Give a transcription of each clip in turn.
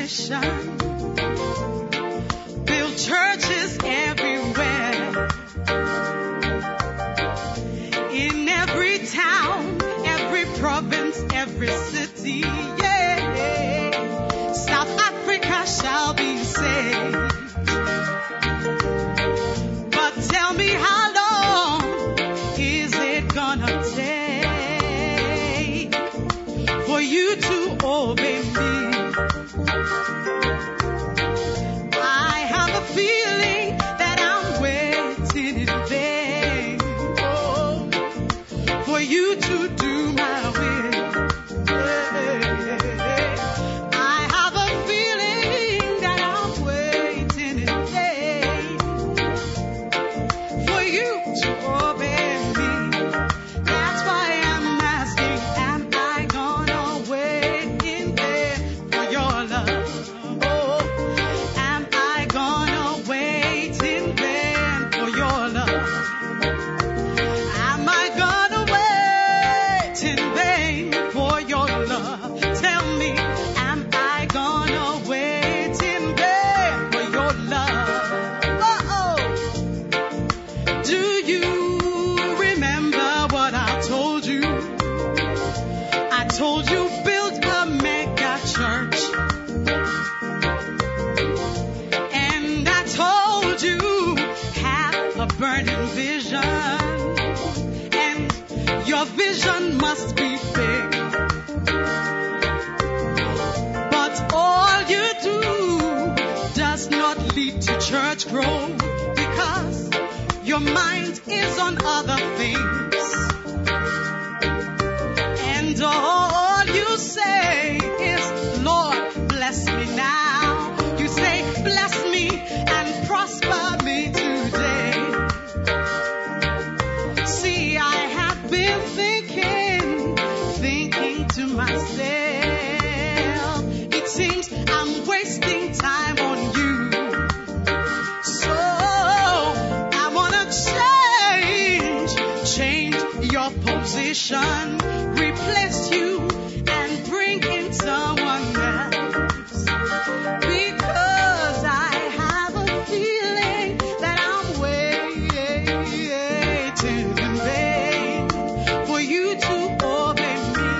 mission. Build churches everywhere. In every town, every province, every city. Yeah. South Africa shall be saved. But tell me, how long is it gonna take for you to obey me? I have a feeling that I'm waiting in vain for you to do my will. I have a feeling that I'm waiting in vain for you to obey me. That's why I'm asking, am I gonna wait in vain for your love? Oh, am I gonna wait in vain for your love? Am I gonna wait in vain for your love? Tell me, am I gonna wait in vain for your love? Oh, do you remember what I told you? I told you build a mega church. And I told you have a burning vision. And your vision must be big. But all you do does not lead to church growth, because your mind is on other things. And all you say is, Lord, bless me now. You say, bless me and prosper me today. See, I have been thinking to myself, it seems I'm wasting time on you. So I wanna change your position, replace you and bring in someone else. Because I have a feeling that I'm waiting in vain for you to obey me.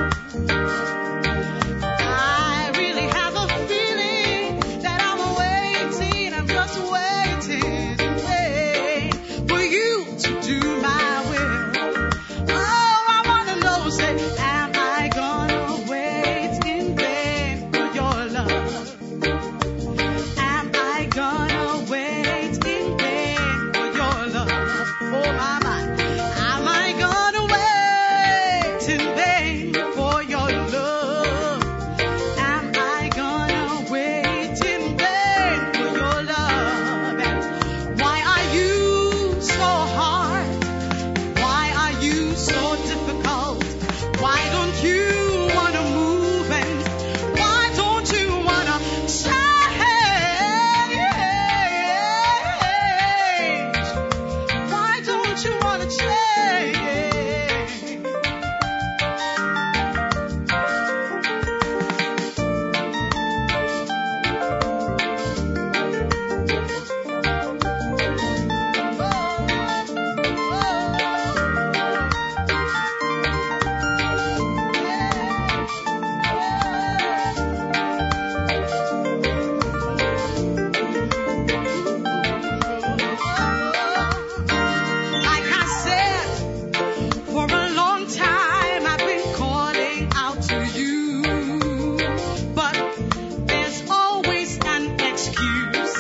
I really have a feeling that I'm just waiting in vain for you to do my will. Oh, I wanna know, say, am I gonna wait in vain for your love? Am I gonna wait in vain for your love? Oh, my. Am I gonna wait in vain for your love? Am I gonna wait in vain for your love? And why are you so hard? Why are you so difficult? Why don't you want to move? And why don't you want to change? Why don't you want to change? Like I said, for a long time I've been calling out to you, but there's always an excuse.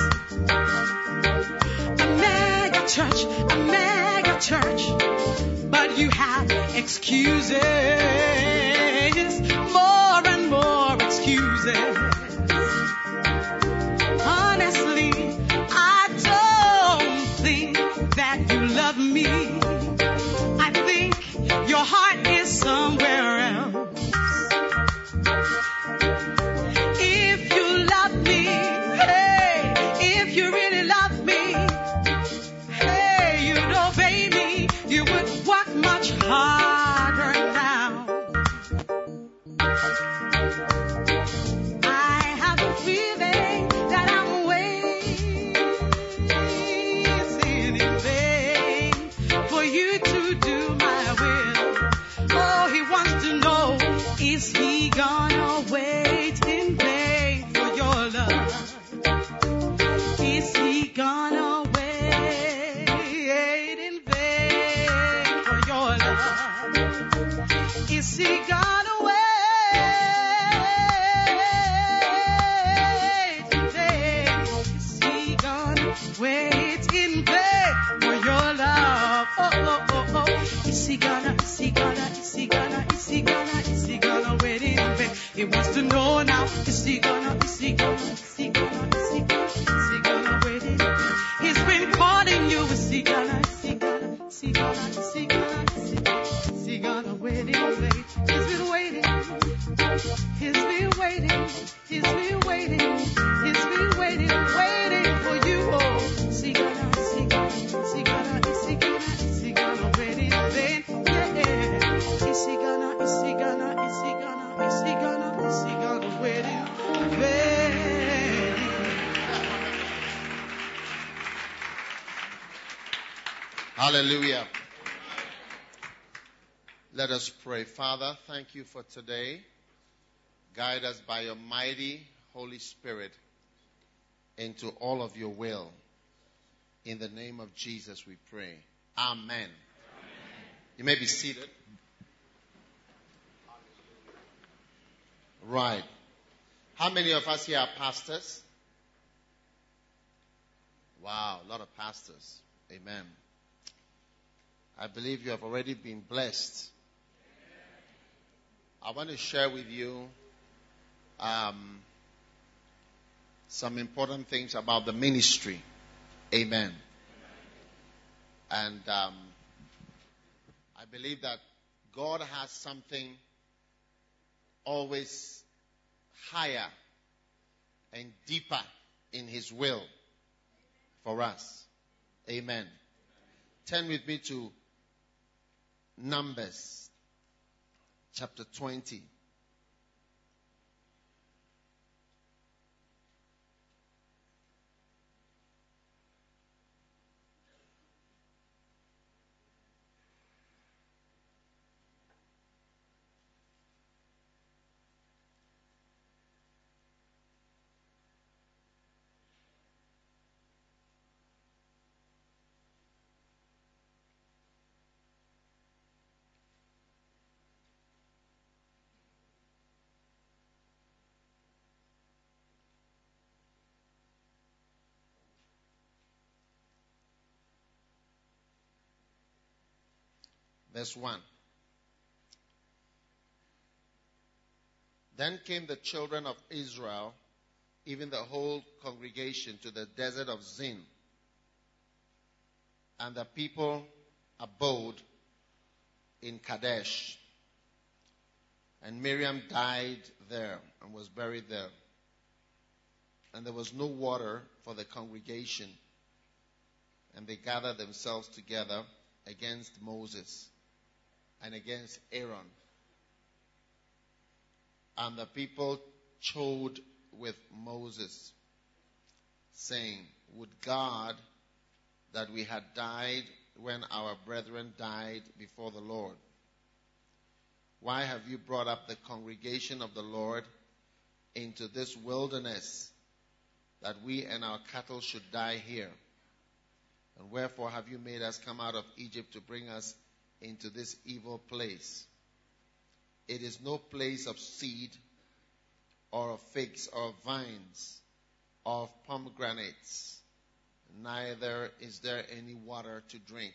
A mega church, but you have excuses, more and more excuses. Honestly, I don't think that you love me. I think your heart is somewhere else. If you love me, hey, if you really love me, hey, you'd obey me. You would work much harder now. He wants to know now, is he gonna wait it? He's been calling you, is he gonna wait it? He's been waiting, he's been waiting, he's been waiting, he's been waiting for you. Oh, is he gonna wait it then? Yeah. Is he gonna wait it then? Hallelujah. Let us pray. Father, thank you for today. Guide us by your mighty Holy Spirit into all of your will. In the name of Jesus we pray. Amen. You may be seated. Right. How many of us here are pastors? Wow, a lot of pastors. Amen. I believe you have already been blessed. I want to share with you some important things about the ministry. Amen. And I believe that God has something always higher and deeper in His will for us. Amen. Turn with me to Numbers chapter 20. Verse 1. Then came the children of Israel, even the whole congregation, to the desert of Zin. And the people abode in Kadesh. And Miriam died there and was buried there. And there was no water for the congregation. And they gathered themselves together against Moses and against Aaron. And the people chode with Moses, saying, would God that we had died when our brethren died before the Lord. Why have you brought up the congregation of the Lord into this wilderness, that we and our cattle should die here? And wherefore have you made us come out of Egypt to bring us into this evil place? It is no place of seed, or of figs, or of vines, or of pomegranates, neither is there any water to drink.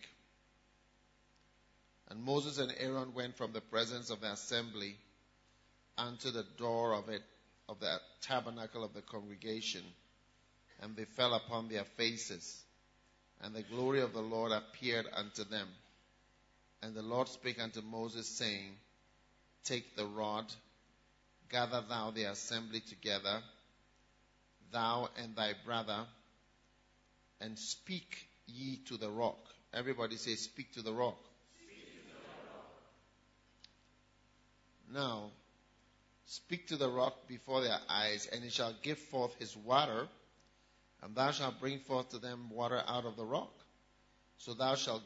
And Moses and Aaron went from the presence of the assembly unto the door of the tabernacle of the congregation, and they fell upon their faces, and the glory of the Lord appeared unto them. And the Lord spake unto Moses, saying, take the rod, gather thou the assembly together, thou and thy brother, and speak ye to the rock. Everybody say, speak to the rock. Now, speak to the rock before their eyes, and it shall give forth his water, and thou shalt bring forth to them water out of the rock. So thou shalt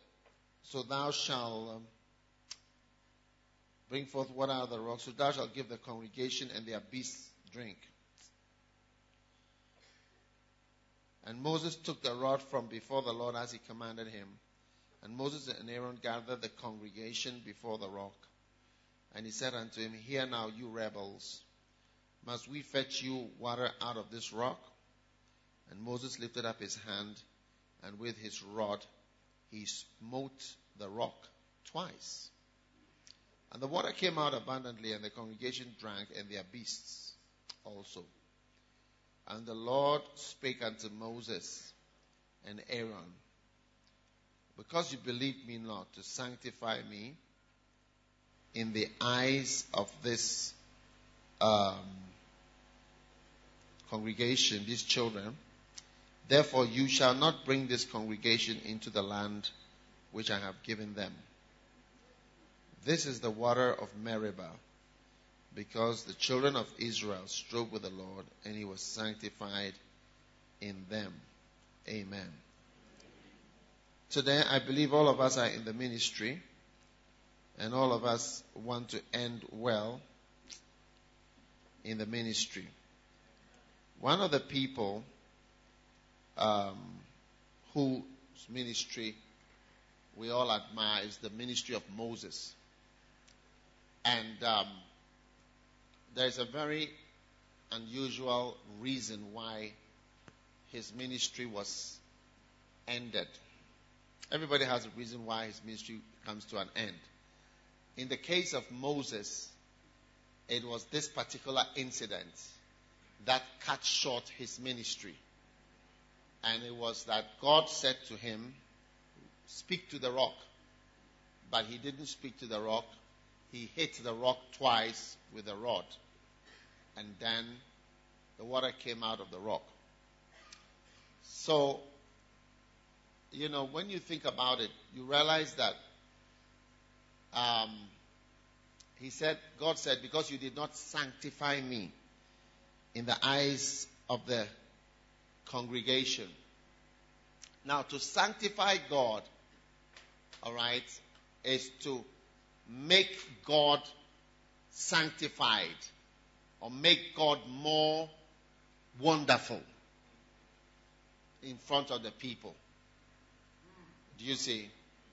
bring forth water out of the rock. So thou shalt give the congregation and their beasts drink. And Moses took the rod from before the Lord as he commanded him. And Moses and Aaron gathered the congregation before the rock. And he said unto him, hear now, you rebels, must we fetch you water out of this rock? And Moses lifted up his hand, and with his rod he smote the rock twice. And the water came out abundantly, and the congregation drank, and their beasts also. And the Lord spake unto Moses and Aaron, because you believed me not to sanctify me in the eyes of this congregation, these children, therefore you shall not bring this congregation into the land which I have given them. This is the water of Meribah, because the children of Israel strove with the Lord, and he was sanctified in them. Amen. Today, I believe all of us are in the ministry, and all of us want to end well in the ministry. One of the people whose ministry we all admire is the ministry of Moses. And there's a very unusual reason why his ministry was ended. Everybody has a reason why his ministry comes to an end. In the case of Moses, it was this particular incident that cut short his ministry. And it was that God said to him, speak to the rock. But he didn't speak to the rock. He hit the rock twice with a rod. And then the water came out of the rock. So, when you think about it, you realize that God said, because you did not sanctify me in the eyes of the congregation. Now, to sanctify God, all right, is to make God sanctified or make God more wonderful in front of the people. Do you see?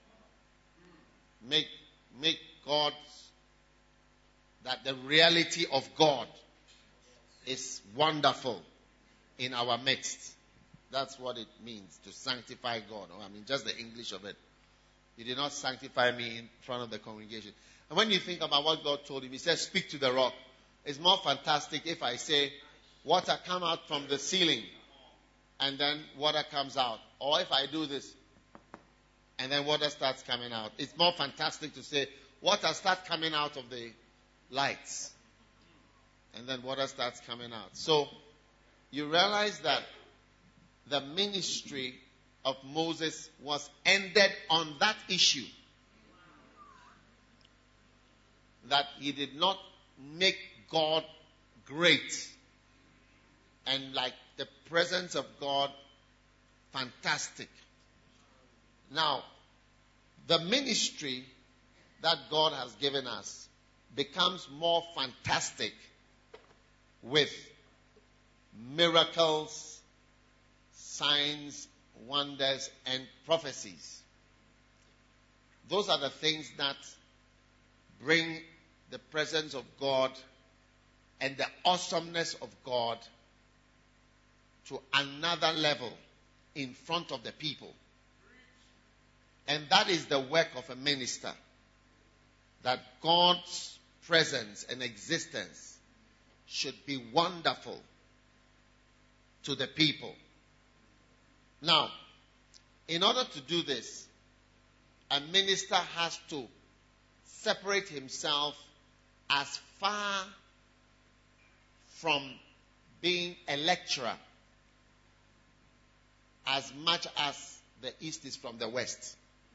Make God, that the reality of God is wonderful in our midst. That's what it means to sanctify God. Just the English of it. You did not sanctify me in front of the congregation. And when you think about what God told him, he said, speak to the rock. It's more fantastic if I say, water come out from the ceiling, and then water comes out. Or if I do this, and then water starts coming out. It's more fantastic to say, water starts coming out of the lights. And then water starts coming out. So, you realize that the ministry of Moses was ended on that issue. That he did not make God great. And like the presence of God fantastic. Now, the ministry that God has given us becomes more fantastic with miracles, signs, wonders, and prophecies. Those are the things that bring the presence of God and the awesomeness of God to another level in front of the people. And that is the work of a minister. That God's presence and existence should be wonderful to the people. Now, in order to do this, a minister has to separate himself as far from being a lecturer as much as the East is from the West.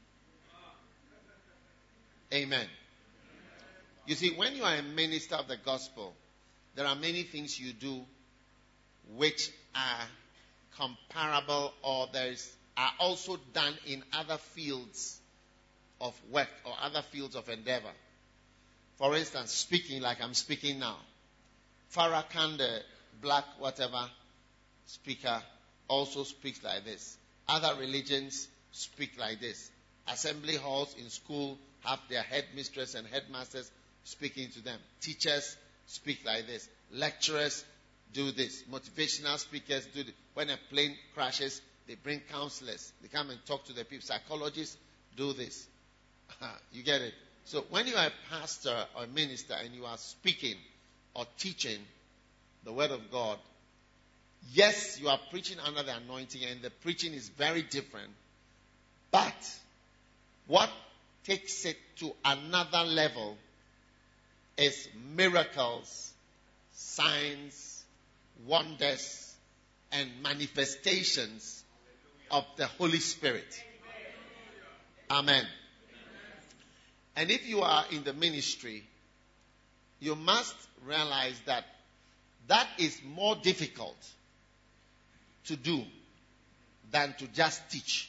Amen. You see, when you are a minister of the gospel, there are many things you do which are comparable or are also done in other fields of work or other fields of endeavor. For instance, speaking like I'm speaking now. Farrakhan, the black whatever speaker, also speaks like this. Other religions speak like this. Assembly halls in school have their headmistress and headmasters speaking to them. Teachers speak like this. Lecturers do this. Motivational speakers do this. When a plane crashes, they bring counselors. They come and talk to the people. Psychologists do this. You get it? So when you are a pastor or a minister and you are speaking or teaching the word of God, yes, you are preaching under the anointing and the preaching is very different. But what takes it to another level is miracles, signs, wonders, and manifestations of the Holy Spirit. Amen. And if you are in the ministry, you must realize that that is more difficult to do than to just teach.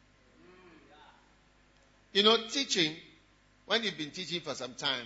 You know, teaching, when you've been teaching for some time,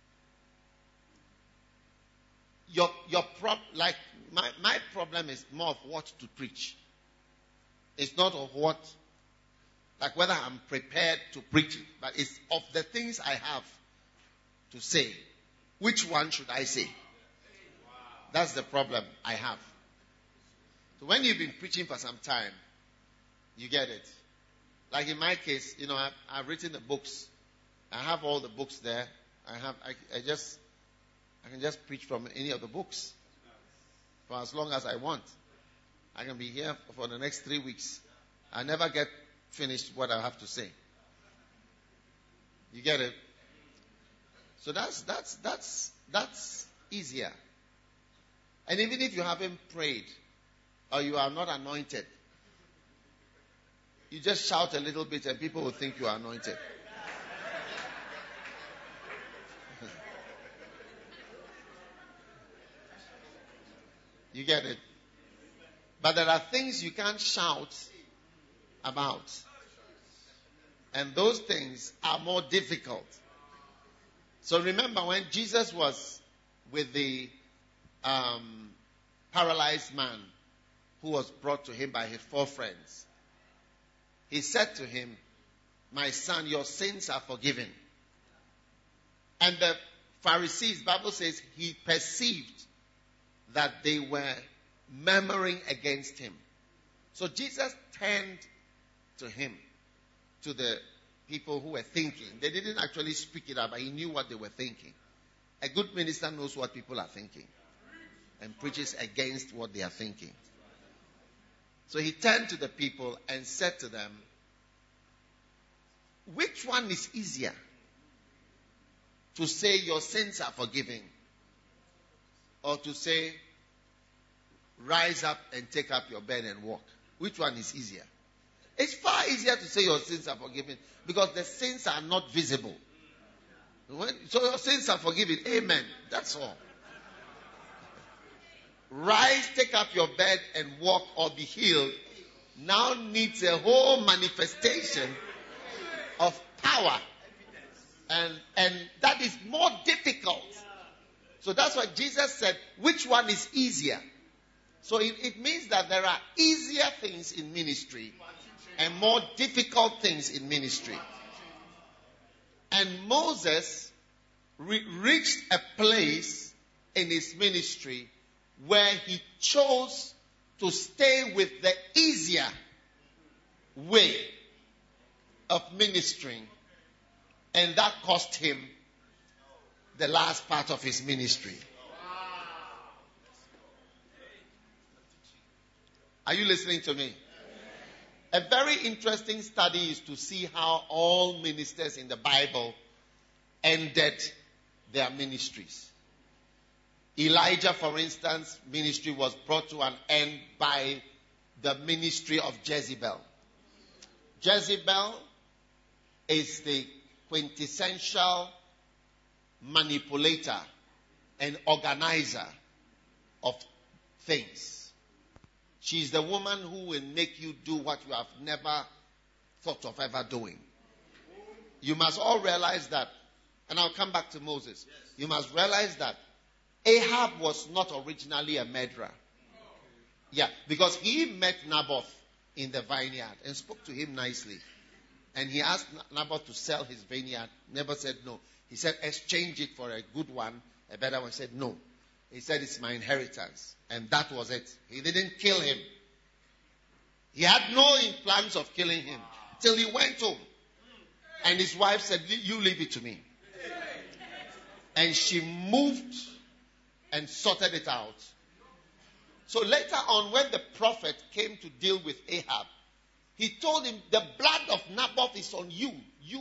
my problem is more of what to preach. It's not of what, like whether I'm prepared to preach it, but it's of the things I have to say. Which one should I say? That's the problem I have. So when you've been preaching for some time, you get it. Like in my case, you know, I've written the books. I have all the books there. I can just preach from any of the books for as long as I want. I can be here for the next 3 weeks. I never get finished what I have to say. You get it? So that's easier. And even if you haven't prayed or you are not anointed, you just shout a little bit and people will think you are anointed. You get it? But there are things you can't shout about. And those things are more difficult. So remember when Jesus was with the paralyzed man who was brought to him by his 4 friends, he said to him, "My son, your sins are forgiven." And the Pharisees, Bible says, he perceived that they were murmuring against him. So Jesus turned to him, to the people who were thinking. They didn't actually speak it out, but he knew what they were thinking. A good minister knows what people are thinking and preaches against what they are thinking. So he turned to the people and said to them, which one is easier? To say your sins are forgiven, or to say rise up and take up your bed and walk? Which one is easier? It's far easier to say your sins are forgiven because the sins are not visible. So your sins are forgiven. Amen. That's all. Rise, take up your bed and walk or be healed now needs a whole manifestation of power. And that is more difficult. So that's why Jesus said, which one is easier? So it means that there are easier things in ministry and more difficult things in ministry. And Moses reached a place in his ministry where he chose to stay with the easier way of ministering. And that cost him the last part of his ministry. Are you listening to me? A very interesting study is to see how all ministers in the Bible ended their ministries. Elijah, for instance, ministry was brought to an end by the ministry of Jezebel. Jezebel is the quintessential manipulator and organizer of things. She's the woman who will make you do what you have never thought of ever doing. You must all realize that, and I'll come back to Moses. You must realize that Ahab was not originally a murderer. Yeah, because he met Naboth in the vineyard and spoke to him nicely. And he asked Naboth to sell his vineyard. Naboth said no. He said, exchange it for a good one, a better one. He said no. He said, it's my inheritance. And that was it. He didn't kill him. He had no plans of killing him till he went home. And his wife said, you leave it to me. And she moved and sorted it out. So later on, when the prophet came to deal with Ahab, he told him, the blood of Naboth is on you.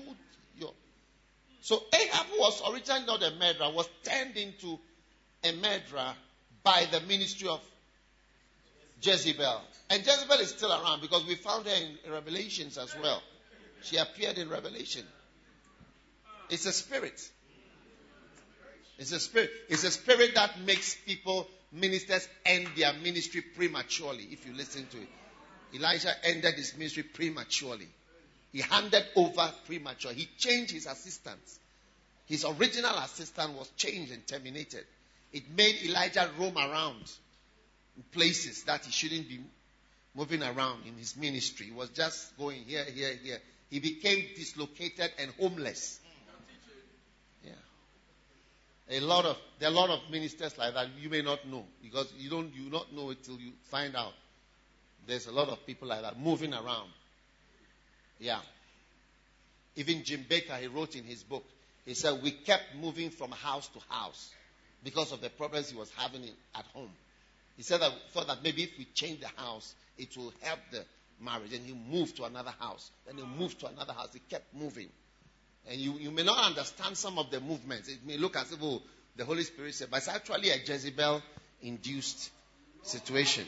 So Ahab, who was originally not a murderer, was turned into a murderer by the ministry of Jezebel. And Jezebel is still around because we found her in Revelations as well. She appeared in Revelation. It's a spirit. It's a spirit. It's a spirit that makes people, ministers, end their ministry prematurely, if you listen to it. Elijah ended his ministry prematurely. He handed over prematurely. He changed his assistants. His original assistant was changed and terminated. It made Elijah roam around in places that he shouldn't be moving around in his ministry. He was just going here, here, here. He became dislocated and homeless. Yeah. There are a lot of ministers like that. You may not know because you not know it till you find out. There's a lot of people like that moving around. Yeah. Even Jim Baker, he wrote in his book, he said, we kept moving from house to house because of the problems he was having at home. He said that thought that maybe if we change the house, it will help the marriage. And he moved to another house. Then he moved to another house. He kept moving. And you may not understand some of the movements. It may look as if, the Holy Spirit said, but it's actually a Jezebel-induced situation.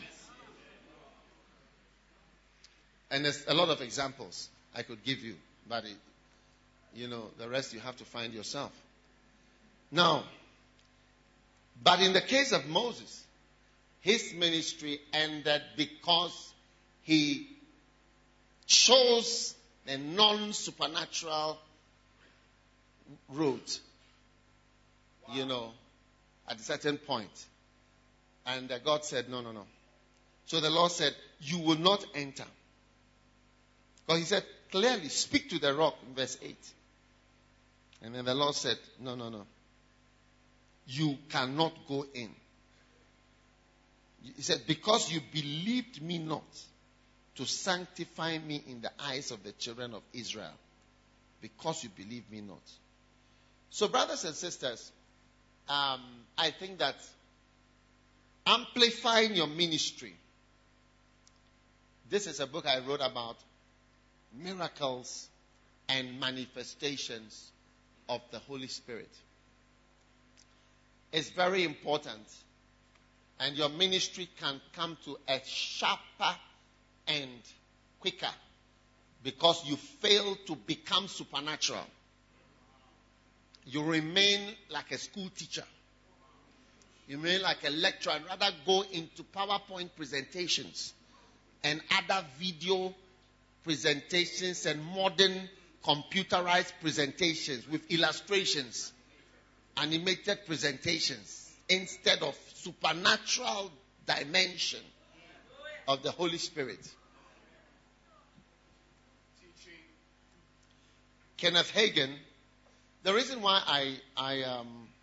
And there's a lot of examples I could give you. But, the rest you have to find yourself. Now, but in the case of Moses, his ministry ended because he chose a non-supernatural route, at a certain point. And God said, no. So the Lord said, you will not enter. Because he said, clearly, speak to the rock in verse 8. And then the Lord said, no. You cannot go in. He said, because you believed me not to sanctify me in the eyes of the children of Israel. Because you believed me not. So brothers and sisters, I think that amplifying your ministry. This is a book I wrote about miracles and manifestations of the Holy Spirit. It's very important. And your ministry can come to a sharper end quicker because you fail to become supernatural. You remain like a school teacher. You remain like a lecturer and rather go into PowerPoint presentations and other video presentations and modern computerized presentations with illustrations, animated presentations, instead of supernatural dimension of the Holy Spirit. Kenneth Hagin, the reason why I've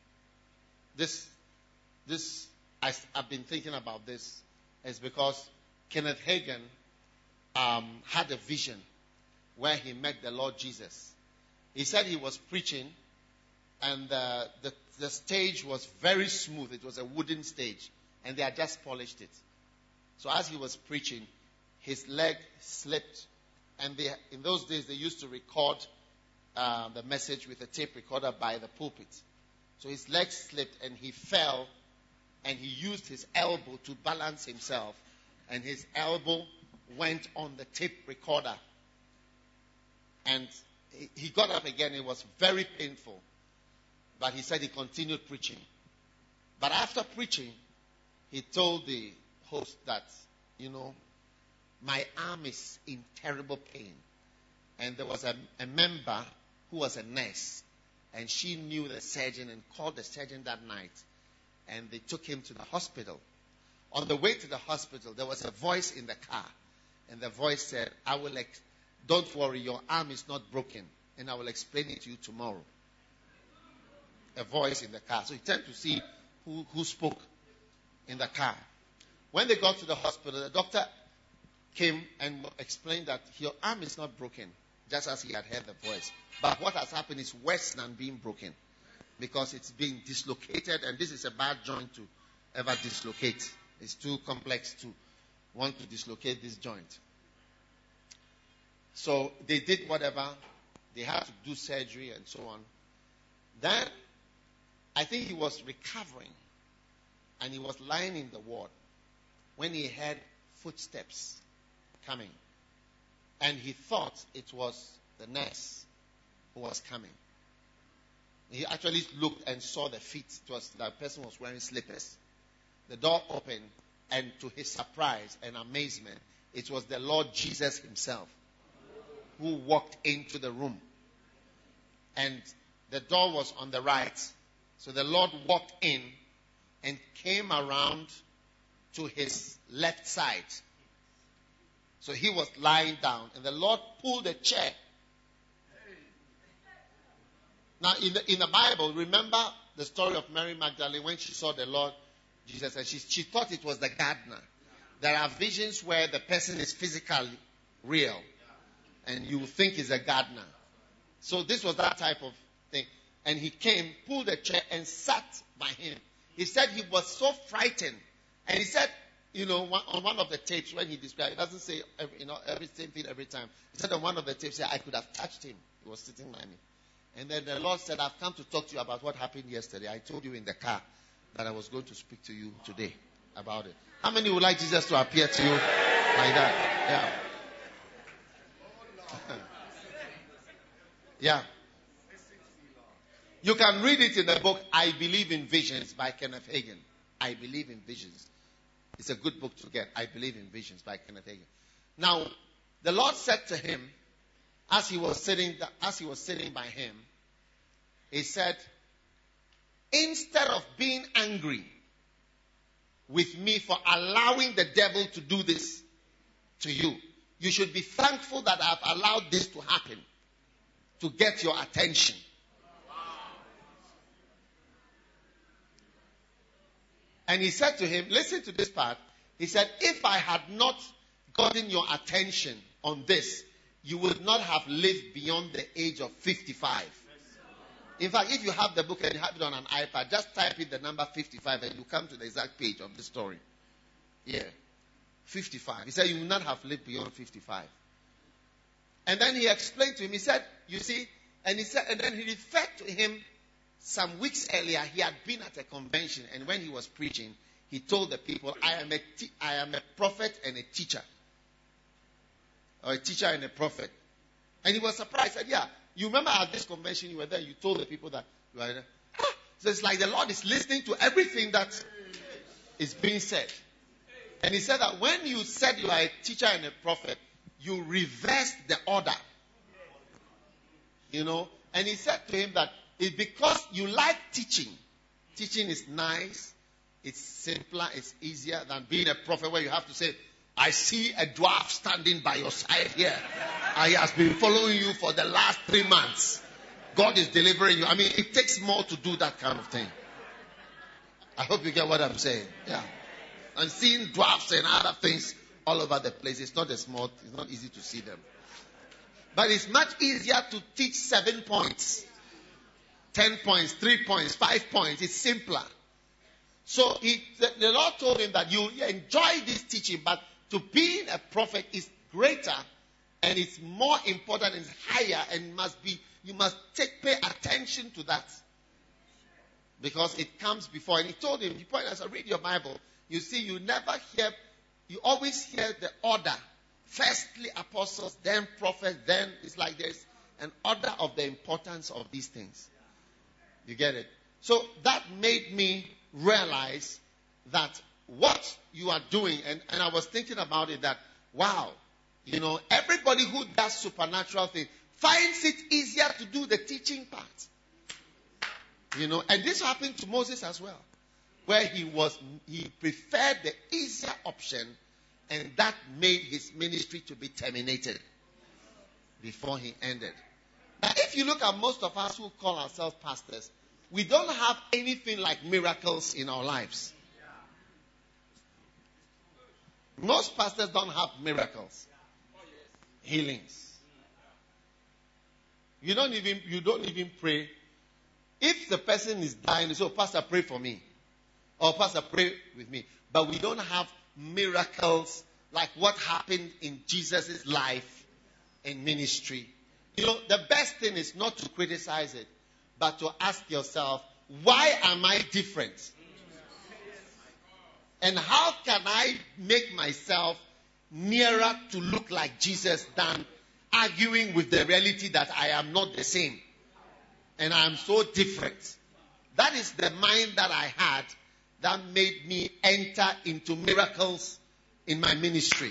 been thinking about this is because Kenneth Hagin had a vision where he met the Lord Jesus. He said he was preaching and the stage was very smooth. It was a wooden stage and they had just polished it. So as he was preaching, his leg slipped, and in those days they used to record the message with a tape recorder by the pulpit. So his leg slipped and he fell, and he used his elbow to balance himself, and his elbow went on the tape recorder. And he got up again. It was very painful. But he said he continued preaching. But after preaching, he told the host that, my arm is in terrible pain. And there was a member who was a nurse. And she knew the surgeon and called the surgeon that night. And they took him to the hospital. On the way to the hospital, there was a voice in the car. And the voice said, don't worry, your arm is not broken. And I will explain it to you tomorrow. A voice in the car. So he turned to see who spoke in the car. When they got to the hospital, the doctor came and explained that your arm is not broken, just as he had heard the voice. But what has happened is worse than being broken. because it's been dislocated, and this is a bad joint to ever dislocate. It's too complex to want to dislocate this joint. So they did whatever. They had to do surgery and so on. Then, I think he was recovering, and he was lying in the ward when he heard footsteps coming. And he thought it was the nurse who was coming. He actually looked and saw the feet. It was that person was wearing slippers. The door opened, and to his surprise and amazement, it was the Lord Jesus himself who walked into the room. And the door was on the right. So the Lord walked in and came around to his left side. So he was lying down, and the Lord pulled a chair. Now, in the Bible, remember the story of Mary Magdalene when she saw the Lord Jesus, and she thought it was the gardener. There are visions where the person is physically real, and you think it's a gardener. So this was that type of thing. And he came, pulled a chair, and sat by him. He said he was so frightened. And he said, on one of the tapes when he described, it doesn't say every same thing every time. He said on one of the tapes, I could have touched him. He was sitting by me. And then the Lord said, I've come to talk to you about what happened yesterday. I told you in the car that I was going to speak to you today about it. How many would like Jesus to appear to you like that? Yeah. Yeah. You can read it in the book, I Believe in Visions by Kenneth Hagin. I Believe in Visions. It's a good book to get. I Believe in Visions by Kenneth Hagin. Now, the Lord said to him, as he was sitting by him, he said, instead of being angry with me for allowing the devil to do this to you, you should be thankful that I've allowed this to happen to get your attention. And he said to him, listen to this part. He said, if I had not gotten your attention on this, you would not have lived beyond the age of 55. In fact, if you have the book and you have it on an iPad, just type in the number 55 and you come to the exact page of the story. Yeah. 55. He said, you would not have lived beyond 55. And then he explained to him, he said, you see, and then he referred to him some weeks earlier. He had been at a convention, and when he was preaching, he told the people, I am a prophet and a teacher. Or a teacher and a prophet. And he was surprised. He said, yeah, you remember at this convention you were there, you told the people that you were there. So it's like the Lord is listening to everything that is being said. And he said that when you said you are a teacher and a prophet, you reversed the order. And he said to him that it's because you like teaching. Teaching is nice, it's simpler, it's easier than being a prophet where you have to say, I see a dwarf standing by your side here. He has been following you for the last 3 months. God is delivering you. I mean, it takes more to do that kind of thing. I hope you get what I'm saying. Yeah. And seeing dwarfs and other things all over the place, it's not easy to see them. But it's much easier to teach 7 points, 10 points, 3 points, 5 points. It's simpler. So the Lord told him that you enjoy this teaching, but to being a prophet is greater and it's more important and higher, and you must pay attention to that. Because it comes before. And he told him, he pointed out, read your Bible. You see, you always hear the order. Firstly apostles, then prophets, then it's like there's an order of the importance of these things. You get it? So that made me realize that what you are doing, and I was thinking about it, that wow, everybody who does supernatural things finds it easier to do the teaching part. And this happened to Moses as well, where he preferred the easier option, and that made his ministry to be terminated before he ended. Now, if you look at most of us who call ourselves pastors, we don't have anything like miracles in our lives. Most pastors don't have miracles, healings. You don't even pray. if the person is dying, so Pastor, pray for me. Or Pastor, pray with me. But we don't have miracles like what happened in Jesus' life and ministry. The best thing is not to criticize it, but to ask yourself, why am I different? And how can I make myself nearer to look like Jesus than arguing with the reality that I am not the same and I am so different? That is the mind that I had that made me enter into miracles in my ministry.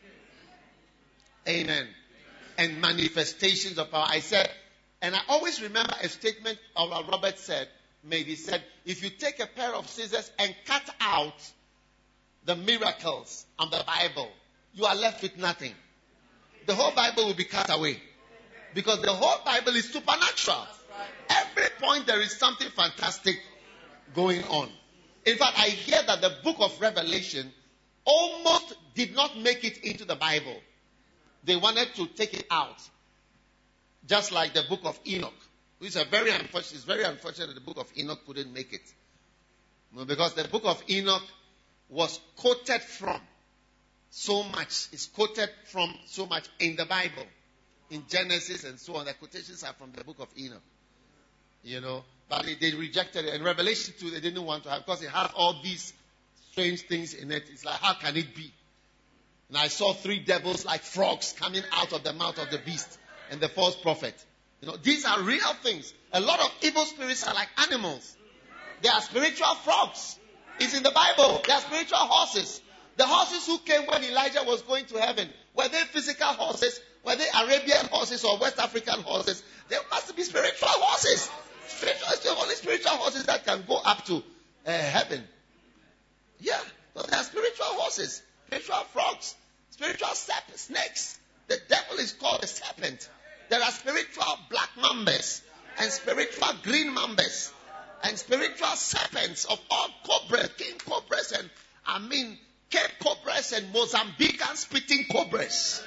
Amen. And manifestations of power. I said, and I always remember a statement of Robert made. He said, if you take a pair of scissors and cut out the miracles of the Bible, you are left with nothing. The whole Bible will be cut away. Because the whole Bible is supernatural. Every point there is something fantastic going on. In fact, I hear that the book of Revelation almost did not make it into the Bible. They wanted to take it out. Just like the book of Enoch. It's very unfortunate that the book of Enoch couldn't make it. Because the book of Enoch was quoted from so much. It's quoted from so much in the Bible. In Genesis and so on. The quotations are from the book of Enoch. But they rejected it. And Revelation 2, they didn't want to have, because it has all these strange things in it. It's like, how can it be? And I saw 3 devils like frogs coming out of the mouth of the beast and the false prophet. These are real things. A lot of evil spirits are like animals. They are spiritual frogs. It's in the Bible. They are spiritual horses. The horses who came when Elijah was going to heaven, were they physical horses? Were they Arabian horses or West African horses? They must be spiritual horses. It's the only spiritual horses that can go up to heaven. Yeah. So they are spiritual horses. Spiritual frogs, spiritual snakes. The devil is called a serpent. There are spiritual black mambas and spiritual green mambas and spiritual serpents of all cobras, king cobras and Cape cobras and Mozambican spitting cobras.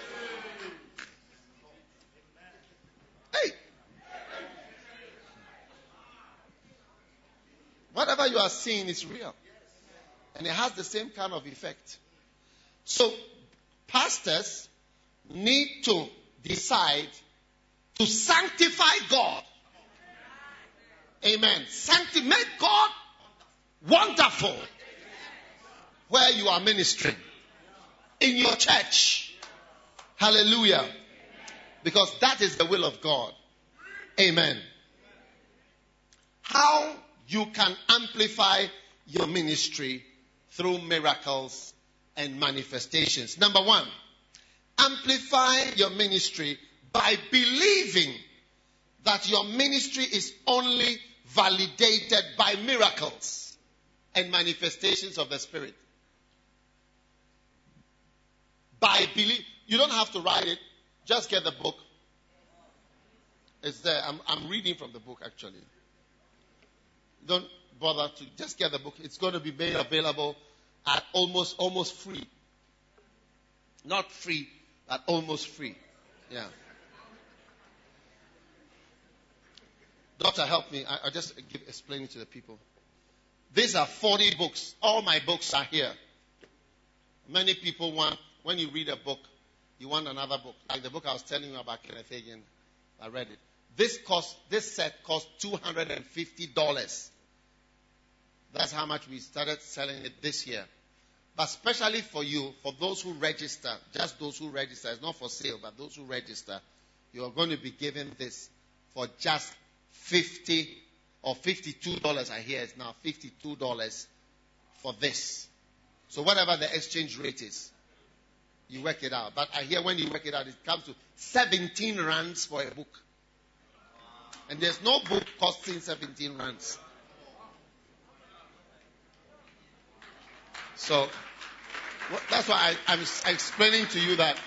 Hey. Whatever you are seeing is real. And it has the same kind of effect. So, pastors need to decide to sanctify God. Amen. Make God wonderful where you are ministering. In your church. Hallelujah. Because that is the will of God. Amen. How you can amplify your ministry through miracles and manifestations. Number 1, amplify your ministry by believing that your ministry is only validated by miracles and manifestations of the Spirit. By belief, you don't have to write it. Just get the book. It's there. I'm reading from the book actually. Don't bother to just get the book. It's going to be made available at almost free. Not free, but almost free. Yeah. Doctor, help me. I just explain it to the people. These are 40 books. All my books are here. Many people want, when you read a book, you want another book. Like the book I was telling you about, Kenneth Hagin. I read it. This set cost $250. That's how much we started selling it this year. But especially for you, for those who register, just those who register, it's not for sale, but those who register, you are going to be given this for just $50 or $52. I hear it's now $52 for this. So whatever the exchange rate is, you work it out. But I hear when you work it out, it comes to 17 rands for a book. And there's no book costing 17 rands. So that's why I'm explaining to you that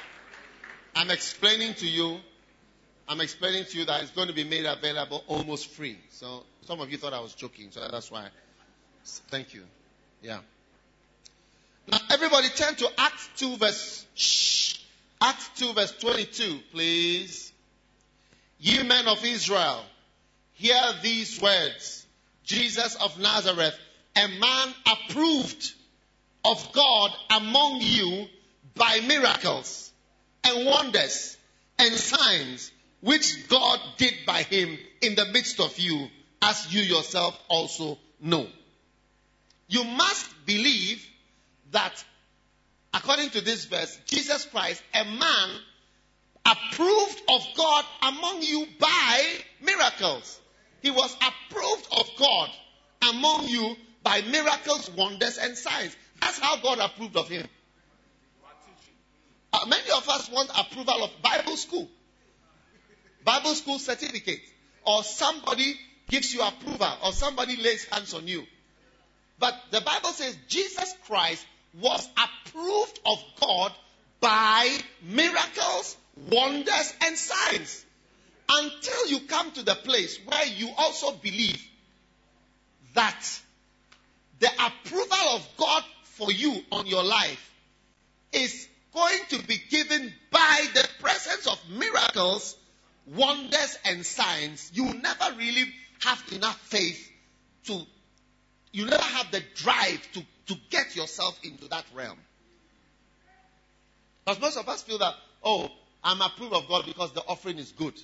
it's going to be made available almost free. So some of you thought I was joking, so that's why. Thank you. Yeah. Now everybody turn to Acts 2 verse 22, please. Ye men of Israel, hear these words, Jesus of Nazareth, a man approved of God among you by miracles and wonders and signs which God did by him in the midst of you, as you yourself also know. You must believe that, according to this verse, Jesus Christ, a man approved of God among you by miracles. He was approved of God among you by miracles, wonders, and signs. That's how God approved of him. Many of us want approval of Bible school certificate, or somebody gives you approval, or somebody lays hands on you. But the Bible says Jesus Christ was approved of God by miracles, wonders, and signs. Until you come to the place where you also believe that the approval of God for you on your life is going to be given by the presence of miracles, wonders, and signs, you never really have enough faith you never have the drive to get yourself into that realm. Because most of us feel that, I'm approved of God because the offering is good.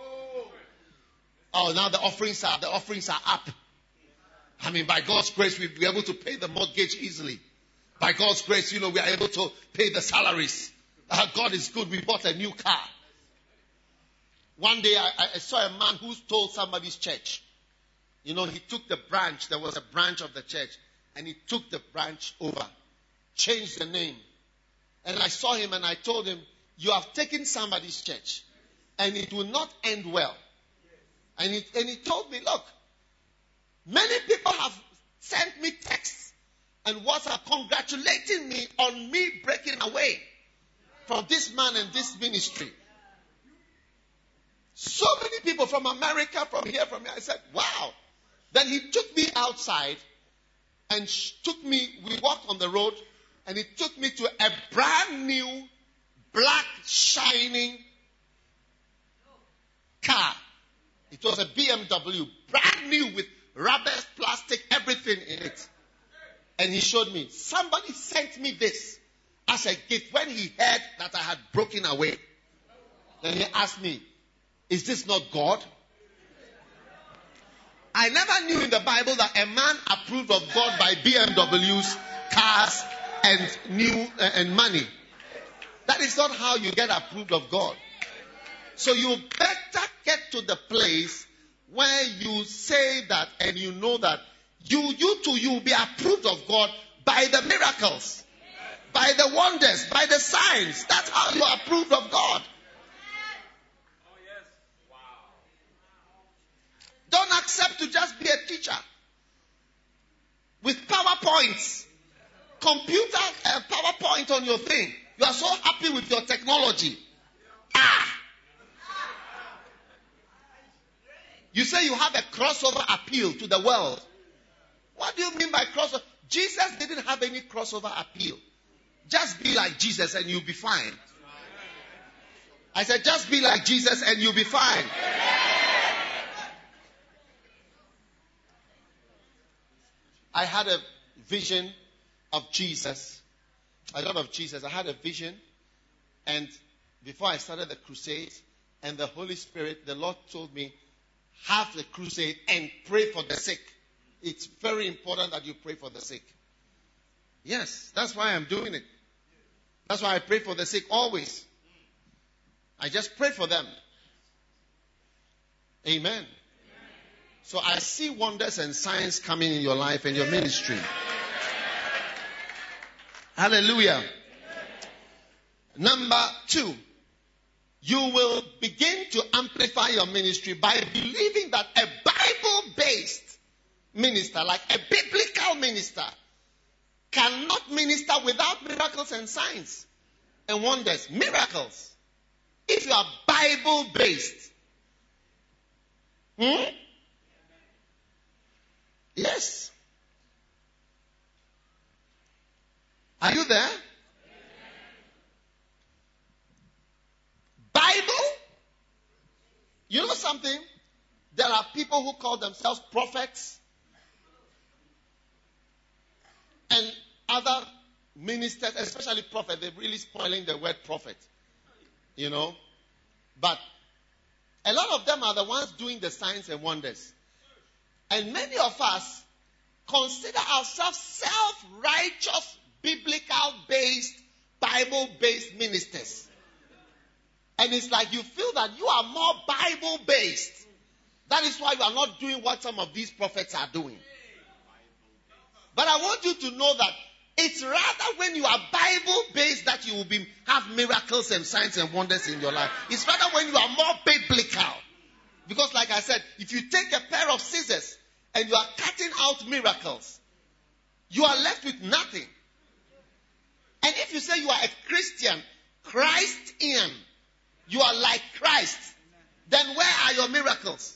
Now the offerings are up. By God's grace, we'll be able to pay the mortgage easily. By God's grace, we are able to pay the salaries. God is good. We bought a new car. One day, I saw a man who stole somebody's church. He took the branch. There was a branch of the church. And he took the branch over. Changed the name. And I saw him and I told him, you have taken somebody's church. And it will not end well. And he told me, look, many people have sent me texts and WhatsApp congratulating me on me breaking away from this man and this ministry. So many people from America, from here. I said, wow. Then he took me outside and we walked on the road, and he took me to a brand new, black, shining car. It was a BMW, brand new with rubbers, plastic, everything in it. And he showed me, somebody sent me this as a gift when he heard that I had broken away. Then he asked me, is this not God? I never knew in the Bible that a man approved of God by BMWs, cars, and money. That is not how you get approved of God. So you better get to the place where you say that and you know that you will be approved of God by the miracles, by the wonders, by the signs. That's how you are approved of God. Don't accept to just be a teacher with PowerPoints, computer PowerPoint on your thing. You are so happy with your technology. You say you have a crossover appeal to the world. What do you mean by crossover? Jesus didn't have any crossover appeal. Just be like Jesus and you'll be fine. I said, just be like Jesus and you'll be fine. I had a vision of Jesus. I love of Jesus. I had a vision. And before I started the crusade, and the Holy Spirit, the Lord told me, have the crusade and pray for the sick. It's very important that you pray for the sick. Yes, that's why I'm doing it. That's why I pray for the sick always. I just pray for them. Amen. So I see wonders and signs coming in your life and your ministry. Hallelujah. Number 2, you will begin to amplify your ministry by believing that a Bible-based minister, like a biblical minister, cannot minister without miracles and signs and wonders. Miracles. If you are Bible-based. Yes. Are you there? Bible? You know something? There are people who call themselves prophets and other ministers, especially prophet. They're really spoiling the word prophet. But a lot of them are the ones doing the signs and wonders. And many of us consider ourselves self-righteous, biblical-based, Bible-based ministers. And it's like you feel that you are more Bible-based. That is why you are not doing what some of these prophets are doing. But I want you to know that it's rather when you are Bible-based that you will have miracles and signs and wonders in your life. It's rather when you are more biblical. Because like I said, if you take a pair of scissors and you are cutting out miracles, you are left with nothing. And if you say you are a Christian, Christian, you are like Christ, then where are your miracles?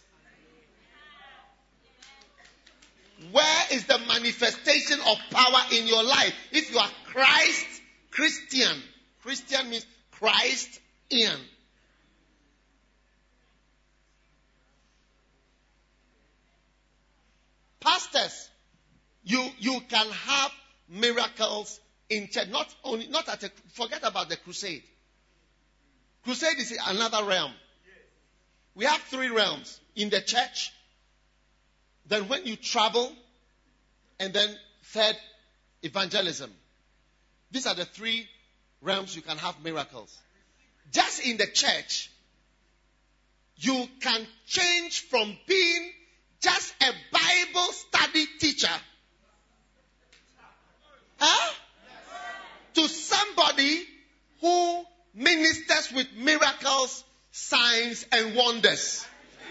Where is the manifestation of power in your life? If you are Christian. Christian means Christ-ian. Pastors, you can have miracles in church. Forget about the crusade. Crusade is another realm. We have 3 realms. In the church, then when you travel, and then third, evangelism. These are the 3 realms you can have miracles. Just in the church, you can change from being just a Bible study teacher to somebody who ministers with miracles, signs, and wonders.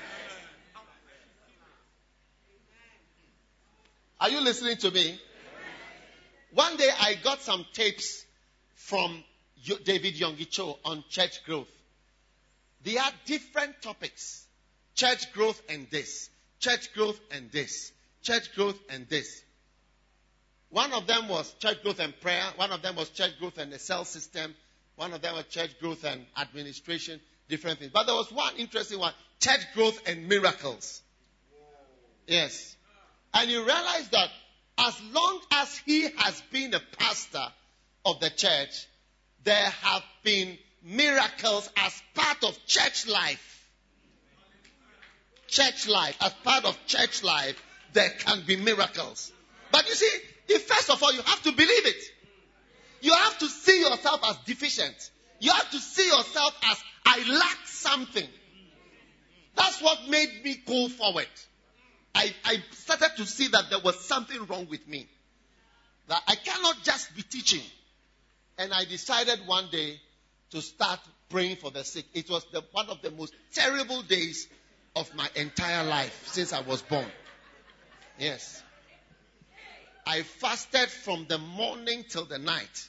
Are you listening to me? One day I got some tapes from David Yonggi on church growth. They are different topics. Church growth and this. Church growth and this. Church growth and this. One of them was church growth and prayer. One of them was church growth and the cell system. One of them was church growth and administration. Different things. But there was one interesting one. Church growth and miracles. Yes. And you realize that as long as he has been a pastor of the church, there have been miracles as part of church life. Church life. As part of church life, there can be miracles. But you see, first of all, you have to believe it. You have to see yourself as deficient. You have to see yourself as, I lack something. That's what made me go forward. I started to see that there was something wrong with me. That I cannot just be teaching. And I decided one day to start praying for the sick. It was one of the most terrible days of my entire life since I was born. Yes. I fasted from the morning till the night.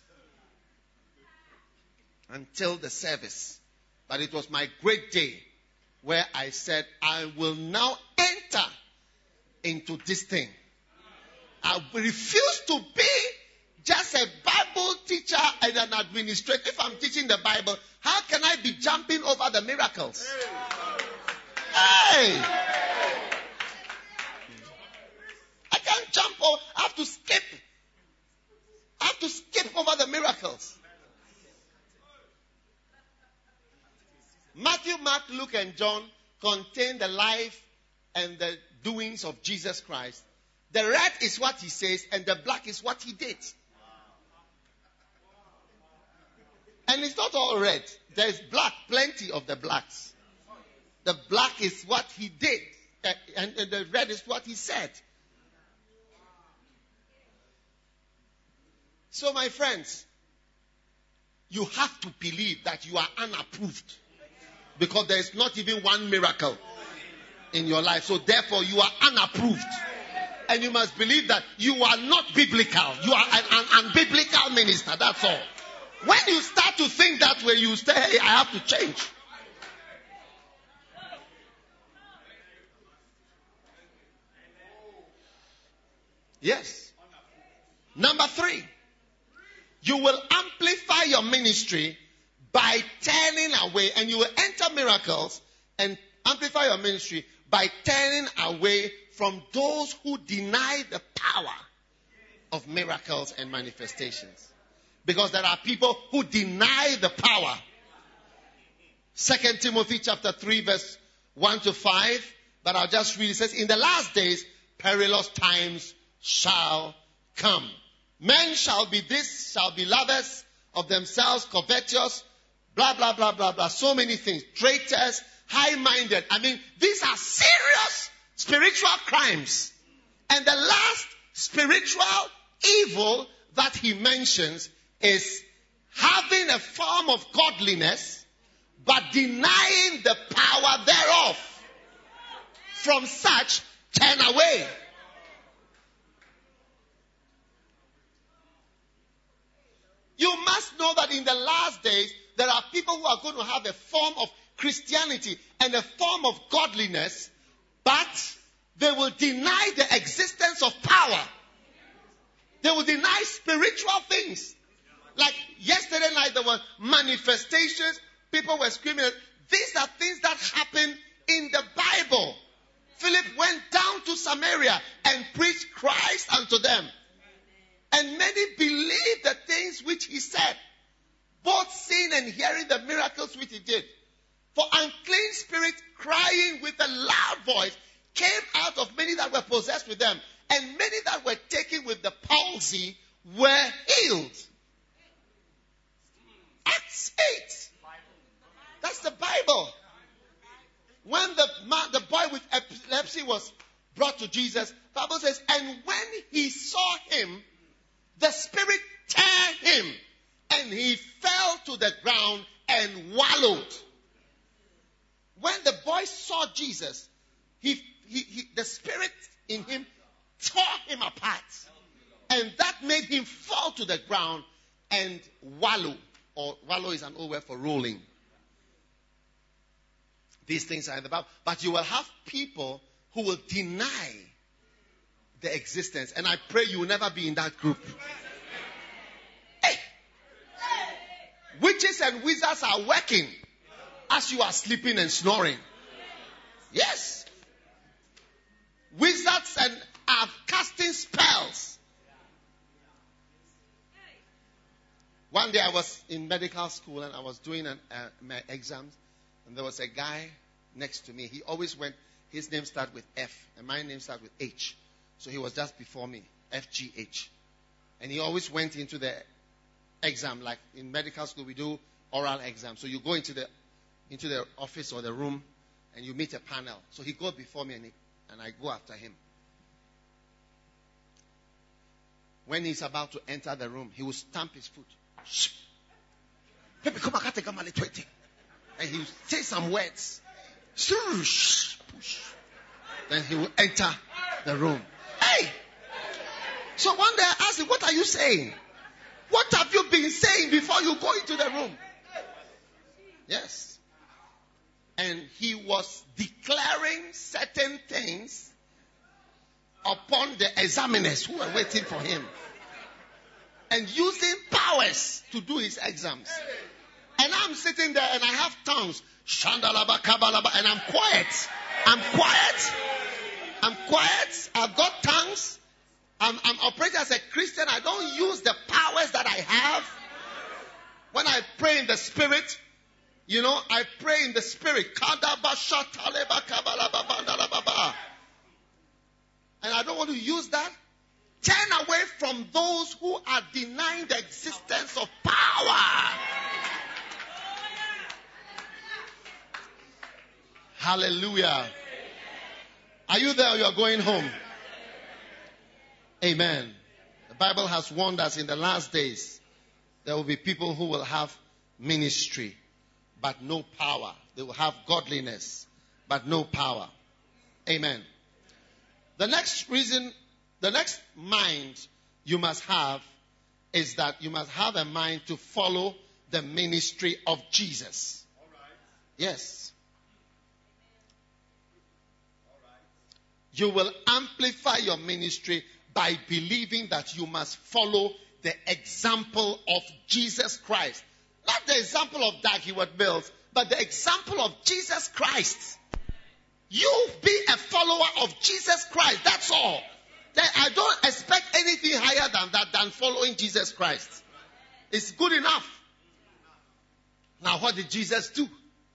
Until the service. But it was my great day where I said, I will now enter into this thing. I refuse to be just a Bible teacher and an administrator. If I'm teaching the Bible, how can I be jumping over the miracles? Hey! I can't jump over. I have to skip. I have to skip over the miracles. Matthew, Mark, Luke, and John contain the life and the doings of Jesus Christ. The red is what he says, and the black is what he did. And it's not all red. There's black, plenty of the blacks. The black is what he did, and the red is what he said. So, my friends, you have to believe that you are unapproved. Because there is not even one miracle in your life. So therefore you are unapproved. And you must believe that you are not biblical. You are an unbiblical minister. That's all. When you start to think that way, you say, hey, I have to change. Yes. Number 3. You will amplify your ministry by turning away, and you will enter miracles and amplify your ministry by turning away from those who deny the power of miracles and manifestations. Because there are people who deny the power. 2 Timothy chapter 3 verse 1 to 5. But I'll just read. It says, in the last days, perilous times shall come. Men shall be lovers of themselves, covetous, blah, blah, blah, blah, blah. So many things. Traitors, high-minded. I mean, these are serious spiritual crimes. And the last spiritual evil that he mentions is having a form of godliness, but denying the power thereof. From such, turn away. You must know that in the last days, there are people who are going to have a form of Christianity and a form of godliness, but they will deny the existence of power. They will deny spiritual things. Like yesterday night, there were manifestations. People were screaming. These are things that happen in the Bible. Philip went down to Samaria and preached Christ unto them. And many believed the things which he said, both seeing and hearing the miracles which he did. For unclean spirit crying with a loud voice came out of many that were possessed with them. And many that were taken with the palsy were healed. Acts 8. That's the Bible. When the boy with epilepsy was brought to Jesus, the Bible says, and when he saw him, the spirit tear him, and he fell to the ground and wallowed. When the boy saw Jesus, the spirit in him tore him apart, and that made him fall to the ground and wallow. Or wallow is an old word for rolling. These things are in the Bible. But you will have people who will deny the existence. And I pray you will never be in that group. Hey! Witches and wizards are working as you are sleeping and snoring. Yes. Wizards are casting spells. One day I was in medical school and I was doing my exams. And there was a guy next to me. He always went, his name started with F, and my name started with H. So he was just before me, FGH. And he always went into the exam, like in medical school we do oral exam. So you go into the office or the room, and you meet a panel. So he goes before me, and I go after him. When he's about to enter the room, he will stamp his foot. Shh. Baby, come on, I can't take my 20. And he will say some words. Push. Then he will enter the room. Hey! So one day I asked him, what are you saying? What have you been saying before you go into the room? Yes. And he was declaring certain things upon the examiners who were waiting for him. And using powers to do his exams. And I'm sitting there and I have tongues. Shandalaba, kabalaba, and I'm quiet. I've got tongues. I'm operating as a Christian. I don't use the powers that I have. When I pray in the spirit, I pray in the spirit. And I don't want to use that. Turn away from those who are denying the existence of power. Hallelujah. Are you there or you are going home? Amen. The Bible has warned us in the last days there will be people who will have ministry but no power. They will have godliness but no power. Amen. The next mind you must have is that you must have a mind to follow the ministry of Jesus. All right. Yes. You will amplify your ministry by believing that you must follow the example of Jesus Christ. Not the example of Dag Heward-Mills, but the example of Jesus Christ. You be a follower of Jesus Christ. That's all. I don't expect anything higher than that, than following Jesus Christ. It's good enough. Now, what did Jesus do?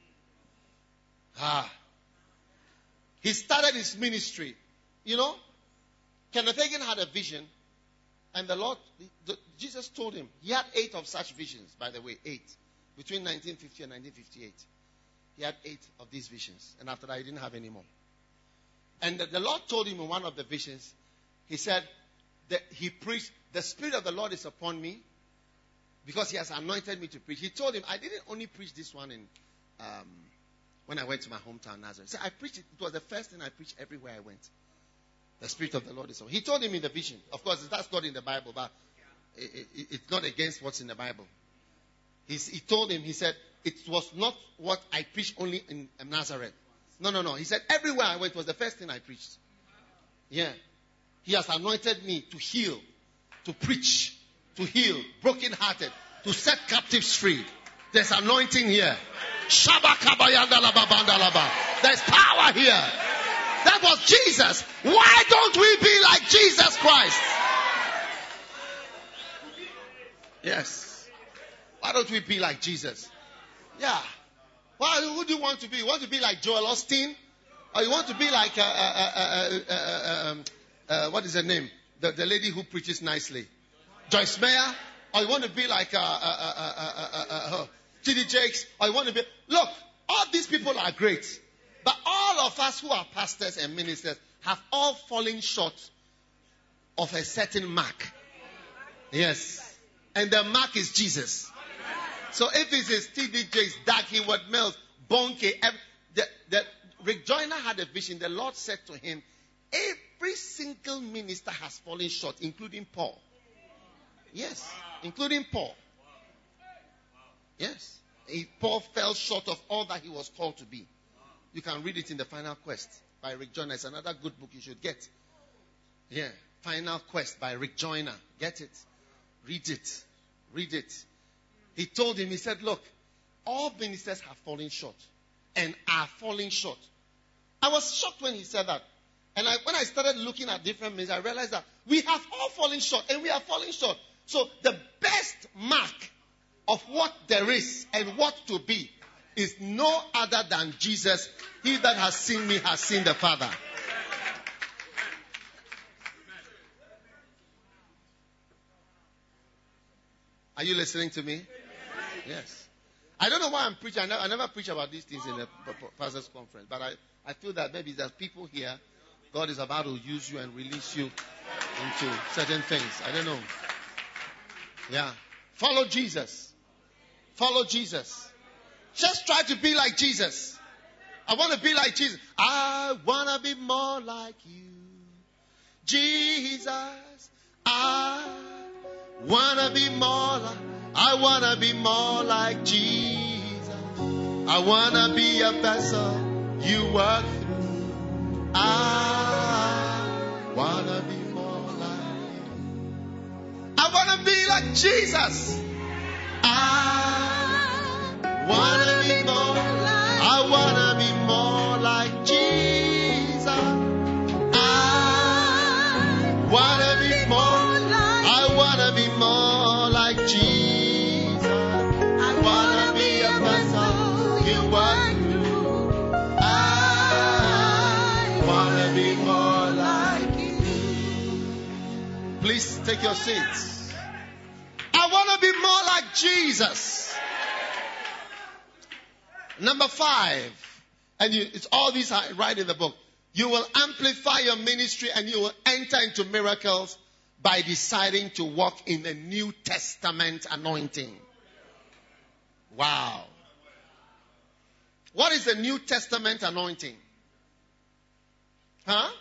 He started his ministry. You know, Kenneth Hagin had a vision, and Jesus told him, he had 8 of such visions, by the way, 8. Between 1950 and 1958. He had 8 of these visions. And after that, he didn't have any more. And the Lord told him in one of the visions, he said that he preached, the Spirit of the Lord is upon me because he has anointed me to preach. He told him, I didn't only preach this one when I went to my hometown, Nazareth. So I preached it. It was the first thing I preached everywhere I went. The Spirit of the Lord is upon me. He told him in the vision. Of course, that's not in the Bible, but it's not against what's in the Bible. He told him, he said, it was not what I preached only in Nazareth. No. He said, everywhere I went was the first thing I preached. Yeah. He has anointed me to heal, to preach, to heal, brokenhearted, to set captives free. There's anointing here. There's power here. That was Jesus. Why don't we be like Jesus Christ? Yes. Why don't we be like Jesus? Yeah. Who do you want to be? You want to be like Joel Osteen? Or you want to be like, what is her name? The lady who preaches nicely. Joyce Meyer? Or you want to be like T.D. Jakes? Or you want to be... Look, all these people are great. But all of us who are pastors and ministers have all fallen short of a certain mark. Yes. And the mark is Jesus. So if it is T.D. Jakes, Doug Hayward Mills, Bonke, Rick Joyner had a vision. The Lord said to him, every single minister has fallen short, including Paul. Yes, including Paul. Yes. Paul fell short of all that he was called to be. You can read it in The Final Quest by Rick Joyner. It's another good book you should get. Yeah. Final Quest by Rick Joyner. Get it. Read it. Read it. He told him, he said, look, all ministers have fallen short and are falling short. I was shocked when he said that. And when I started looking at different ministers, I realized that we have all fallen short and we are falling short. So the best mark of what there is and what to be is no other than Jesus. He that has seen me has seen the Father. Are you listening to me? Yes. I don't know why I'm preaching. I never preach about these things in the pastor's conference. But I feel that maybe there's people here, God is about to use you and release you into certain things. I don't know. Yeah. Follow Jesus. Follow Jesus. Just try to be like Jesus. I want to be like Jesus. I want to be more like you. Jesus. I want to be more like I want to be more like Jesus. I want to be a vessel you work through. I want to be more like you. I want to be like Jesus. I want to be more. I want to be more like Jesus. I want to be more. I want to be more like Jesus. Please take your seats. I want to be more like Jesus. Number 5. And it's all these are right in the book. You will amplify your ministry and you will enter into miracles by deciding to walk in the New Testament anointing. Wow. What is the New Testament anointing? Huh?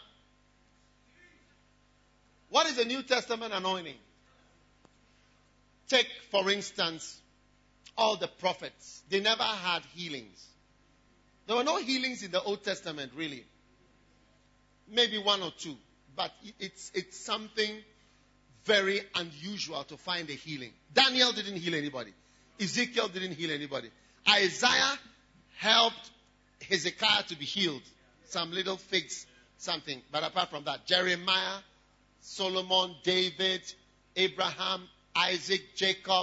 What is the New Testament anointing? Take, for instance, all the prophets. They never had healings. There were no healings in the Old Testament, really. Maybe 1 or 2. But it's something very unusual to find a healing. Daniel didn't heal anybody. Ezekiel didn't heal anybody. Isaiah helped Hezekiah to be healed some little figs, something. But apart from that, Jeremiah, Solomon, David, Abraham, Isaac, Jacob,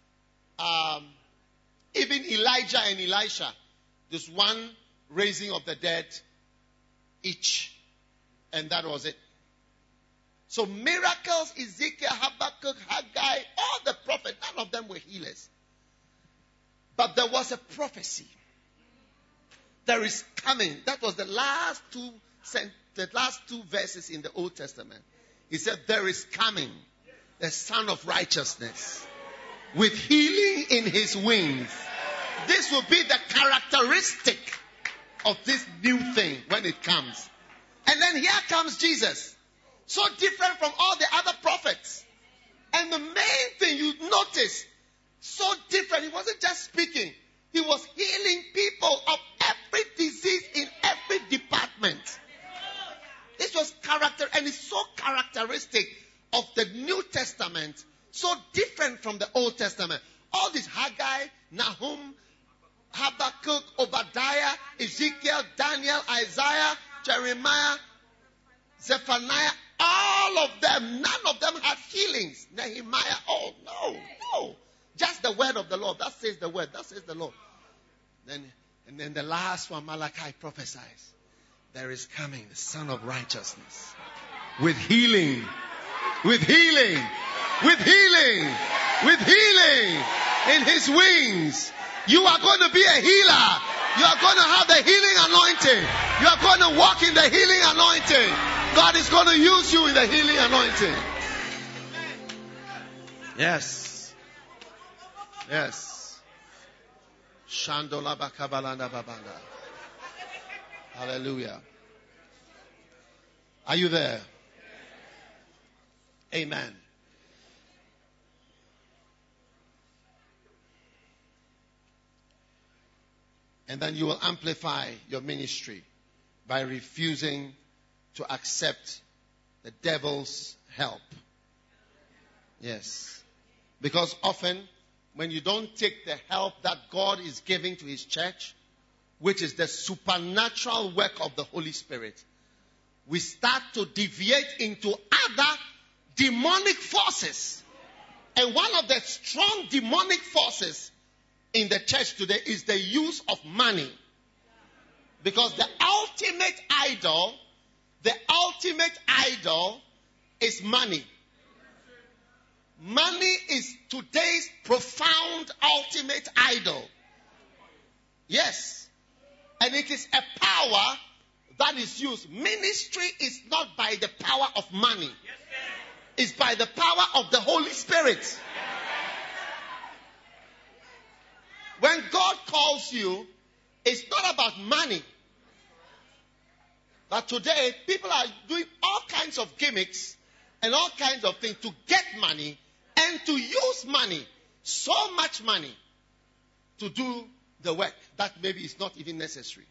even Elijah and Elisha. There's one raising of the dead each. And that was it. So miracles, Ezekiel, Habakkuk, Haggai, all the prophets, none of them were healers. But there was a prophecy. There is coming. That was the last two verses in the Old Testament. He said, there is coming the Son of Righteousness with healing in his wings. This will be the characteristic of this new thing when it comes. And then here comes Jesus. So different from all the other prophets. And the main thing you notice, so different. He wasn't just speaking. He was healing people of every disease in every department. This was character, and it's so characteristic of the New Testament, so different from the Old Testament. All these Haggai, Nahum, Habakkuk, Obadiah, Ezekiel, Daniel, Isaiah, Jeremiah, Zephaniah, all of them, none of them had healings. Nehemiah, oh, no. Just the word of the Lord. That says the word. That says the Lord. And then the last one, Malachi prophesies. There is coming the Son of Righteousness. With healing. With healing. With healing. With healing. In his wings. You are going to be a healer. You are going to have the healing anointing. You are going to walk in the healing anointing. God is going to use you in the healing anointing. Yes. Yes. Shandola bakabalanda babanda. Hallelujah. Are you there? Amen. And then you will amplify your ministry by refusing to accept the devil's help. Yes. Because often, when you don't take the help that God is giving to his church, which is the supernatural work of the Holy Spirit, we start to deviate into other demonic forces. And one of the strong demonic forces in the church today is the use of money. Because the ultimate idol is money. Money is today's profound ultimate idol. Yes. And it is a power that is used. Ministry is not by the power of money. It's by the power of the Holy Spirit. When God calls you, it's not about money. But today, people are doing all kinds of gimmicks and all kinds of things to get money and to use money, so much money, to do the work that maybe is not even necessary.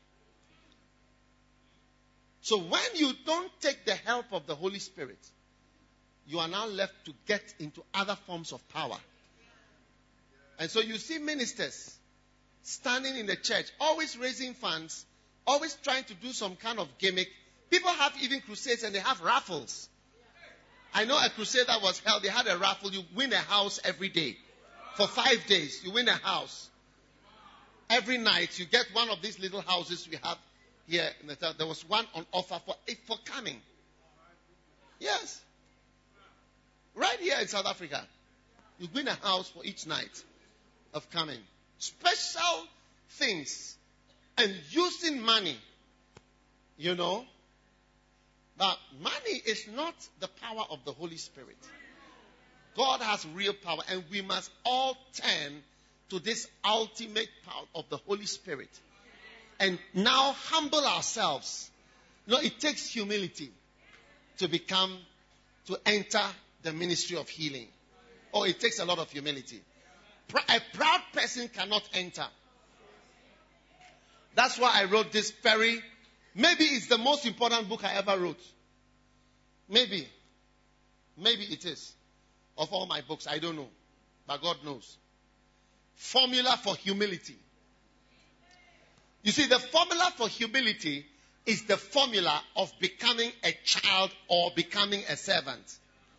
So when you don't take the help of the Holy Spirit, you are now left to get into other forms of power. And so you see ministers standing in the church, always raising funds, always trying to do some kind of gimmick. People have even crusades and they have raffles. I know a crusade that was held, they had a raffle. You win a house every day. For 5 days, you win a house. Every night, you get one of these little houses we have here in the town. There was one on offer for coming. Yes. Right here in South Africa. You win a house for each night of coming. Special things. And using money. You know. But money is not the power of the Holy Spirit. God has real power. And we must all turn to this ultimate power of the Holy Spirit. And now humble ourselves. You know, it takes humility to enter the ministry of healing. Oh, it takes a lot of humility. A proud person cannot enter. That's why I wrote this maybe it's the most important book I ever wrote. Maybe it is. Of all my books, I don't know. But God knows. Formula for humility. You see, the formula for humility is the formula of becoming a child or becoming a servant.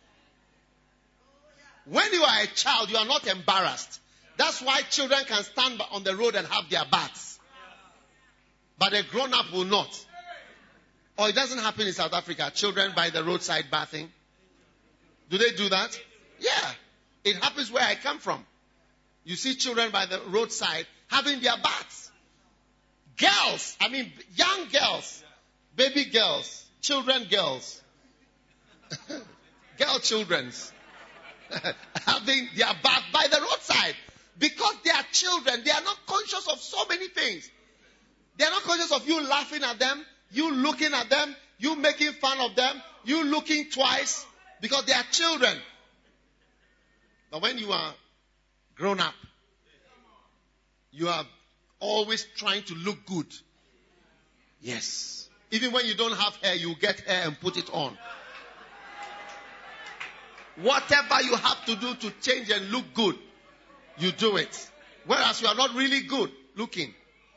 When you are a child, you are not embarrassed. That's why children can stand on the road and have their baths. But a grown-up will not. Or it doesn't happen in South Africa. Children by the roadside bathing. Do they do that? Yeah. It happens where I come from. You see children by the roadside having their baths. Girls, young girls, baby girls, children girls, girl children's having their bath by the roadside. Because they are children, they are not conscious of so many things. They are not conscious of you laughing at them, you looking at them, you making fun of them, you looking twice, because they are children. But when you are grown up, you are always trying to look good. Yes. Even when you don't have hair, you get hair and put it on. Whatever you have to do to change and look good, you do it. Whereas you are not really good looking.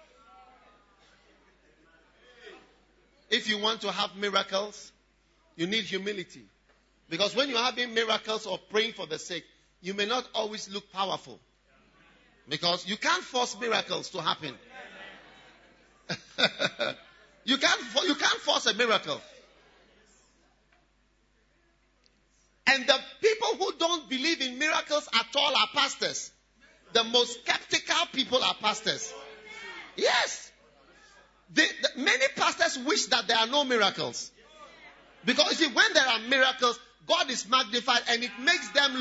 If you want to have miracles, you need humility. Because when you're having miracles or praying for the sick, you may not always look powerful. Because you can't force miracles to happen. You can't force a miracle. And the people who don't believe in miracles at all are pastors. The most skeptical people are pastors. Yes. Many pastors wish that there are no miracles. Because you see, when there are miracles, God is magnified and it makes them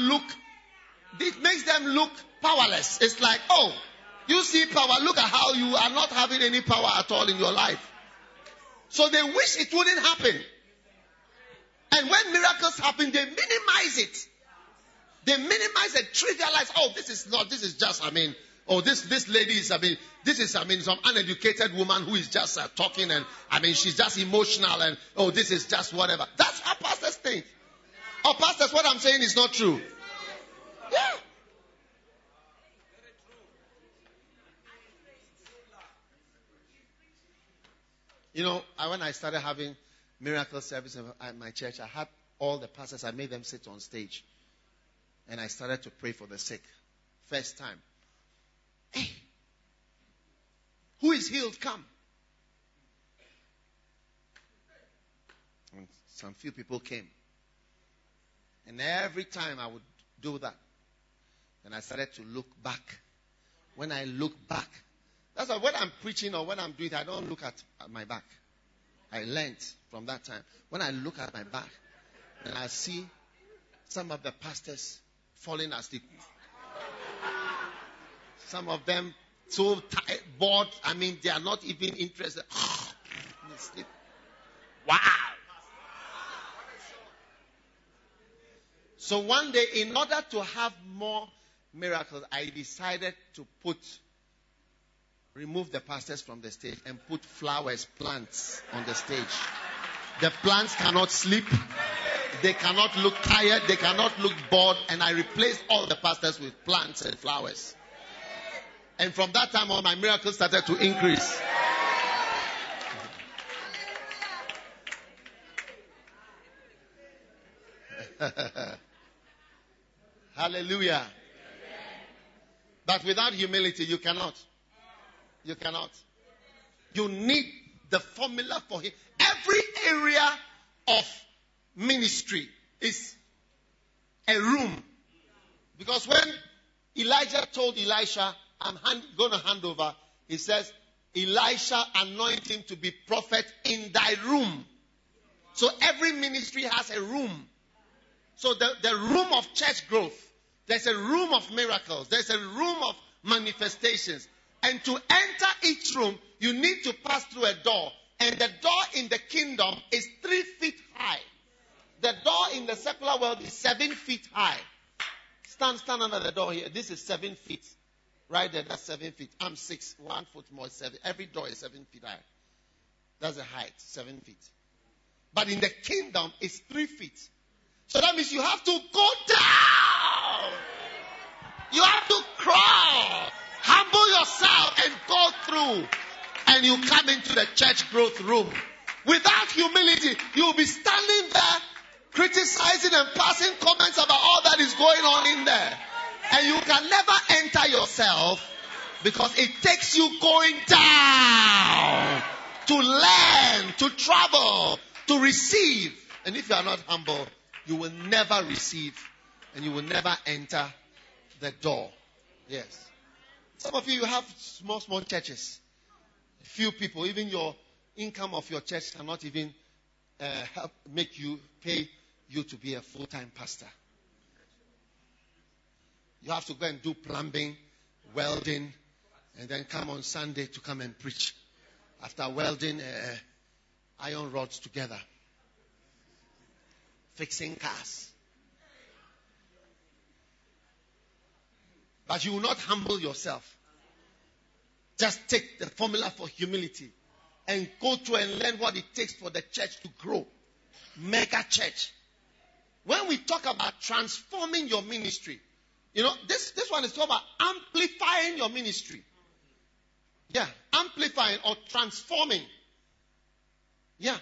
look powerless. It's like, oh, you see power, look at how you are not having any power at all in your life. So they wish it wouldn't happen. And when miracles happen, they minimize it. They minimize and trivialize. Oh, this is just, this lady is, this is some uneducated woman who is just talking and, she's just emotional and, oh, this is just whatever. That's how pastors think. Oh, pastors, what I'm saying is not true. Yeah. When I started having miracle service at my church, I had all the pastors, I made them sit on stage. And I started to pray for the sick. First time. Hey, who is healed? Come. And some few people came. And every time I would do that, then I started to look back. When I look back, that's why when I'm preaching or when I'm doing it, I don't look at my back. I learned from that time. When I look at my back, and I see some of the pastors falling asleep. Some of them so tired, bored. They are not even interested. They sleep. Wow. So one day, in order to have more miracles, I decided to remove the pastors from the stage and put plants on the stage. The plants cannot sleep. They cannot look tired. They cannot look bored. And I replaced all the pastors with plants and flowers. And from that time on, my miracles started to increase. Hallelujah. But without humility, you cannot. You cannot. You need the formula for him. Every area of ministry is a room. Because when Elijah told Elisha, I'm going to hand over, he says, Elisha anoint him to be prophet in thy room. So every ministry has a room. So the room of church growth, there's a room of miracles, there's a room of manifestations. And to enter each room, you need to pass through a door. And the door in the kingdom is 3 feet high. The door in the secular world is 7 feet high. Stand under the door here. This is 7 feet. Right there, that's 7 feet. I'm 6, 1 foot more, 7. Every door is 7 feet high. That's the height, 7 feet. But in the kingdom, it's 3 feet. So that means you have to go down. You have to crawl. Humble yourself and go through. And you come into the church growth room. Without humility, you'll be standing there criticizing and passing comments about all that is going on in there. And you can never enter yourself because it takes you going down to learn, to travel, to receive. And if you are not humble, you will never receive and you will never enter the door. Yes. Some of you have small churches. Few people, even your income of your church cannot even help make you pay you to be a full-time pastor. You have to go and do plumbing, welding, and then come on Sunday to come and preach. After welding iron rods together. Fixing cars. But you will not humble yourself. Just take the formula for humility and go to and learn what it takes for the church to grow. Mega church. When we talk about transforming your ministry, this one is talking about amplifying your ministry. Yeah, amplifying or transforming. Yeah.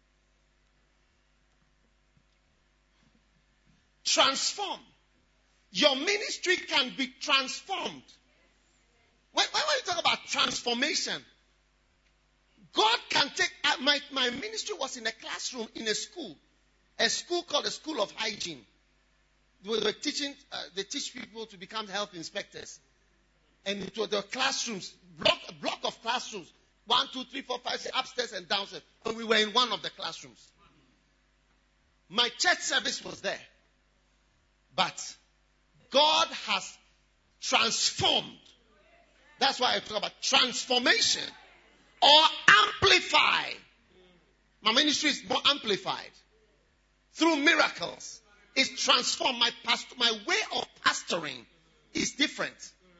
Transform. Your ministry can be transformed. When you talk about transformation, God can take... My ministry was in a classroom in a school called the School of Hygiene. They teach people to become health inspectors. And it was the classrooms, block of classrooms, 1, 2, 3, 4, 5, 6, upstairs and downstairs. And we were in one of the classrooms. My church service was there. But God has transformed. That's why I talk about transformation or amplify. My ministry is more amplified through miracles. It's transformed. My way of pastoring is different.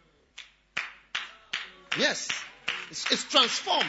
Yes, it's transformed.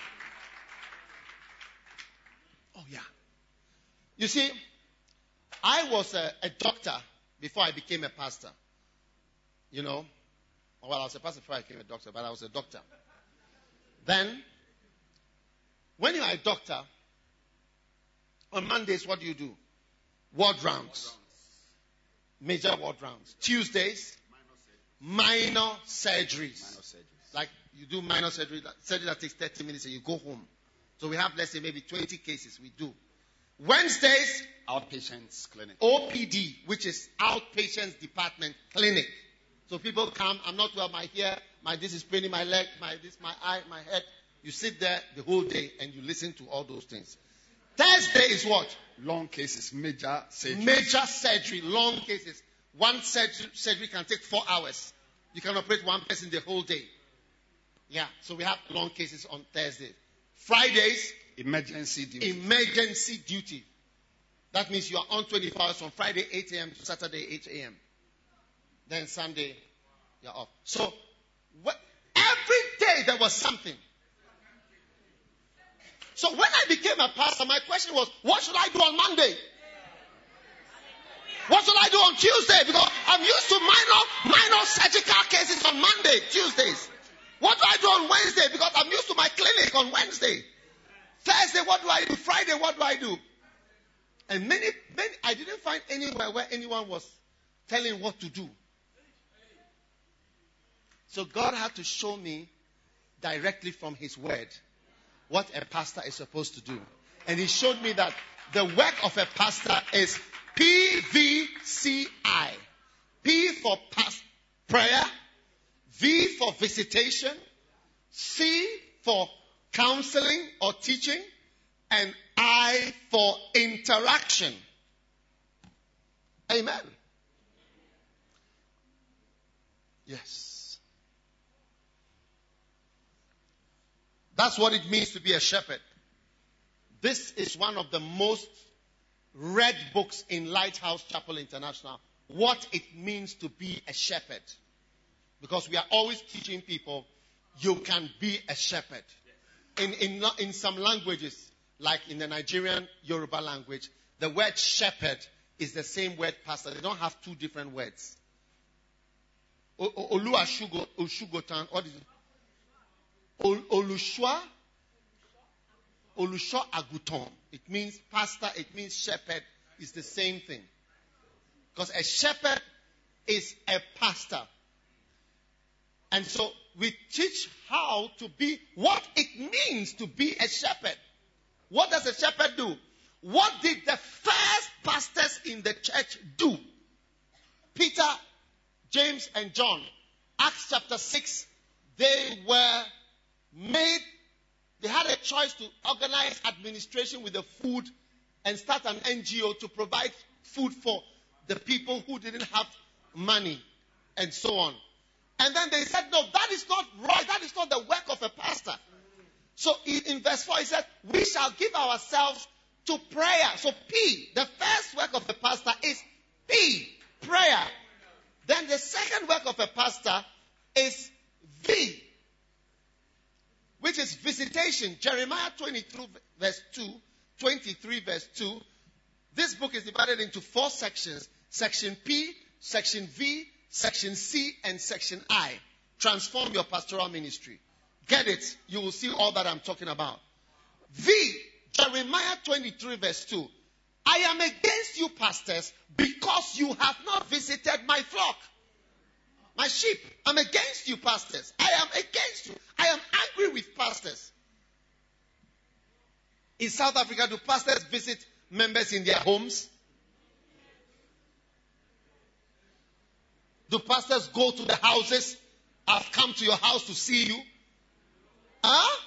Oh yeah. You see, I was a doctor before I became a pastor. Well, I was a pastor before I became a doctor, but I was a doctor. Then, when you are a doctor, on Mondays, what do? Ward rounds. Major ward rounds. Tuesdays, minor surgeries. Like you do minor surgery that takes 30 minutes and you go home. So we have, let's say, maybe 20 cases we do. Wednesdays, outpatients clinic. OPD, which is outpatients department clinic. So people come, I'm not well, this is paining my leg, my eye, my head. You sit there the whole day and you listen to all those things. Thursday is what? Long cases, major surgery. Major surgery, long cases. One surgery can take 4 hours. You can operate one person the whole day. Yeah, so we have long cases on Thursday. Fridays, emergency duty. That means you are on 24 hours from Friday 8 a.m. to Saturday 8 a.m. Then Sunday, you're off. So, every day there was something. So when I became a pastor, my question was, what should I do on Monday? What should I do on Tuesday? Because I'm used to minor surgical cases on Monday, Tuesdays. What do I do on Wednesday? Because I'm used to my clinic on Wednesday. Thursday, what do I do? Friday, what do I do? And many, I didn't find anywhere where anyone was telling what to do. So God had to show me directly from His Word what a pastor is supposed to do. And He showed me that the work of a pastor is PVCI. P for prayer, V for visitation, C for counseling or teaching, and I for interaction. Amen. Yes. That's what it means to be a shepherd. This is one of the most read books in Lighthouse Chapel International. What it means to be a shepherd. Because we are always teaching people, you can be a shepherd. In some languages, like in the Nigerian Yoruba language, the word shepherd is the same word pastor. They don't have two different words. Oluwashugotan, what is it? Olushwa? Olusho Aguton. It means pastor, it means shepherd. It's the same thing. Because a shepherd is a pastor. And so we teach how to be, what it means to be a shepherd. What does a shepherd do? What did the first pastors in the church do? Peter, James, and John. Acts chapter 6, they had a choice to organize administration with the food and start an NGO to provide food for the people who didn't have money and so on. And then they said, no, that is not right. That is not the work of a pastor. So in verse 4, he said, we shall give ourselves to prayer. So P, the first work of a pastor is P, prayer. Then the second work of a pastor is V, which is visitation. Jeremiah 23 verse 2. This book is divided into 4 sections. Section P, Section V, Section C, and Section I. Transform your pastoral ministry. Get it? You will see all that I'm talking about. V, Jeremiah 23 verse 2. I am against you, pastors, because you have not visited my flock, my sheep. I'm against you, pastors. I am against you. I am angry with pastors. In South Africa, do pastors visit members in their homes? Do pastors go to the houses? I've come to your house to see you. Huh?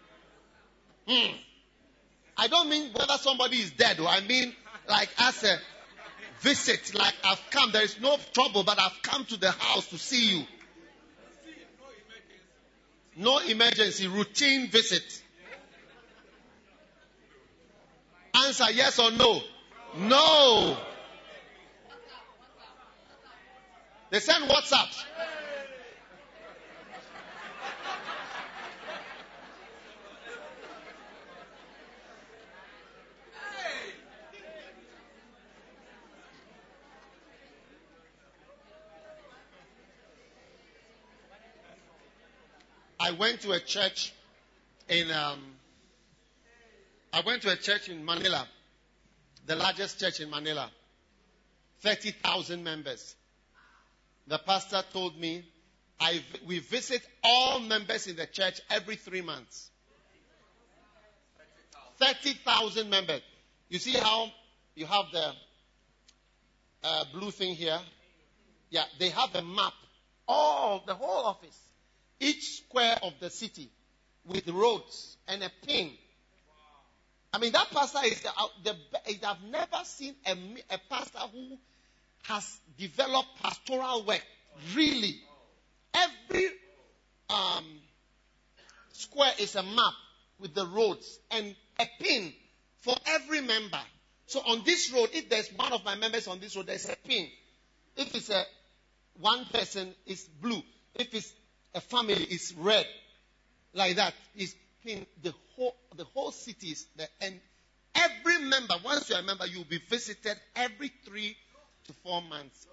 I don't mean whether somebody is dead, or I mean like as a visit, like I've come. There is no trouble, but I've come to the house to see you. No emergency, routine visit. Answer yes or no. No. They send WhatsApps. I went to a church in Manila, the largest church in Manila, 30,000 members. The pastor told me, we visit all members in the church every 3 months. 30,000 members. You see how you have the blue thing here? Yeah, they have a map, the whole office. Each square of the city with roads and a pin. I mean, that pastor I've never seen a pastor who has developed pastoral work. Really. Every square is a map with the roads and a pin for every member. So on this road, if there's one of my members on this road, there's a pin. If it's one person, it's blue. If it's a family, it's red. Like that. It's pin. The whole city is there. And every member, once you're a member, you'll be visited every 3 to 4 months.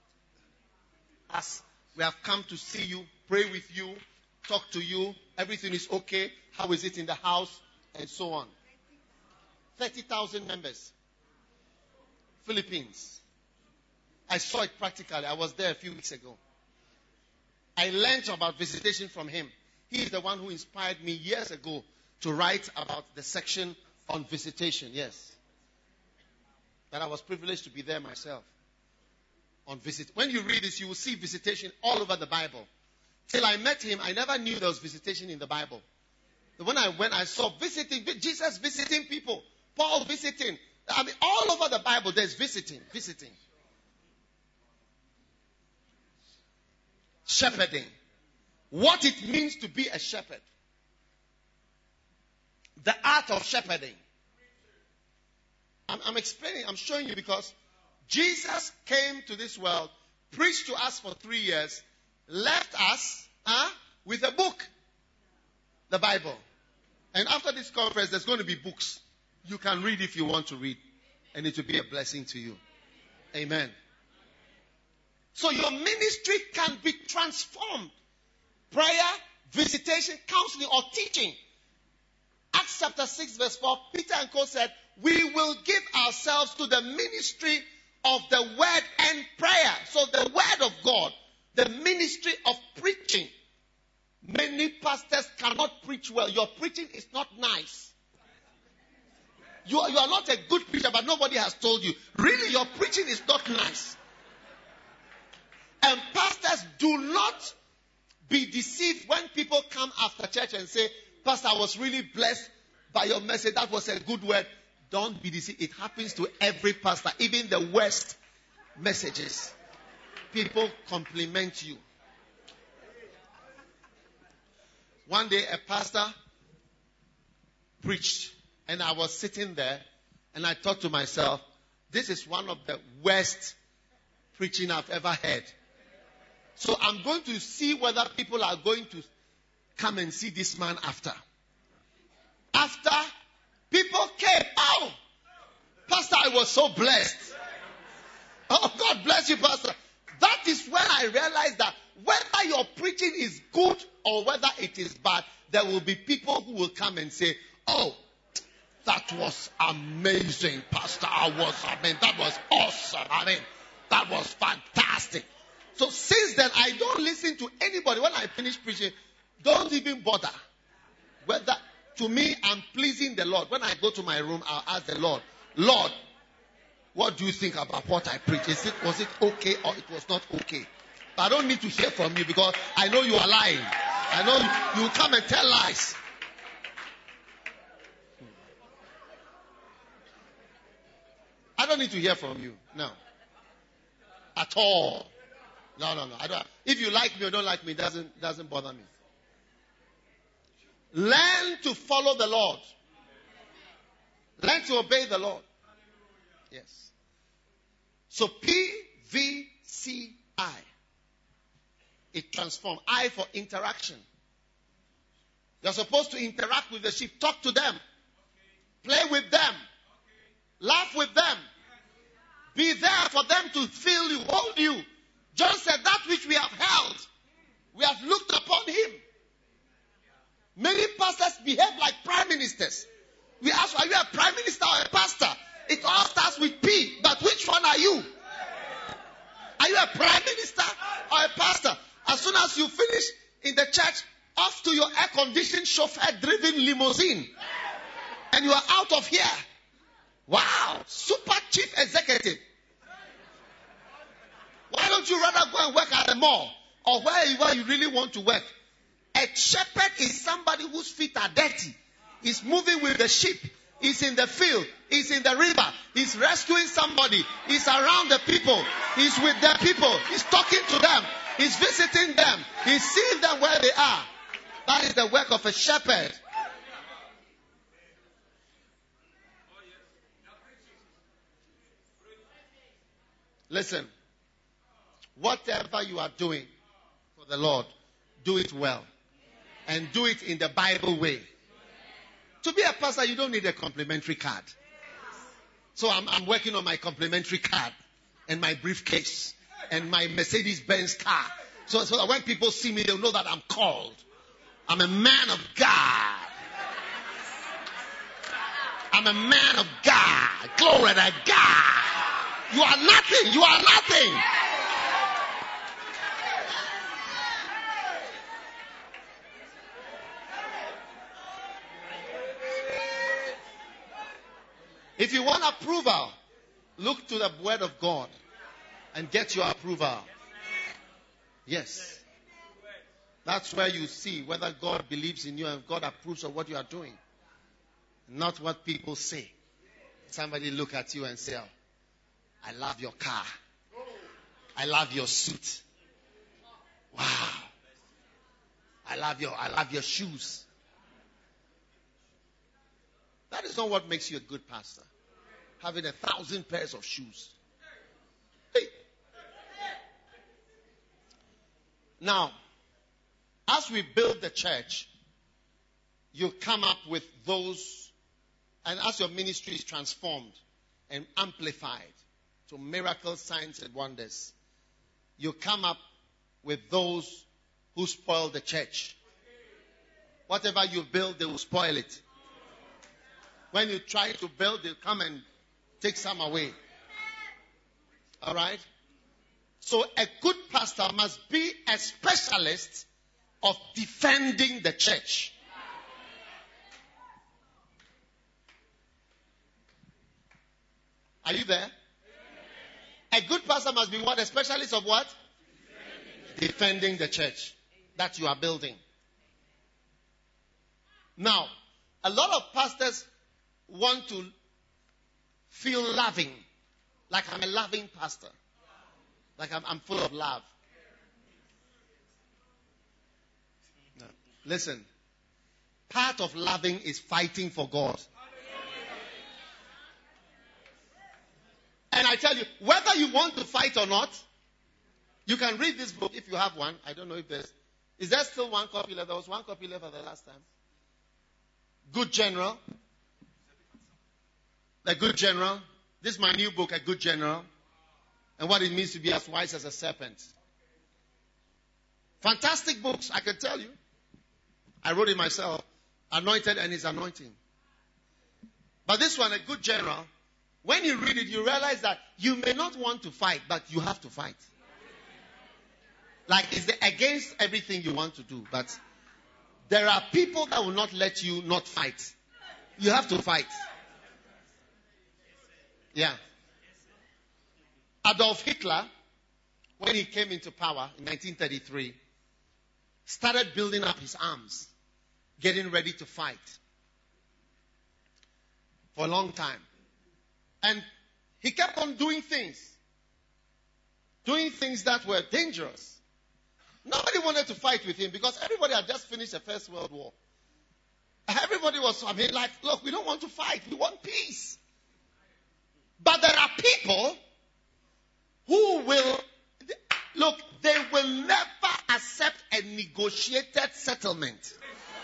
As we have come to see you, pray with you, talk to you, everything is okay, how is it in the house, and so on. 30,000 members. Philippines. I saw it practically. I was there a few weeks ago. I learned about visitation from him. He is the one who inspired me years ago to write about the section on visitation. Yes. That I was privileged to be there myself. On visit. When you read this, you will see visitation all over the Bible. Till I met him, I never knew there was visitation in the Bible. When I went, I saw visiting, Jesus visiting people, Paul visiting. I mean, all over the Bible, there's visiting. Shepherding. What it means to be a shepherd. The art of shepherding. I'm explaining, I'm showing you because Jesus came to this world, preached to us for 3 years, left us with a book, the Bible. And after this conference, there's going to be books. You can read if you want to read. And it will be a blessing to you. Amen. So your ministry can be transformed. Prayer, visitation, counseling, or teaching. Acts chapter 6 verse 4, Peter and Co said, we will give ourselves to the ministry of the word and prayer. So the word of God, the ministry of preaching. Many pastors cannot preach well. Your preaching is not nice. You are not a good preacher, but nobody has told you. Really, your preaching is not nice. And pastors, do not be deceived when people come after church and say, Pastor, I was really blessed by your message. That was a good word. Don't be deceived. It happens to every pastor, even the worst messages. People compliment you. One day a pastor preached and I was sitting there and I thought to myself, this is one of the worst preaching I've ever heard. So I'm going to see whether people are going to come and see this man after. After people came, oh, Pastor, I was so blessed. Oh, God bless you, Pastor. That is when I realized that whether your preaching is good or whether it is bad, there will be people who will come and say, oh, that was amazing, Pastor. That was awesome. That was fantastic. So since then, I don't listen to anybody. When I finish preaching, don't even bother. Whether, to me, I'm pleasing the Lord. When I go to my room, I'll ask the Lord, Lord, what do you think about what I preached? Was it okay or it was not okay? I don't need to hear from you because I know you are lying. I know you come and tell lies. I don't need to hear from you. No. At all. No. I don't. If you like me or don't like me, it doesn't bother me. Learn to follow the Lord. Learn to obey the Lord. Yes. So PVCI. It transforms. I for interaction. You're supposed to interact with the sheep. Talk to them. Play with them. Laugh with them. Be there for them to feel you, hold you. John said, that which we have held, we have looked upon him. Many pastors behave like prime ministers. We ask, are you a prime minister or a pastor? It all starts with P, but which one are you? Are you a prime minister or a pastor? As soon as you finish in the church, off to your air-conditioned chauffeur-driven limousine. And you are out of here. Wow, super chief executive. Why don't you rather go and work at the mall or where you really want to work? A shepherd is somebody whose feet are dirty. He's moving with the sheep. He's in the field. He's in the river. He's rescuing somebody. He's around the people. He's with the people. He's talking to them. He's visiting them. He's seeing them where they are. That is the work of a shepherd. Listen, whatever you are doing for the Lord, do it well. And do it in the Bible way. To be a pastor, you don't need a complimentary card. So I'm working on my complimentary card and my briefcase and my Mercedes-Benz car. So that when people see me, they'll know that I'm called. I'm a man of God. I'm a man of God. Glory to God. You are nothing. You are nothing. If you want approval, look to the word of God and get your approval. Yes. That's where you see whether God believes in you and God approves of what you are doing. Not what people say. Somebody look at you and say, oh, I love your car. I love your suit. Wow. I love your shoes. That is not what makes you a good pastor. Having 1,000 pairs of shoes. Hey. Now, as we build the church, you come up with those, and as your ministry is transformed and amplified to miracles, signs, and wonders, you come up with those who spoil the church. Whatever you build, they will spoil it. When you try to build, they'll come and take some away. All right? So a good pastor must be a specialist of defending the church. Are you there? A good pastor must be what? A specialist of what? Defending the church that you are building. Now, a lot of pastors want to feel loving. Like I'm a loving pastor. Like I'm full of love. No. Listen. Part of loving is fighting for God. And I tell you, whether you want to fight or not, you can read this book if you have one. I don't know if there's... Is there still one copy left? There was one copy left the last time. Good General. The Good General. This is my new book, A Good General. And what it means to be as wise as a serpent. Fantastic books, I can tell you. I wrote it myself. Anointed and His Anointing. But this one, A Good General, when you read it, you realize that you may not want to fight, but you have to fight. Like it's against everything you want to do. But there are people that will not let you not fight. You have to fight. Yeah. Adolf Hitler, when he came into power in 1933, started building up his arms, getting ready to fight for a long time. And he kept on doing things that were dangerous. Nobody wanted to fight with him because everybody had just finished the First World War. Everybody was, like, look, we don't want to fight. We want peace. But there are people who will, look, they will never accept a negotiated settlement.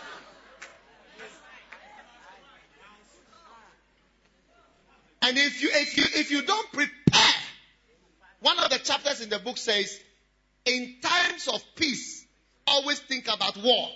And if you don't prepare, one of the chapters in the book says, in times of peace, always think about war.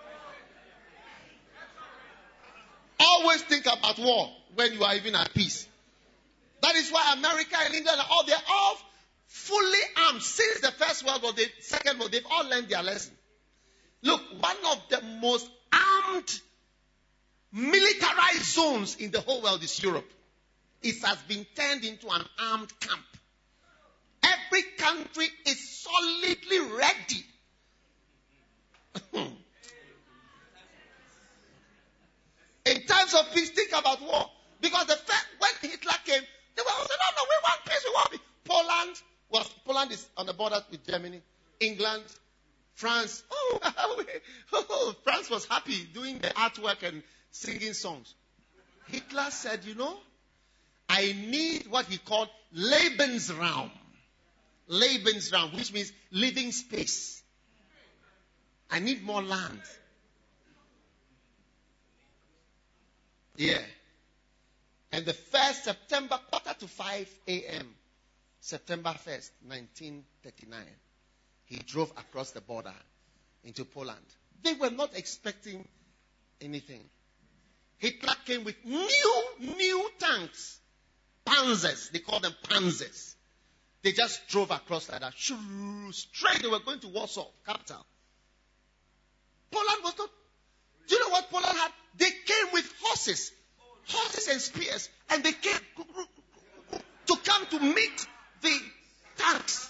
Always think about war when you are even at peace. That is why America and England, they're all fully armed. Since the First World War, the Second World, they've all learned their lesson. Look, one of the most armed, militarized zones in the whole world is Europe. It has been turned into an armed camp. Every country is solidly ready. In times of peace, think about war. Because when Hitler came, they were all saying, no, we want peace, we want peace. Poland is on the border with Germany, England, France. France was happy doing the artwork and singing songs. Hitler said, I need what he called Lebensraum. Lebensraum, which means living space. I need more land. Yeah. And the 1st September, 4:45 a.m., September 1st, 1939, he drove across the border into Poland. They were not expecting anything. Hitler came with new tanks. Panzers. They call them Panzers. They just drove across like that. Straight, they were going to Warsaw, capital. Poland was not... Do you know what Poland had? They came with horses and spears, and they came to come to meet the tanks.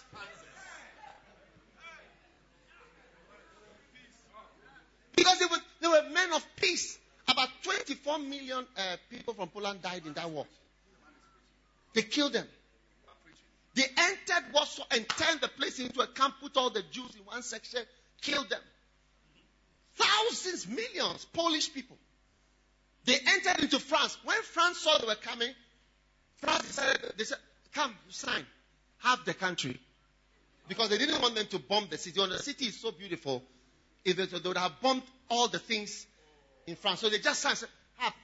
Because they were men of peace. About 24 million people from Poland died in that war. They killed them. They entered Warsaw and turned the place into a camp, put all the Jews in one section, killed them. Thousands, millions, Polish people. They entered into France. When France saw they were coming, France decided, they said, come, sign, have the country. Because they didn't want them to bomb the city. The city is so beautiful. If they would have bombed all the things in France. So they just signed, have.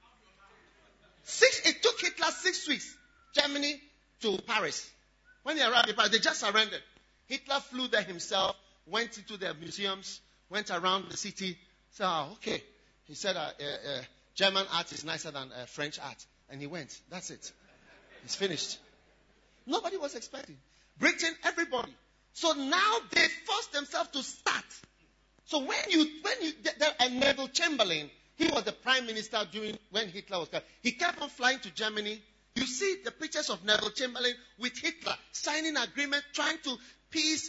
It took Hitler 6 weeks. Germany to Paris. When they arrived in Paris, they just surrendered. Hitler flew there himself, went into their museums, went around the city. Said, okay. He said, German art is nicer than French art. And he went. That's it. It's finished. Nobody was expecting. Britain, everybody. So now they forced themselves to start. So and Neville Chamberlain, he was the prime minister when Hitler was coming. He kept on flying to Germany. You see the pictures of Neville Chamberlain with Hitler signing agreement, trying to peace.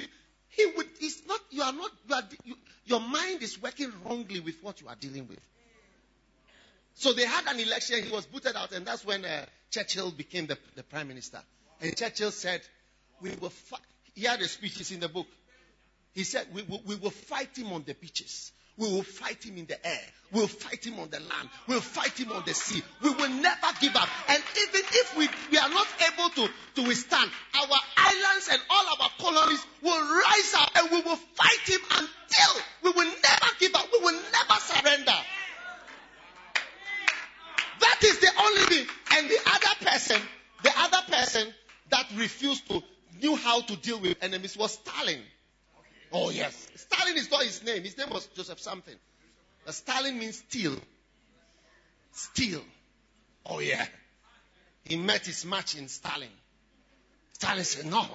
Your mind is working wrongly with what you are dealing with. So they had an election, he was booted out, and that's when Churchill became the prime minister. And Churchill said, we will fight. He had a speech, it's in the book. He said, we will fight him on the beaches. We will fight him in the air. We will fight him on the land. We will fight him on the sea. We will never give up. And even if we are not able to withstand, our islands and all our colonies will rise up and we will fight him until we will never give up. We will never surrender. That is the only thing. And the other person that refused to knew how to deal with enemies was Stalin. Oh yes. Stalin is not his name. His name was Joseph something. Stalin means steal. Steal. Oh yeah. He met his match in Stalin. Stalin said, no.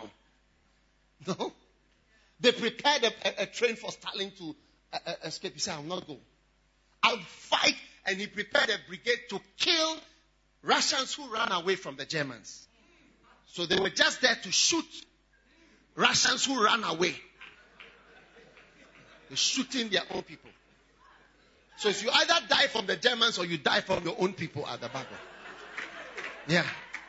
They prepared a train for Stalin to escape. He said, I'll not go. I'll fight. And he prepared a brigade to kill Russians who ran away from the Germans. So they were just there to shoot Russians who ran away. They're shooting their own people. So if you either die from the Germans or you die from your own people at the background. Yeah.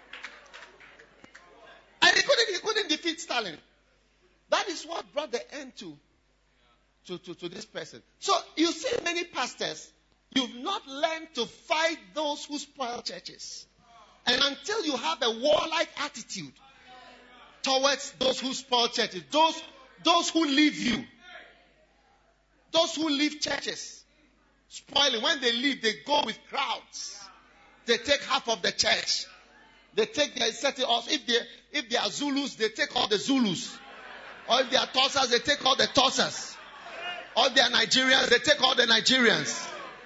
And he couldn't defeat Stalin. That is what brought the end to this person. So you see many pastors, you've not learned to fight those who spoil churches. And until you have a warlike attitude towards those who spoil churches, those who leave you, those who leave churches, spoiling. When they leave, they go with crowds. They take half of the church. They take their setting off. If they are Zulus, they take all the Zulus. Or if they are Tossas, they take all the Tossas. Or if they are Nigerians, they take all the Nigerians.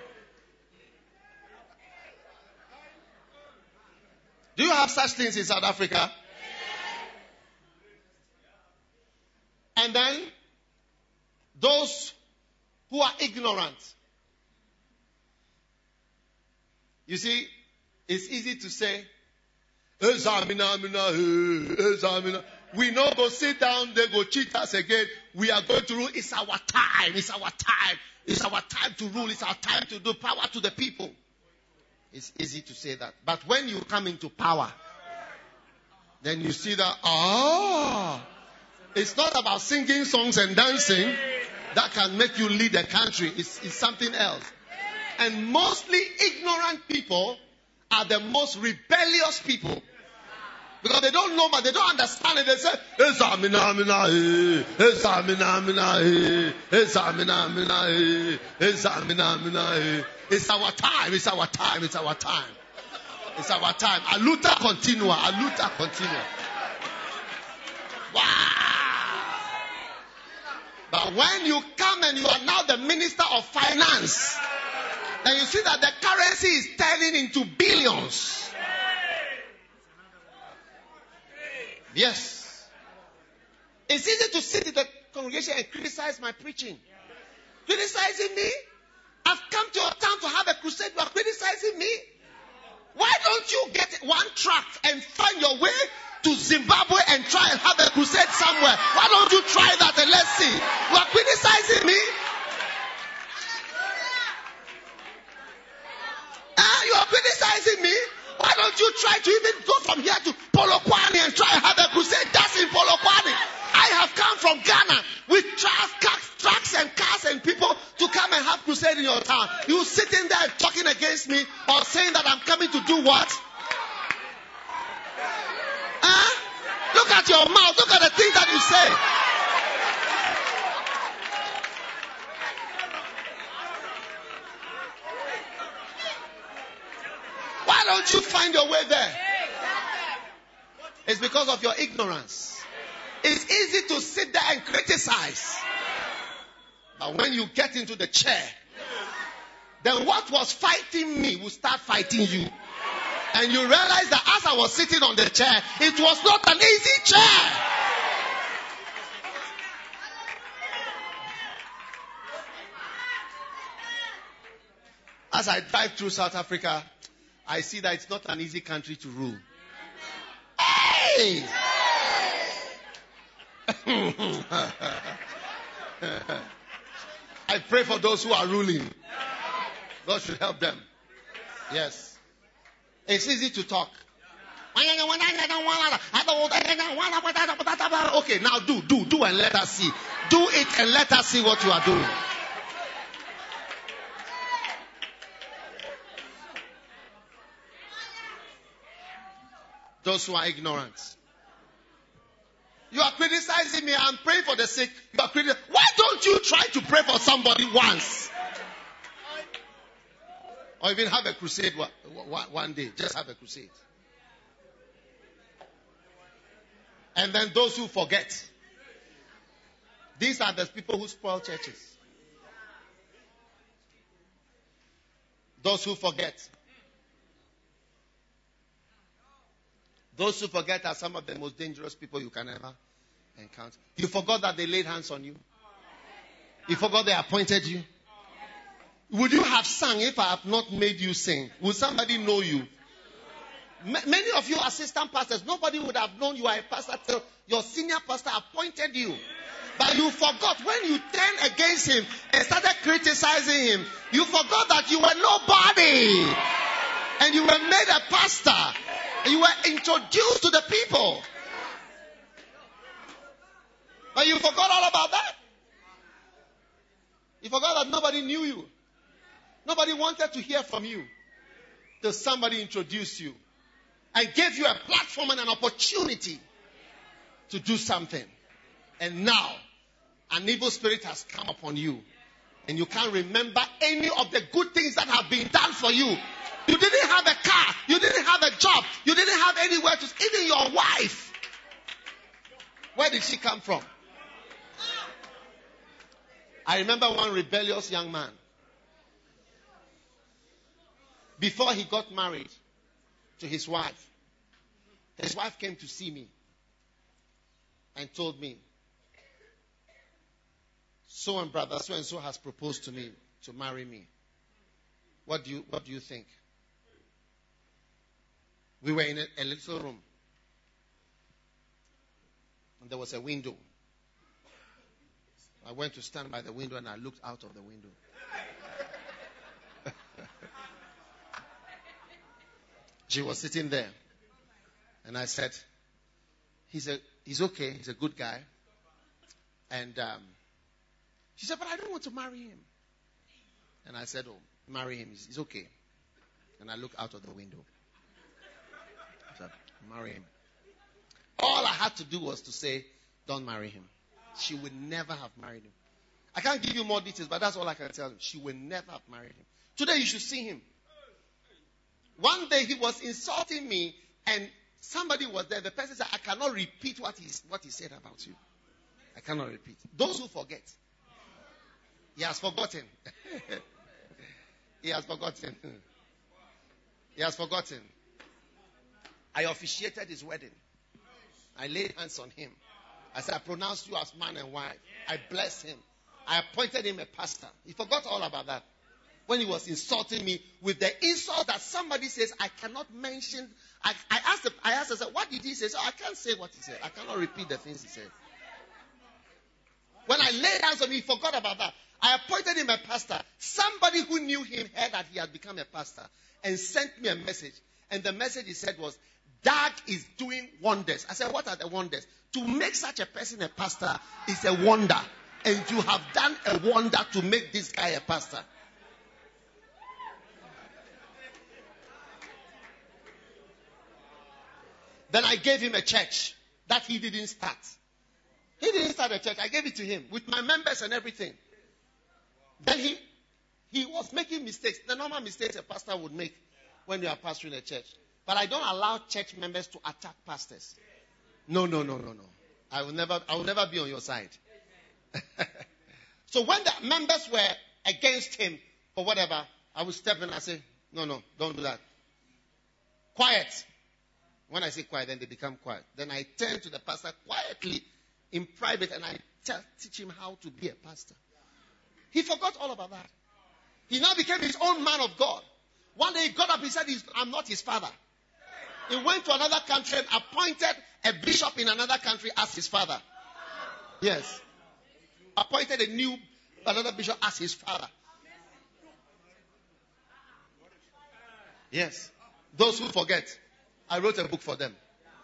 Do you have such things in South Africa? And then, those who are ignorant. You see, it's easy to say, we know go sit down, they go cheat us again. We are going to rule. It's our time. It's our time. It's our time to rule. It's our time to do power to the people. It's easy to say that. But when you come into power, then you see that, it's not about singing songs and dancing that can make you lead a country. It's something else. And mostly ignorant people are the most rebellious people. Because they don't know, but they don't understand it. They say, it's our time, it's our time, it's our time. It's our time. Aluta continua, aluta continua. Wow. But when you come and you are now the Minister of Finance, then you see that the currency is turning into billions. Yes. It's easy to sit in the congregation and criticize my preaching. Criticizing me? I've come to your town to have a crusade. You are criticizing me? Why don't you get one truck and find your way to Zimbabwe and try and have a crusade somewhere? Why don't you try that and let's see? You are criticizing me? You are criticizing me? Why don't you try to even go from here to Polokwane and try and have a crusade? That's in Polokwane. I have come from Ghana with trucks and cars and people to come and have crusade in your town. You sitting there talking against me or saying that I'm coming to do what? Look at your mouth. Look at the things that you say. Why don't you find your way there? It's because of your ignorance. It's easy to sit there and criticize. But when you get into the chair, then what was fighting me will start fighting you. And you realize that as I was sitting on the chair, it was not an easy chair. As I drive through South Africa, I see that it's not an easy country to rule. Hey! I pray for those who are ruling. God should help them. Yes. It's easy to talk. Okay, now do and let us see. Do it and let us see what you are doing. Those who are ignorant. You are criticizing me. I'm praying for the sick. You are criticizing. Why don't you try to pray for somebody once? Or even have a crusade one day. Just have a crusade. And then those who forget. These are the people who spoil churches. Those who forget. Those who forget are some of the most dangerous people you can ever encounter. You forgot that they laid hands on you. You forgot they appointed you. Would you have sung if I have not made you sing? Would somebody know you? Many of you assistant pastors, nobody would have known you are a pastor till your senior pastor appointed you. But you forgot when you turned against him and started criticizing him. You forgot that you were nobody. And you were made a pastor. You were introduced to the people. But you forgot all about that. You forgot that nobody knew you. Nobody wanted to hear from you. Till somebody introduced you. And gave you a platform and an opportunity to do something. And now, an evil spirit has come upon you. And you can't remember any of the good things that have been done for you. You didn't have a car. You didn't have a job. You didn't have anywhere to... Even your wife. Where did she come from? I remember one rebellious young man. Before he got married to his wife came to see me and told me, so and brother so and so has proposed to me to marry me. What do you think? We were in a little room. And there was a window. I went to stand by the window and I looked out of the window. She was sitting there. And I said, he's okay. He's a good guy. And she said, but I don't want to marry him. And I said, oh, marry him. He's okay. And I looked out of the window. I said, marry him. All I had to do was to say, don't marry him. She would never have married him. I can't give you more details, but that's all I can tell you. She would never have married him. Today you should see him. One day he was insulting me and somebody was there. The person said, I cannot repeat what he said about you. I cannot repeat. Those who forget. He has forgotten. He has forgotten. He has forgotten. I officiated his wedding. I laid hands on him. I said, I pronounced you as man and wife. I blessed him. I appointed him a pastor. He forgot all about that. When he was insulting me with the insult that somebody says, I cannot mention. I asked him, what did he say? So I can't say what he said. I cannot repeat the things he said. When I laid hands on him, he forgot about that. I appointed him a pastor. Somebody who knew him heard that he had become a pastor and sent me a message. And the message he said was, Doug is doing wonders. I said, what are the wonders? To make such a person a pastor is a wonder. And you have done a wonder to make this guy a pastor. Then I gave him a church that he didn't start. He didn't start a church. I gave it to him with my members and everything. Then he was making mistakes. The normal mistakes a pastor would make when you are pastoring a church. But I don't allow church members to attack pastors. No. I will never be on your side. So when the members were against him or whatever, I will step in and say, no, don't do that. Quiet. When I say quiet, then they become quiet. Then I turn to the pastor quietly in private and I teach him how to be a pastor. He forgot all about that. He now became his own man of God. One day he got up, he said, I'm not his father. He went to another country and appointed a bishop in another country as his father. Yes. Appointed another bishop as his father. Yes. Those who forget, I wrote a book for them.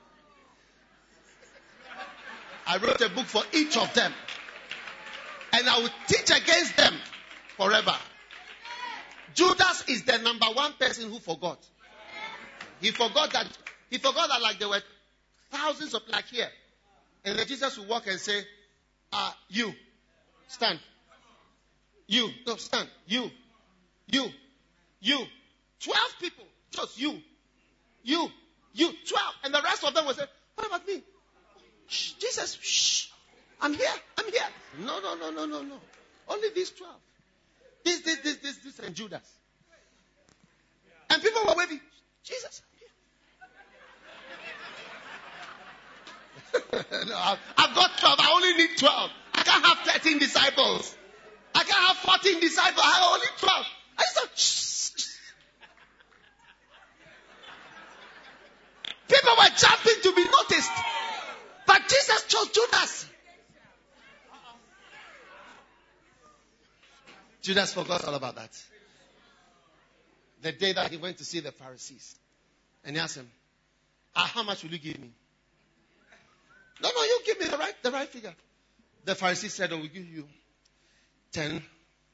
I wrote a book for each of them. And I will teach against them forever. Judas is the number one person who forgot. He forgot that like there were thousands of like here. And then Jesus would walk and say, you, stand. You, no, stand. You. 12 people, just you, 12. And the rest of them will say, what about me? Shh, Jesus, shh. I'm here. No. Only these 12. This, and Judas. And people were waving, Jesus, I'm here. No, I've got 12. I only need 12. I can't have 13 disciples. I can't have 14 disciples. I only 12. I said, shh. People were jumping to be noticed. But Jesus chose Judas. Judas forgot all about that. The day that he went to see the Pharisees. And he asked him, how much will you give me? No, you give me the right figure. The Pharisees said, we'll give you 10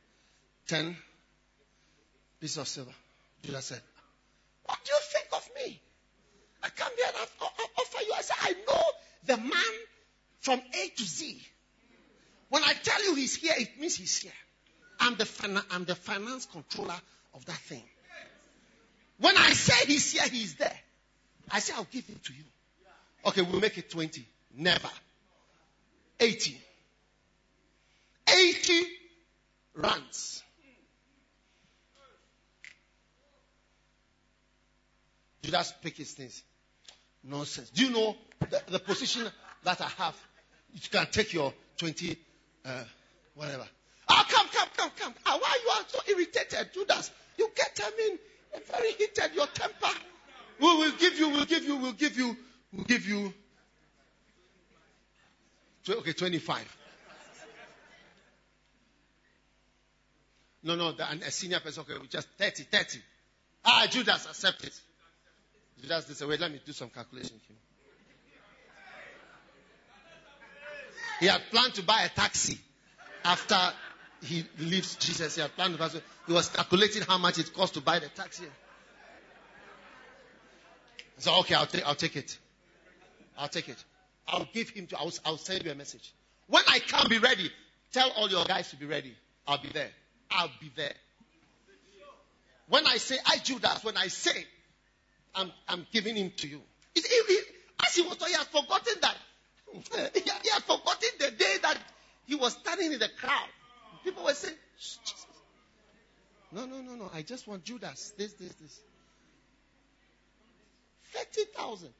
pieces of silver. Judas said, what do you think of me? I come here and offer you. I said, I know the man from A to Z. When I tell you he's here, it means he's here. I'm the finance controller of that thing. When I say he's here, he's there. I say, I'll give him to you. Okay, we'll make it 20. Never. 80. 80 rands. Judas pick his things. Nonsense. Do you know the position that I have? You can take your 20, whatever. Oh, come. Why you are so irritated, Judas? You get, very heated, your temper. We'll give you. Okay, 25. No, and a senior person, okay, just 30. Judas, accept it. Judas said, wait, let me do some calculation here. He had planned to buy a taxi after he leaves Jesus. He had planned to buy, so he was calculating how much it cost to buy the taxi. So, okay, I'll take it. I'll give him to, I'll send you a message. When I come, be ready. Tell all your guys to be ready. I'll be there. When I say, Judas, I'm giving him to you. As he was talking, he had forgotten that. He had forgotten the day that he was standing in the crowd. People were saying, Jesus. No. I just want Judas. This. 30,000.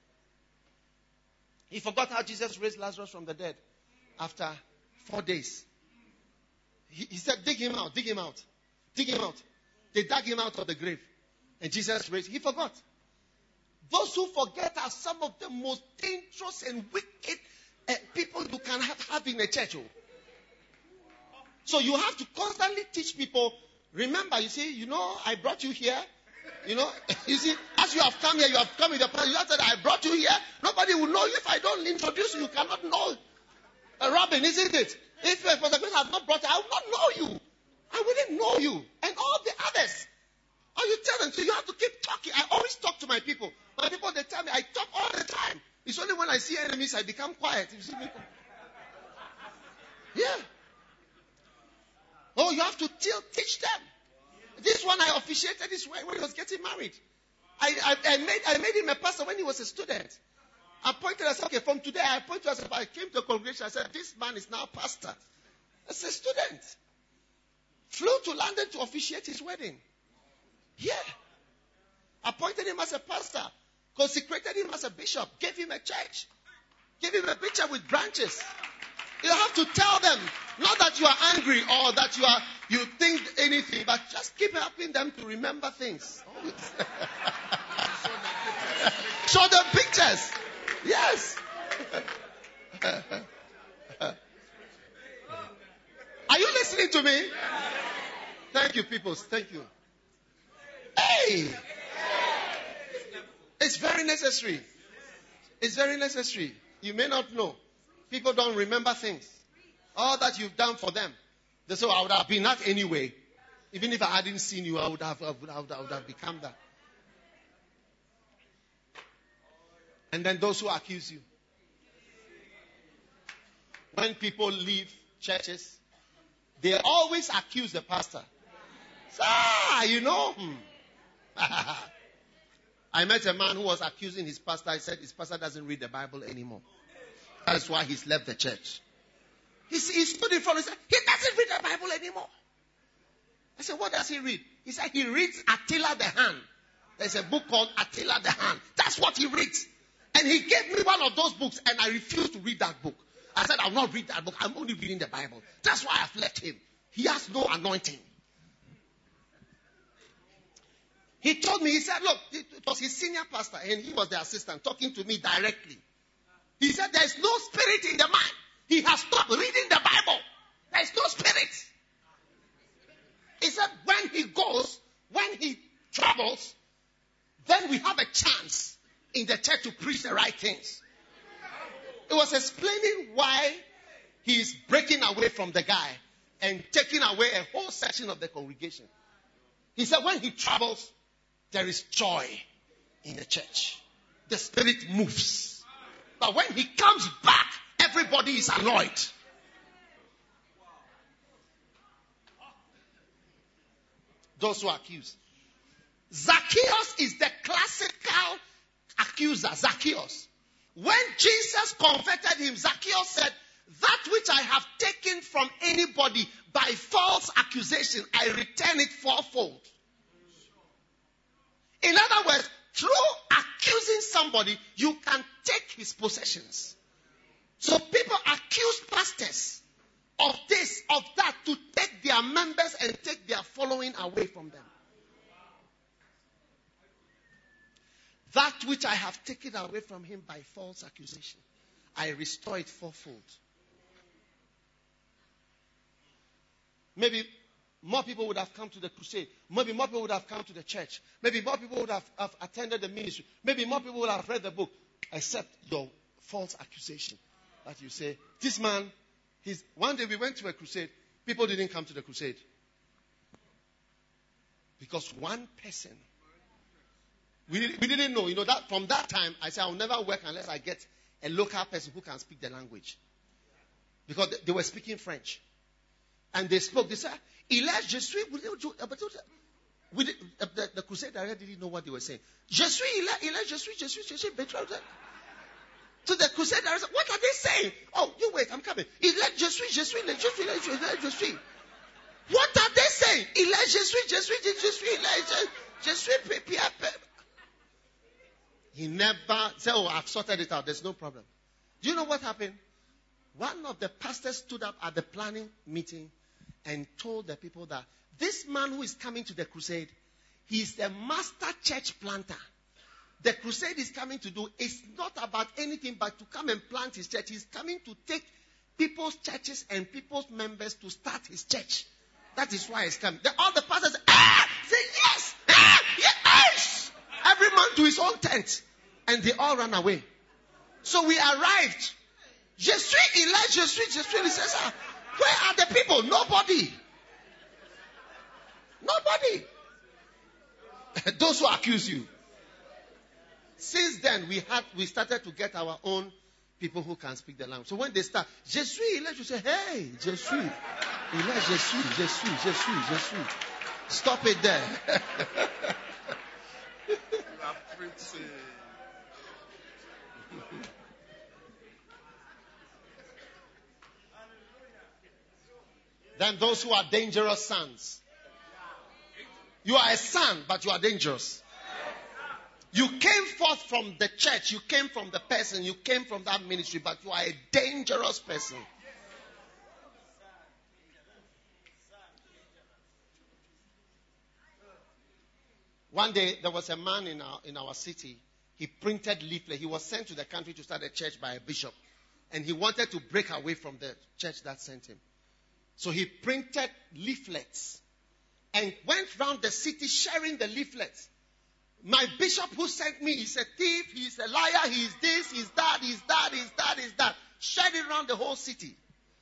He forgot how Jesus raised Lazarus from the dead after 4 days. He said, dig him out. They dug him out of the grave. And Jesus raised. He forgot. Those who forget are some of the most dangerous and wicked people you can have in a church. So you have to constantly teach people. Remember, you see, I brought you here. You see, as you have come here, you have come with the plan. You have said, I brought you here. Nobody will know you if I don't introduce you. You cannot know. Robin, isn't it? If Pastor Chris has not brought you, I will not know you. I wouldn't know you. And all the others. Or you tell them, so you have to keep talking. I always talk to my people. My people, they tell me, I talk all the time. It's only when I see enemies, I become quiet. You see people? Yeah. Oh, you have to teach them. This one, I officiated this way when he was getting married. I made him a pastor when he was a student. I pointed and said, okay, from today, I came to the congregation, I said, this man is now pastor. As a student. Flew to London to officiate his wedding. Yeah. Appointed him as a pastor. Consecrated him as a bishop. Gave him a church. Gave him a picture with branches. You have to tell them, not that you are angry or that you think anything, but just keep helping them to remember things. Show them pictures. Yes. Are you listening to me? Thank you, people. Thank you. Hey! It's very necessary. It's very necessary. You may not know. People don't remember things. All that you've done for them. They say, I would have been that anyway. Even if I hadn't seen you, I would have become that. And then those who accuse you. When people leave churches, they always accuse the pastor. You know. I met a man who was accusing his pastor. I said his pastor doesn't read the Bible anymore. That's why he's left the church. He stood in front and said, he doesn't read the Bible anymore. I said, what does he read? He said he reads Attila the Hun. There's a book called Attila the Hun. That's what he reads. And he gave me one of those books and I refused to read that book. I said, I'll not read that book. I'm only reading the Bible. That's why I've left him. He has no anointing. He told me, he said, look, it was his senior pastor and he was the assistant talking to me directly. He said, there's no spirit in the man. He has stopped reading the Bible. There's no spirit. He said, when he travels, then we have a chance in the church to preach the right things. It was explaining why he is breaking away from the guy and taking away a whole section of the congregation. He said, when he travels, there is joy in the church. The spirit moves. But when he comes back, everybody is annoyed. Those who accuse. Zacchaeus is the classical accuser. Zacchaeus. When Jesus converted him, Zacchaeus said, that which I have taken from anybody by false accusation, I return it fourfold. In other words, through accusing somebody, you can take his possessions. So people accuse pastors of this, of that, to take their members and take their following away from them. That which I have taken away from him by false accusation, I restore it fourfold. Maybe more people would have come to the crusade. Maybe more people would have come to the church. Maybe more people would have attended the ministry. Maybe more people would have read the book. Except your false accusation. That you say, this man, one day we went to a crusade. People didn't come to the crusade. Because one person, we didn't know. You know, that from that time, I said, I'll never work unless I get a local person who can speak the language. Because they were speaking French. And they spoke. They said, je suis. The crusade director didn't know what they were saying. Je suis. To the crusade director, what are they saying? Oh, you wait, I'm coming. Je suis. What are they saying? Je suis. He never said, oh, I've sorted it out. There's no problem. Do you know what happened? One of the pastors stood up at the planning meeting and told the people that this man who is coming to the crusade, he's the master church planter. The crusade is coming to do is not about anything but to come and plant his church. He's coming to take people's churches and people's members to start his church. That is why he's coming. All the pastors say yes, yes. Every man to his own tent. And they all ran away. So we arrived. Je suis, je suis. He says, where are the people? Nobody. Those who accuse you. Since then, we started to get our own people who can speak the language. So when they start, je suis, you say, hey, je suis. Je suis. Stop it there. Then those who are dangerous sons. You are a son, but you are dangerous. You came forth from the church. You came from the person. You came from that ministry, but you are a dangerous person. One day, there was a man in our city. He printed leaflets. He was sent to the country to start a church by a bishop. And he wanted to break away from the church that sent him. So he printed leaflets and went round the city sharing the leaflets. My bishop who sent me, he's a thief, he's a liar, he's this, he's that, he's that, he's that, he's that. Shared it around the whole city.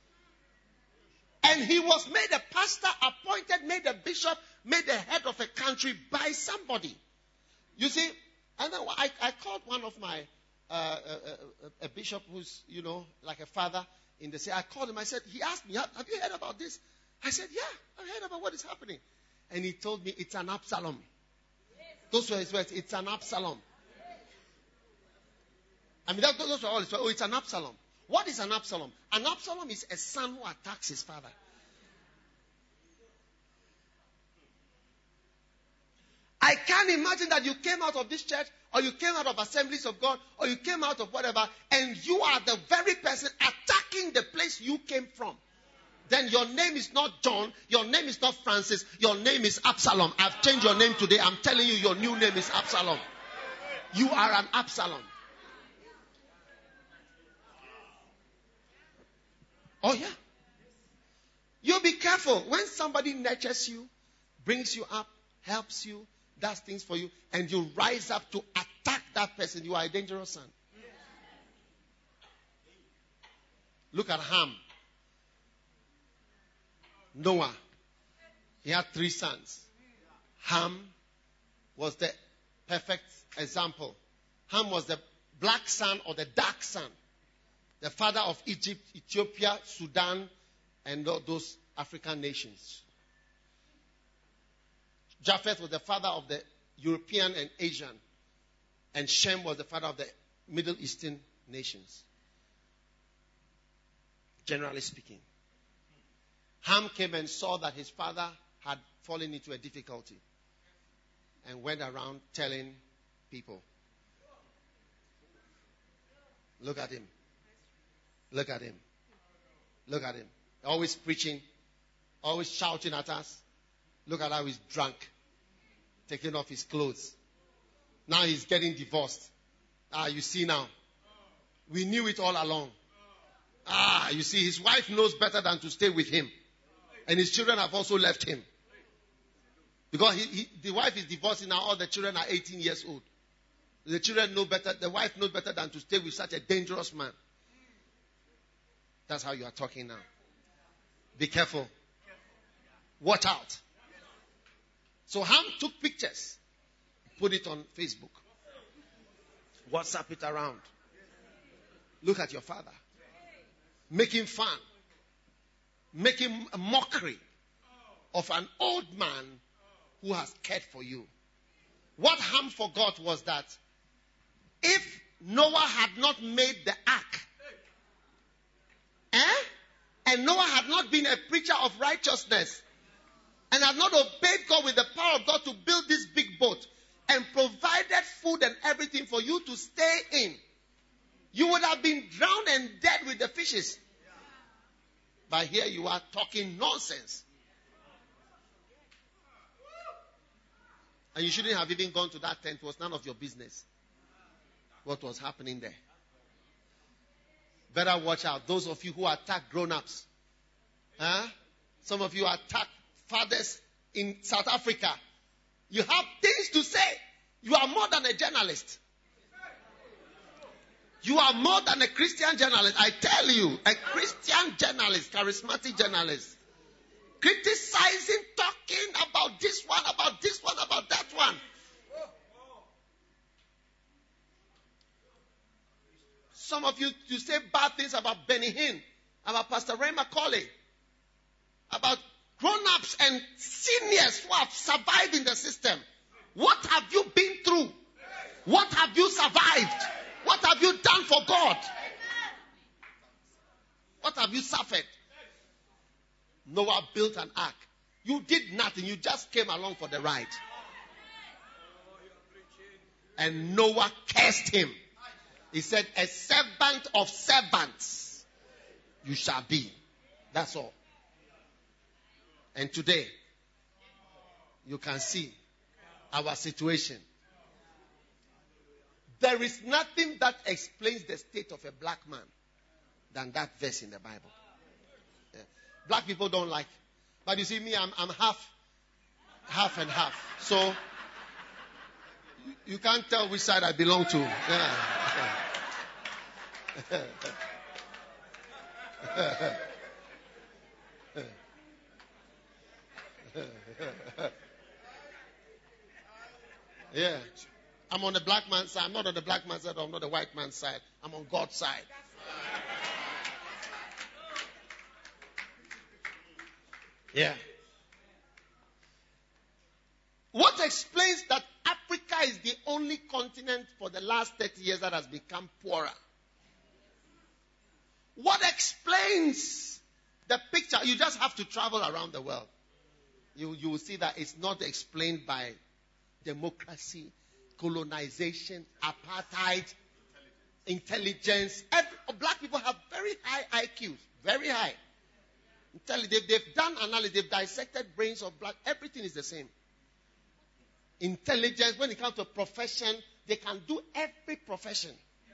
And he was made a pastor, appointed, made a bishop, made the head of a country by somebody. You see, and then I called one of my, a bishop who's, like a father in the city. I called him, I said, he asked me, have you heard about this? I said, yeah, I've heard about what is happening. And he told me, it's an Absalom. Those were his words, it's an Absalom. I mean, those were all his words. Oh, it's an Absalom. What is an Absalom? An Absalom is a son who attacks his father. I can't imagine that you came out of this church, or you came out of Assemblies of God, or you came out of whatever, and you are the very person attacking the place you came from. Then your name is not John, your name is not Francis, your name is Absalom. I've changed your name today. I'm telling you, your new name is Absalom. You are an Absalom. Oh yeah. You be careful. When somebody nurtures you, brings you up, helps you, does things for you, and you rise up to attack that person, you are a dangerous son. Look at Ham. Noah. He had 3 sons. Ham was the perfect example. Ham was the black son or the dark son. The father of Egypt, Ethiopia, Sudan, and those African nations. Japheth was the father of the European and Asian. And Shem was the father of the Middle Eastern nations. Generally speaking. Ham came and saw that his father had fallen into a difficulty. And went around telling people. Look at him. Look at him. Look at him. Always preaching. Always shouting at us. Look at how he's drunk. Taking off his clothes. Now he's getting divorced. You see now. We knew it all along. You see, his wife knows better than to stay with him. And his children have also left him. Because the wife is divorcing now. All the children are 18 years old. The children know better. The wife knows better than to stay with such a dangerous man. That's how you are talking now. Be careful. Watch out. So Ham took pictures. Put it on Facebook. WhatsApp it around. Look at your father. Making fun. Making a mockery of an old man who has cared for you. What Ham forgot was that if Noah had not made the ark, and Noah had not been a preacher of righteousness, and had not obeyed God with the power of God to build this big boat, and provided food and everything for you to stay in, you would have been drowned and dead with the fishes. But here you are talking nonsense. And you shouldn't have even gone to that tent. It was none of your business what was happening there. Better watch out. Those of you who attack grown-ups. Some of you attack fathers in South Africa. You have things to say. You are more than a journalist. You are more than a Christian journalist. I tell you, a Christian journalist, charismatic journalist. Criticizing, talking about this one, about this one, about that one. Some of you say bad things about Benny Hinn, about Pastor Ray McCauley, about grown-ups and seniors who have survived in the system. What have you been through? What have you survived? What have you done for God? What have you suffered? Noah built an ark. You did nothing. You just came along for the ride. And Noah cursed him. He said, a servant of servants you shall be. That's all. And today, you can see our situation. There is nothing that explains the state of a black man than that verse in the Bible. Yeah. Black people don't like. But you see me, I'm half and half. So, you can't tell which side I belong to. Yeah. Yeah. I'm on the black man's side. I'm not on the black man's side or I'm not the white man's side. I'm on God's side. Yeah. What explains that Africa is the only continent for the last 30 years that has become poorer? What explains the picture? You just have to travel around the world. You will see that it's not explained by democracy, colonization, apartheid, intelligence. Black people have very high IQs, very high. They've done analysis, they've dissected brains of black. Everything is the same. Intelligence, when it comes to profession, they can do every profession.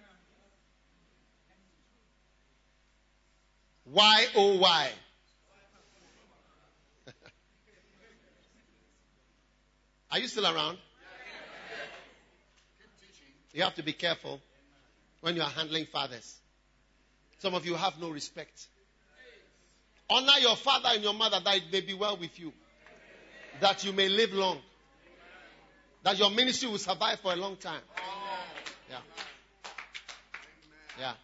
Why, oh why? Are you still around? You have to be careful when you are handling fathers. Some of you have no respect. Honor your father and your mother that it may be well with you. That you may live long. That your ministry will survive for a long time. Yeah. Yeah.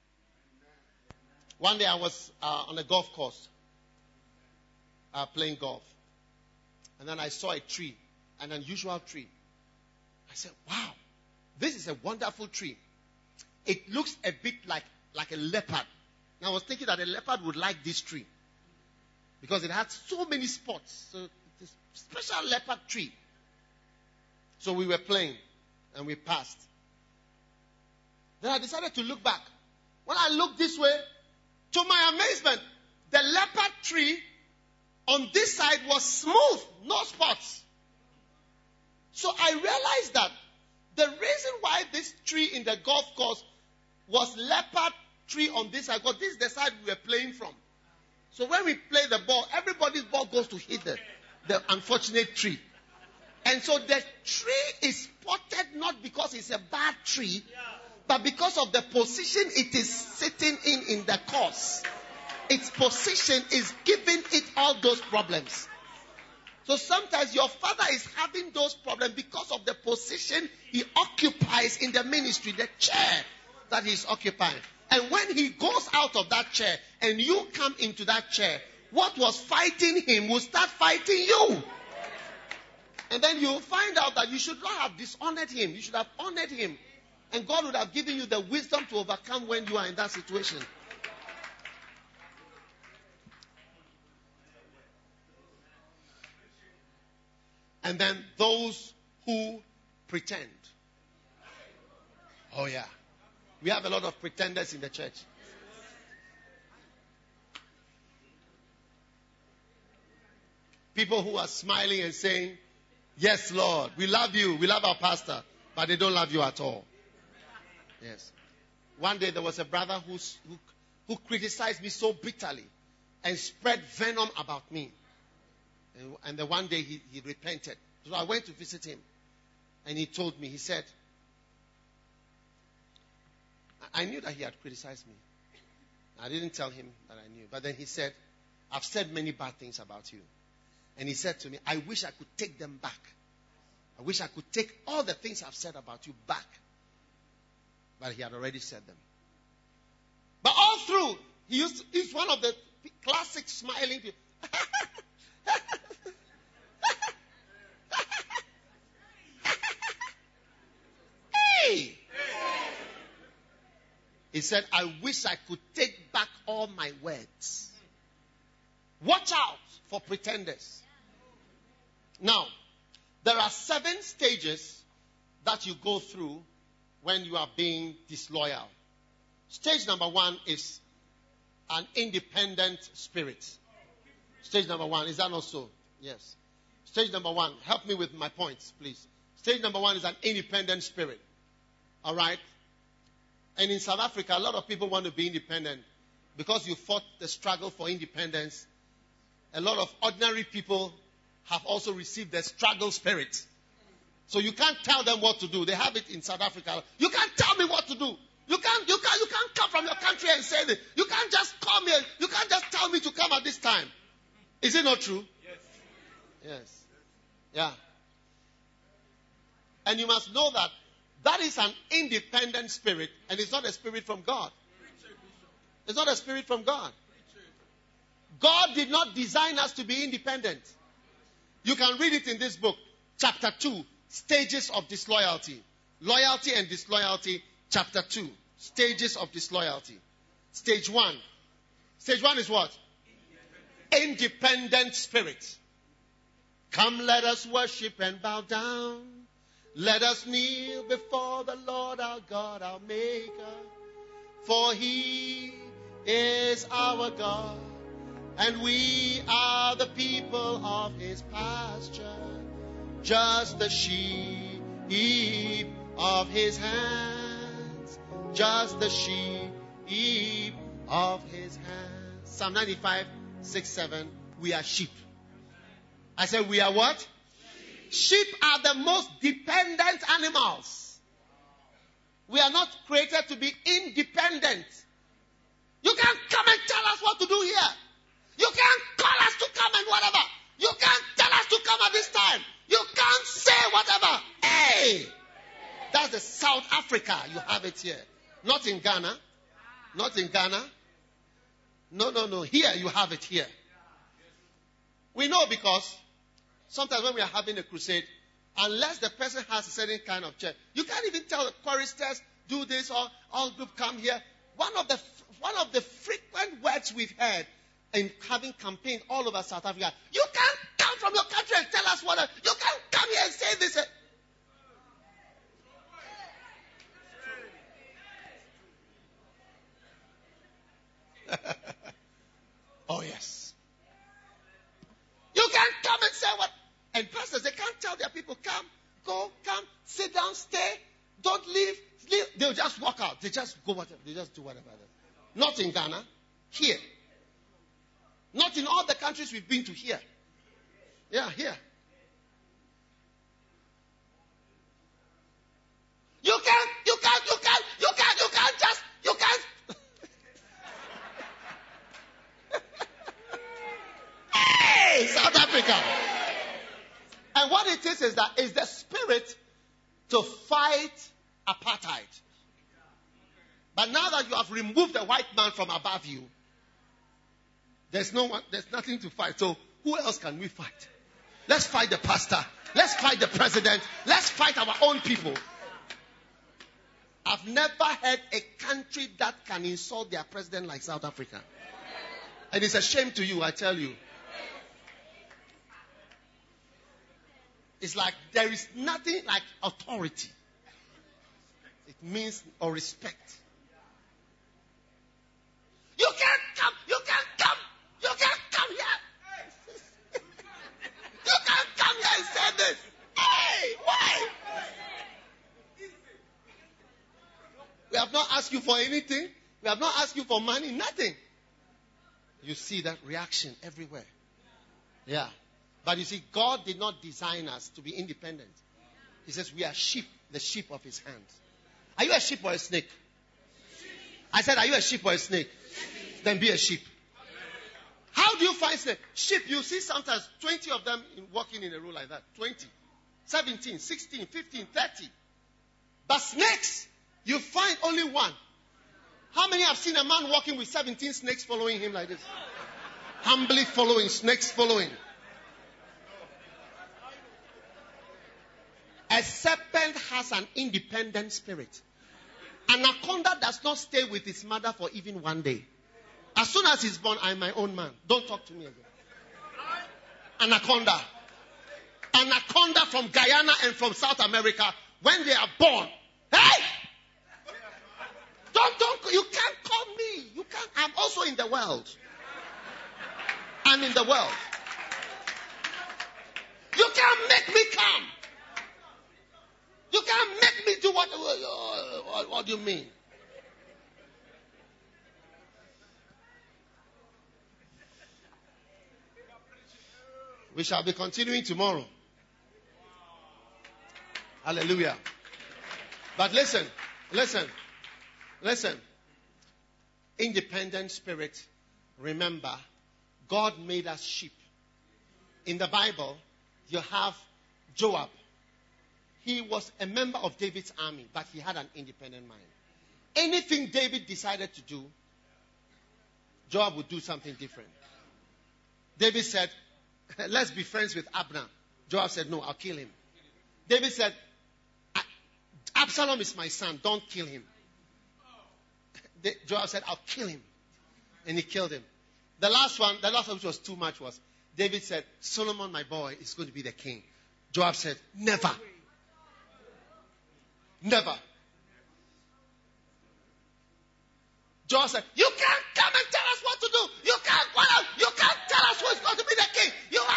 One day I was on a golf course playing golf. And then I saw a tree, an unusual tree. I said, wow, this is a wonderful tree. It looks a bit like a leopard. And I was thinking that a leopard would like this tree. Because it had so many spots. So it's a special leopard tree. So we were playing and we passed. Then I decided to look back. When I looked this way, to my amazement, the leopard tree on this side was smooth, no spots. So I realized that the reason why this tree in the golf course was leopard tree on this side, because this is the side we were playing from. So when we play the ball, everybody's ball goes to hit the unfortunate tree. And so the tree is spotted not because it's a bad tree, but because of the position it is sitting in the course. Its position is giving it all those problems. So sometimes your father is having those problems because of the position he occupies in the ministry, the chair that he's occupying. And when he goes out of that chair and you come into that chair, what was fighting him will start fighting you. And then you'll find out that you should not have dishonored him. You should have honored him. And God would have given you the wisdom to overcome when you are in that situation. And then those who pretend. Oh yeah. We have a lot of pretenders in the church. People who are smiling and saying, yes, Lord, we love you. We love our pastor. But they don't love you at all. Yes. One day there was a brother who criticized me so bitterly and spread venom about me. And then one day he repented. So I went to visit him. And he told me, he said, I knew that he had criticized me. I didn't tell him that I knew. But then he said, I've said many bad things about you. And he said to me, I wish I could take them back. I wish I could take all the things I've said about you back. But he had already said them. But all through, he's one of the classic smiling people. Hey! He said, I wish I could take back all my words. Watch out for pretenders. Now, there are 7 stages that you go through when you are being disloyal. Stage number 1 is an independent spirit. Stage number 1, is that not so? Yes. Stage number 1, help me with my points, please. Stage number 1 is an independent spirit. All right? And in South Africa, a lot of people want to be independent because you fought the struggle for independence. A lot of ordinary people have also received the struggle spirit. So you can't tell them what to do. They have it in South Africa. You can't tell me what to do. You can't come from your country and say that. You can't just call me. You can't just tell me to come at this time. Is it not true? Yes. Yeah. And you must know that that is an independent spirit, and it's not a spirit from God. It's not a spirit from God. God did not design us to be independent. You can read it in this book, chapter 2, Stages of Disloyalty. Loyalty and disloyalty, chapter 2, Stages of Disloyalty. Stage 1. Stage 1 is what? Independent spirit. Come, let us worship and bow down. Let us kneel before the Lord our God, our Maker. For He is our God, and we are the people of His pasture, just the sheep of His hands, just the sheep of His hands. Psalm 95, 6, 7, we are sheep. I said we are what? Sheep are the most dependent animals. We are not created to be independent. You can't come and tell us what to do here. You can't call us to come and whatever. You can't tell us to come at this time. You can't say whatever. Hey! That's the South Africa. You have it here. Not in Ghana. Not in Ghana. No. Here you have it here. We know because sometimes when we are having a crusade, unless the person has a certain kind of church, you can't even tell the choristers, do this, or all group come here. One of the frequent words we've heard in having campaigns all over South Africa, you can't come from your country and tell us what. You can't come here and say this. Oh yes. You can't come and say what. And pastors, they can't tell their people, come, go, come, sit down, stay, don't leave. They'll just walk out. They just go whatever. They just do whatever. Not in Ghana. Here. Not in all the countries we've been to. Here. Yeah, here. You can't Hey, South Africa. And what it is that is the spirit to fight apartheid. But now that you have removed the white man from above you, there's nothing to fight. So who else can we fight? Let's fight the pastor. Let's fight the president. Let's fight our own people. I've never heard a country that can insult their president like South Africa. And it's a shame to you, I tell you. It's like there is nothing like authority. It means or respect. You can't come here. You can't come here and say this. Hey, why? We have not asked you for anything. We have not asked you for money. Nothing. You see that reaction everywhere. Yeah. But you see, God did not design us to be independent. He says we are sheep, the sheep of His hand. Are you a sheep or a snake? I said, are you a sheep or a snake? Then be a sheep. How do you find snake? Sheep, you see sometimes 20 of them walking in a row like that. 20, 17, 16, 15, 30. But snakes, you find only one. How many have seen a man walking with 17 snakes following him like this? Humbly following, snakes following. A serpent has an independent spirit. Anaconda does not stay with its mother for even one day. As soon as he's born, I'm my own man. Don't talk to me again. Anaconda. anaconda from Guyana and from South America, when they are born, hey! You can't call me. You can't. I'm also in the world. I'm in the world. You can't make me come. You can't make me do what do you mean? We shall be continuing tomorrow. Hallelujah. But listen. Independent spirit. Remember, God made us sheep. In the Bible, you have Joab. He was a member of David's army, but he had an independent mind. Anything David decided to do, Joab would do something different. David said, let's be friends with Abner. Joab said, no, I'll kill him. David said, Absalom is my son, don't kill him. Joab said, I'll kill him. And he killed him. The last one which was too much was, David said, Solomon, my boy, is going to be the king. Joab said, never. Never. Joab said, you can't come and tell us what to do. You can't tell us who's going to be the king.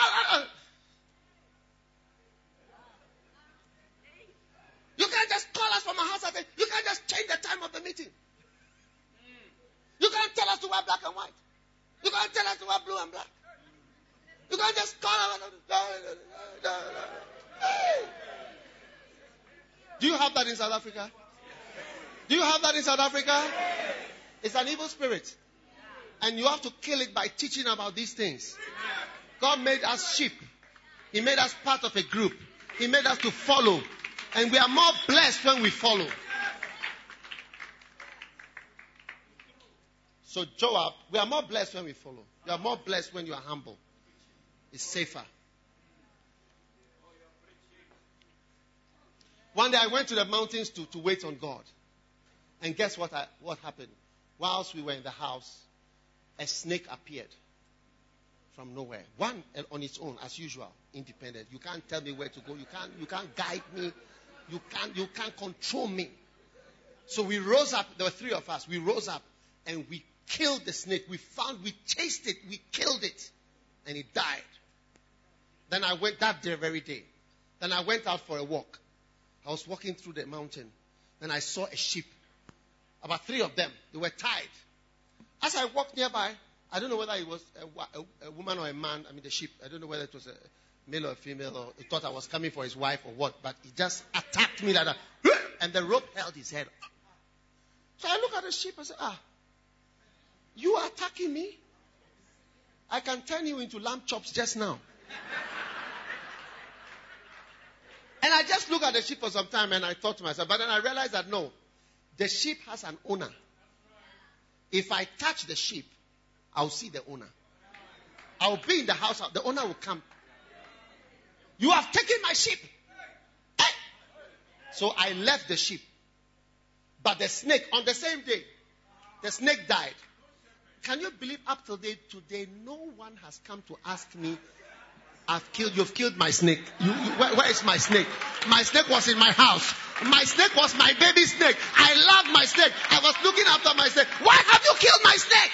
You can't just call us from a house. You can't just change the time of the meeting. You can't tell us to wear black and white. You can't tell us to wear blue and black. You can't just call us. Do you have that in South Africa? Do you have that in South Africa? It's an evil spirit. And you have to kill it by teaching about these things. God made us sheep. He made us part of a group. He made us to follow. And we are more blessed when we follow. So Joab, we are more blessed when we follow. You are more blessed when you are humble. It's safer. One day I went to the mountains to wait on God. And guess what happened? Whilst we were in the house, a snake appeared from nowhere. One on its own, as usual, independent. You can't tell me where to go. You can't guide me. You can't control me. So we rose up. There were 3 of us. We rose up and we killed the snake. We chased it. We killed it. And it died. Then I went that very day. Then I went out for a walk. I was walking through the mountain. Then I saw a sheep. About 3 of them. They were tied. As I walked nearby, I don't know whether it was a woman or a man. I mean, the sheep. I don't know whether it was a male or a female, or he thought I was coming for his wife or what. But he just attacked me like that. And the rope held his head. So I look at the sheep and say, you are attacking me? I can turn you into lamb chops just now. And I just look at the sheep for some time and I thought to myself, but then I realized that no, the sheep has an owner. If I touch the sheep, I'll see the owner. I'll be in the house, the owner will come. You have taken my sheep. Hey! So I left the sheep. But the snake, on the same day, the snake died. Can you believe up till today, no one has come to ask me, you've killed my snake. Where is my snake? My snake was in my house. My snake was my baby snake. I love my snake. I was looking after my snake. Why have you killed my snake?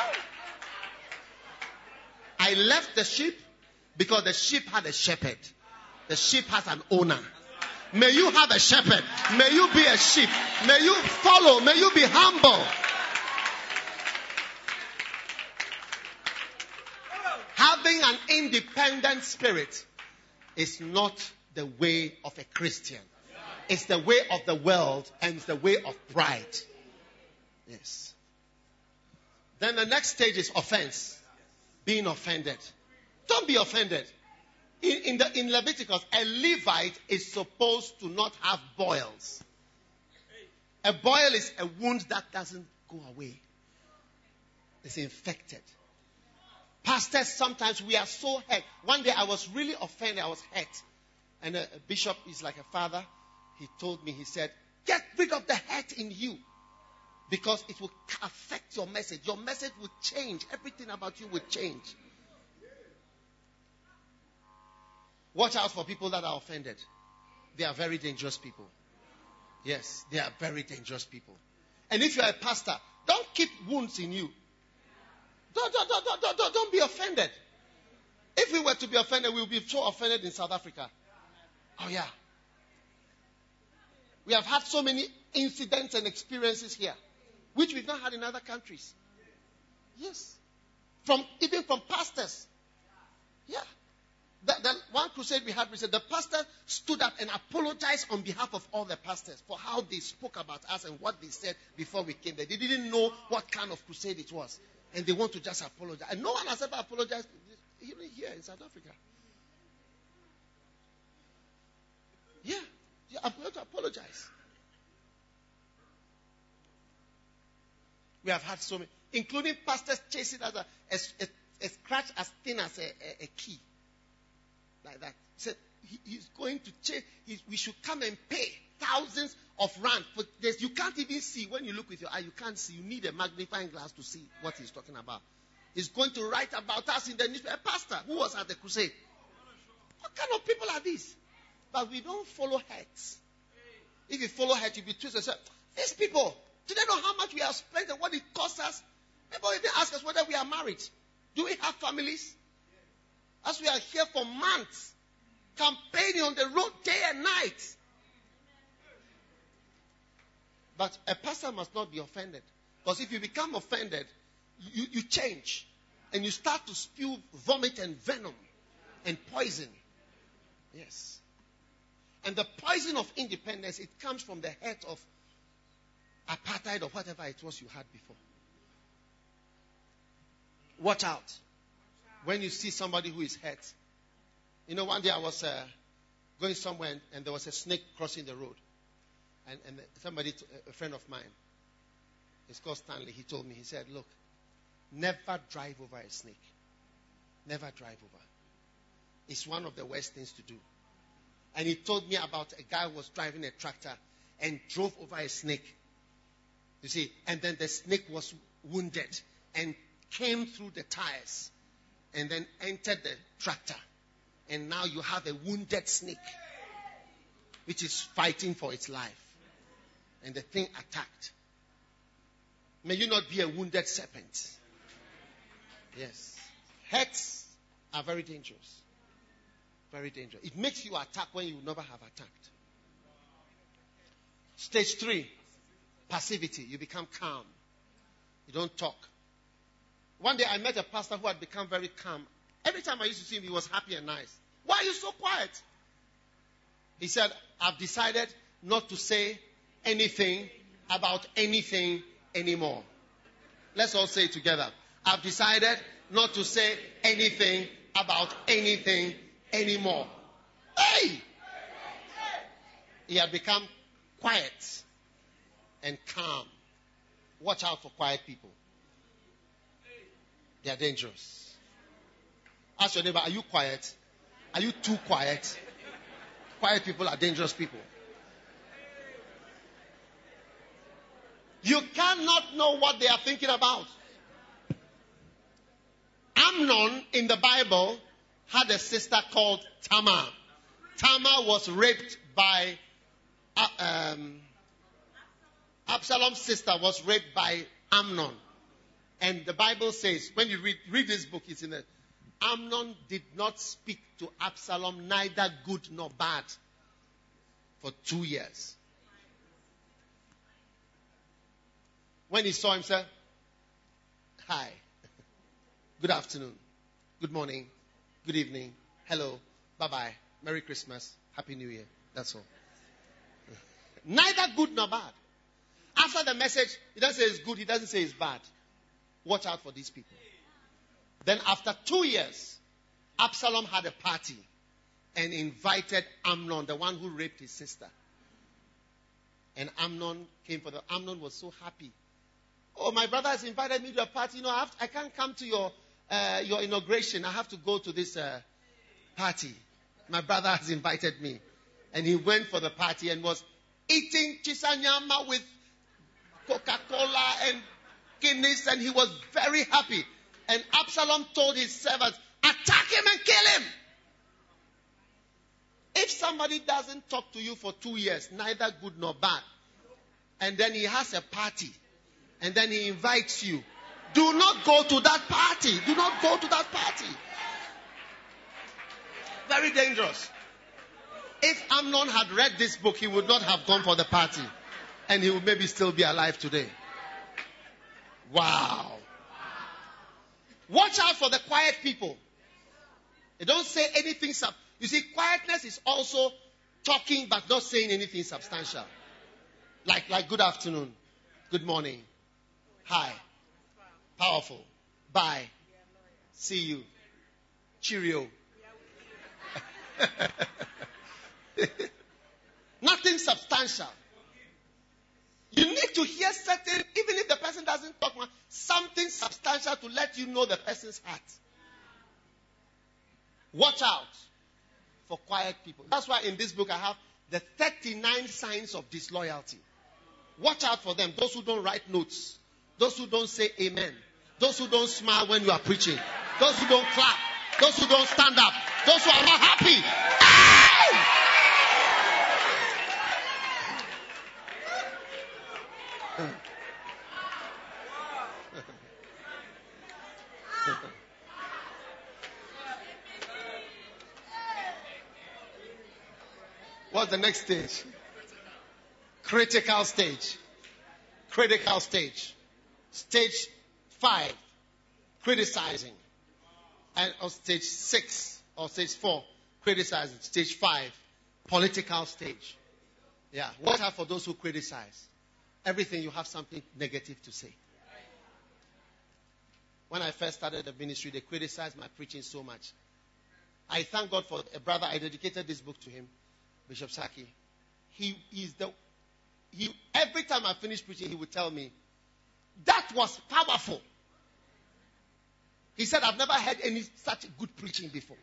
I left the sheep because the sheep had a shepherd. The sheep has an owner. May you have a shepherd. May you be a sheep. May you follow. May you be humble. Having an independent spirit is not the way of a Christian. It's the way of the world and it's the way of pride. Yes. Then the next stage is offense. Being offended. Don't be offended. In Leviticus, a Levite is supposed to not have boils. A boil is a wound that doesn't go away. It's infected. Pastors, sometimes we are so hurt. One day I was really offended. I was hurt. And a bishop is like a father. He told me, he said, get rid of the hurt in you. Because it will affect your message. Your message will change. Everything about you will change. Watch out for people that are offended. They are very dangerous people. Yes, they are very dangerous people. And if you are a pastor, don't keep wounds in you. Don't be offended. If we were to be offended, we would be so offended in South Africa. Oh yeah. We have had so many incidents and experiences here, which we've not had in other countries. Yes. Even from pastors. Yeah. The one crusade we had, the pastor stood up and apologized on behalf of all the pastors for how they spoke about us and what they said before we came there. They didn't know what kind of crusade it was. And they want to just apologize. And no one has ever apologized even here in South Africa. Yeah. I'm going to apologize. We have had so many, including pastors chasing us a scratch as thin as a key. Like that. He said he's going to change. We should come and pay thousands of rand. But you can't even see. When you look with your eye, you can't see. You need a magnifying glass to see what he's talking about. He's going to write about us in the newspaper. A pastor who was at the crusade. What kind of people are these? But we don't follow heads. If you follow heads, you'll be twisted. So, these people, do they know how much we have spent and what it costs us? People even ask us whether we are married. Do we have families? As we are here for months, campaigning on the road day and night. But a pastor must not be offended. Because if you become offended, you change. And you start to spew vomit and venom and poison. Yes. And the poison of independence, it comes from the hurt of apartheid or whatever it was you had before. Watch out when you see somebody who is hurt. You know, one day I was going somewhere and there was a snake crossing the road. And somebody, a friend of mine, he's called Stanley, he told me, he said, look, never drive over a snake. Never drive over. It's one of the worst things to do. And he told me about a guy who was driving a tractor and drove over a snake. You see, and then the snake was wounded and came through the tires and then entered the tractor. And now you have a wounded snake which is fighting for its life. And the thing attacked. May you not be a wounded serpent. Yes. Hurts are very dangerous. Very dangerous. It makes you attack when you never have attacked. Stage 3, passivity. You become calm. You don't talk. One day I met a pastor who had become very calm. Every time I used to see him, he was happy and nice. Why are you so quiet? He said, I've decided not to say anything about anything anymore. Let's all say it together. I've decided not to say anything about anything anymore. Hey! He had become quiet and calm. Watch out for quiet people. They are dangerous. Ask your neighbor, are you quiet? Are you too quiet? Quiet people are dangerous people. You cannot know what they are thinking about. Amnon in the Bible had a sister called Tamar. Tamar was raped by Absalom's sister was raped by Amnon. And the Bible says, when you read this book, it's in it. Amnon did not speak to Absalom, neither good nor bad, for 2 years. When he saw him, said, hi, good afternoon, good morning, good evening, hello, bye-bye, Merry Christmas, Happy New Year. That's all. Neither good nor bad. After the message, he doesn't say it's good, he doesn't say it's bad. Watch out for these people. Then after 2 years, Absalom had a party and invited Amnon, the one who raped his sister. And Amnon came for Amnon was so happy. Oh, my brother has invited me to a party. You know, I can't come to your inauguration. I have to go to this party. My brother has invited me. And he went for the party and was eating chisanyama with Coca-Cola and Guinness, and he was very happy. And Absalom told his servants, attack him and kill him. somebody doesn't talk to you for 2 years, neither good nor bad, and then he has a party, and then he invites you, do not go to that party. Do not go to that party. Very dangerous. If Amnon had read this book, he would not have gone for the party, and he would maybe still be alive today. Wow. Watch out for the quiet people. They don't say anything. You see, quietness is also talking but not saying anything substantial. Like good afternoon, good morning, hi, powerful, bye, see you, cheerio. Nothing substantial. You need to hear certain, even if the person doesn't talk much, something substantial to let you know the person's heart. Watch out for quiet people. That's why in this book I have the 39 signs of disloyalty. Watch out for them. Those who don't write notes. Those who don't say amen. Those who don't smile when you are preaching. Those who don't clap. Those who don't stand up. Those who are not happy. What's the next stage? Critical stage. Critical stage. Stage 5, criticizing. And or stage 6 or stage 4, criticizing. Stage 5, political stage. Yeah. Watch out for those who criticize. Everything you have something negative to say. When I first started the ministry, they criticized my preaching so much. I thank God for a brother. I dedicated this book to him, Bishop Saki. Every time I finish preaching, he would tell me, that was powerful. He said, I've never heard any such good preaching before.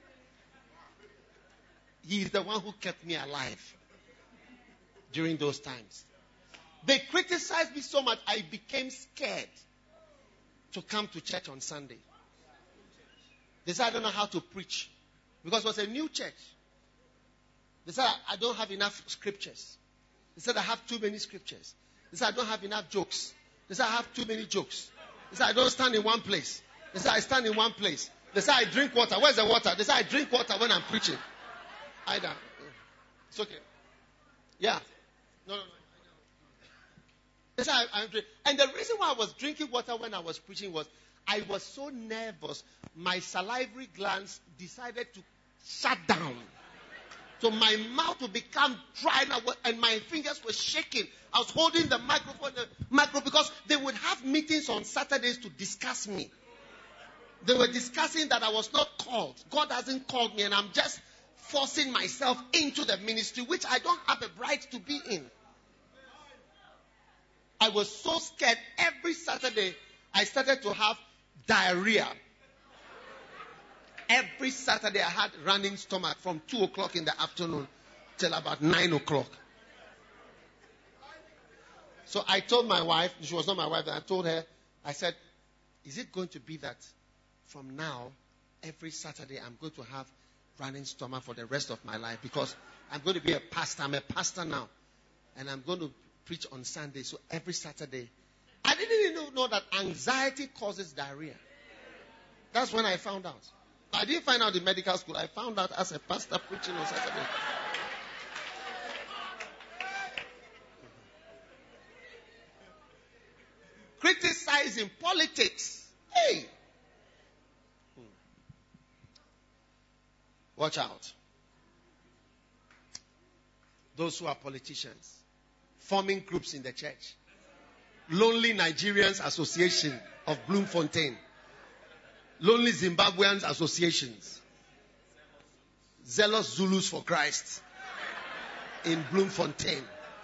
He is the one who kept me alive during those times. They criticized me so much, I became scared to come to church on Sunday. They said, I don't know how to preach. Because it was a new church. They said, I don't have enough scriptures. They said, I have too many scriptures. They said, I don't have enough jokes. They said, I have too many jokes. They said, I don't stand in one place. They said, I stand in one place. They said, I drink water. Where's the water? They said, I drink water when I'm preaching. Either. It's okay. Yeah. No. They said, I drink. And the reason why I was drinking water when I was preaching was I was so nervous. My salivary glands decided to shut down. So my mouth would become dry and my fingers were shaking. I was holding the microphone because they would have meetings on Saturdays to discuss me. They were discussing that I was not called. God hasn't called me and I'm just forcing myself into the ministry, which I don't have a right to be in. I was so scared. Every Saturday, I started to have diarrhea. Every Saturday, I had running stomach from 2 o'clock in the afternoon till about 9 o'clock. So I told my wife, she was not my wife, I told her, I said, is it going to be that from now, every Saturday, I'm going to have running stomach for the rest of my life? Because I'm going to be a pastor. I'm a pastor now. And I'm going to preach on Sunday. So every Saturday, I didn't even know that anxiety causes diarrhea. That's when I found out. I didn't find out in medical school. I found out as a pastor preaching on Saturday. Criticizing politics. Hey. Watch out. Those who are politicians. Forming groups in the church. Lonely Nigerians Association of Bloemfontein. Lonely Zimbabweans Associations. Zealous Zulus for Christ. In Bloemfontein.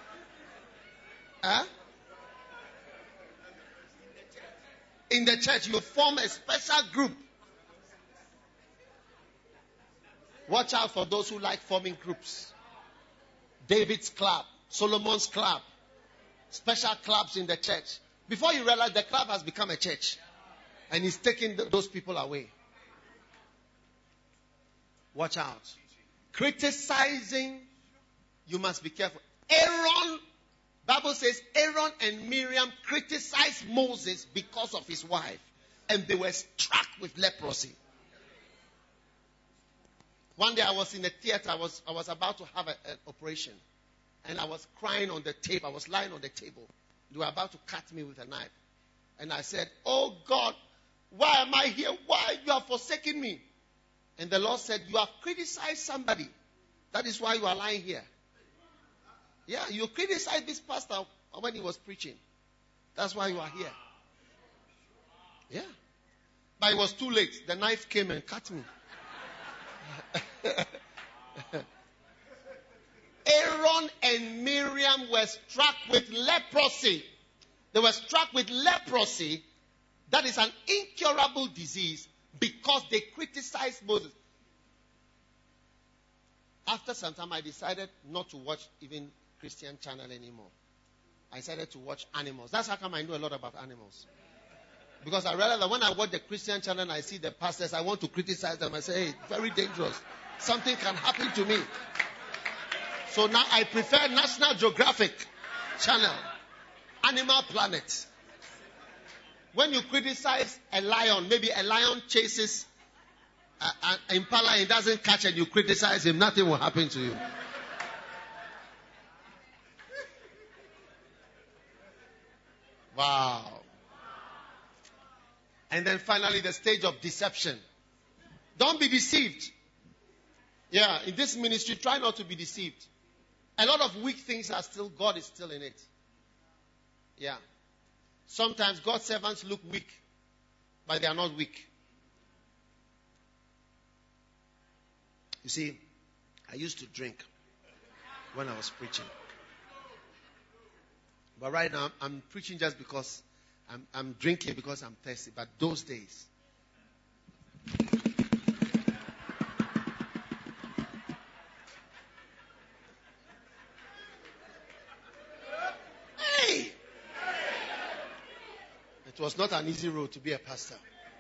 Huh? In the church, you form a special group. Watch out for those who like forming groups. David's Club, Solomon's Club, special clubs in the church. Before you realize, the club has become a church. And he's taking those people away. Watch out. Criticizing You must be careful. Aaron, Bible says Aaron and Miriam criticized Moses because of his wife. And they were struck with leprosy. One day I was in a theater. I was about to have an operation. And I was crying on the table. I was lying on the table. They were about to cut me with a knife. And I said, oh God, why am I here? Why you have forsaken me? And the Lord said, you have criticized somebody. That is why you are lying here. Yeah, you criticized this pastor when he was preaching. That's why you are here. Yeah. But it was too late. The knife came and cut me. Aaron and Miriam were struck with leprosy. They were struck with leprosy. That is an incurable disease because they criticized Moses. After some time, I decided not to watch even Christian channel anymore. I decided to watch animals. That's how come I know a lot about animals. Because I realized that when I watch the Christian channel and I see the pastors, I want to criticize them. I say, hey, very dangerous. Something can happen to me. So now I prefer National Geographic channel, Animal Planet. When you criticize a lion, maybe a lion chases an impala and doesn't catch and you criticize him, nothing will happen to you. Wow. And then finally the stage of deception. Don't be deceived. Yeah, in this ministry, try not to be deceived. A lot of weak things are still, God is still in it. Yeah. Sometimes God's servants look weak, but they are not weak. You see, I used to drink when I was preaching. But right now, I'm preaching just because I'm drinking because I'm thirsty. But those days, hey! It was not an easy road to be a pastor.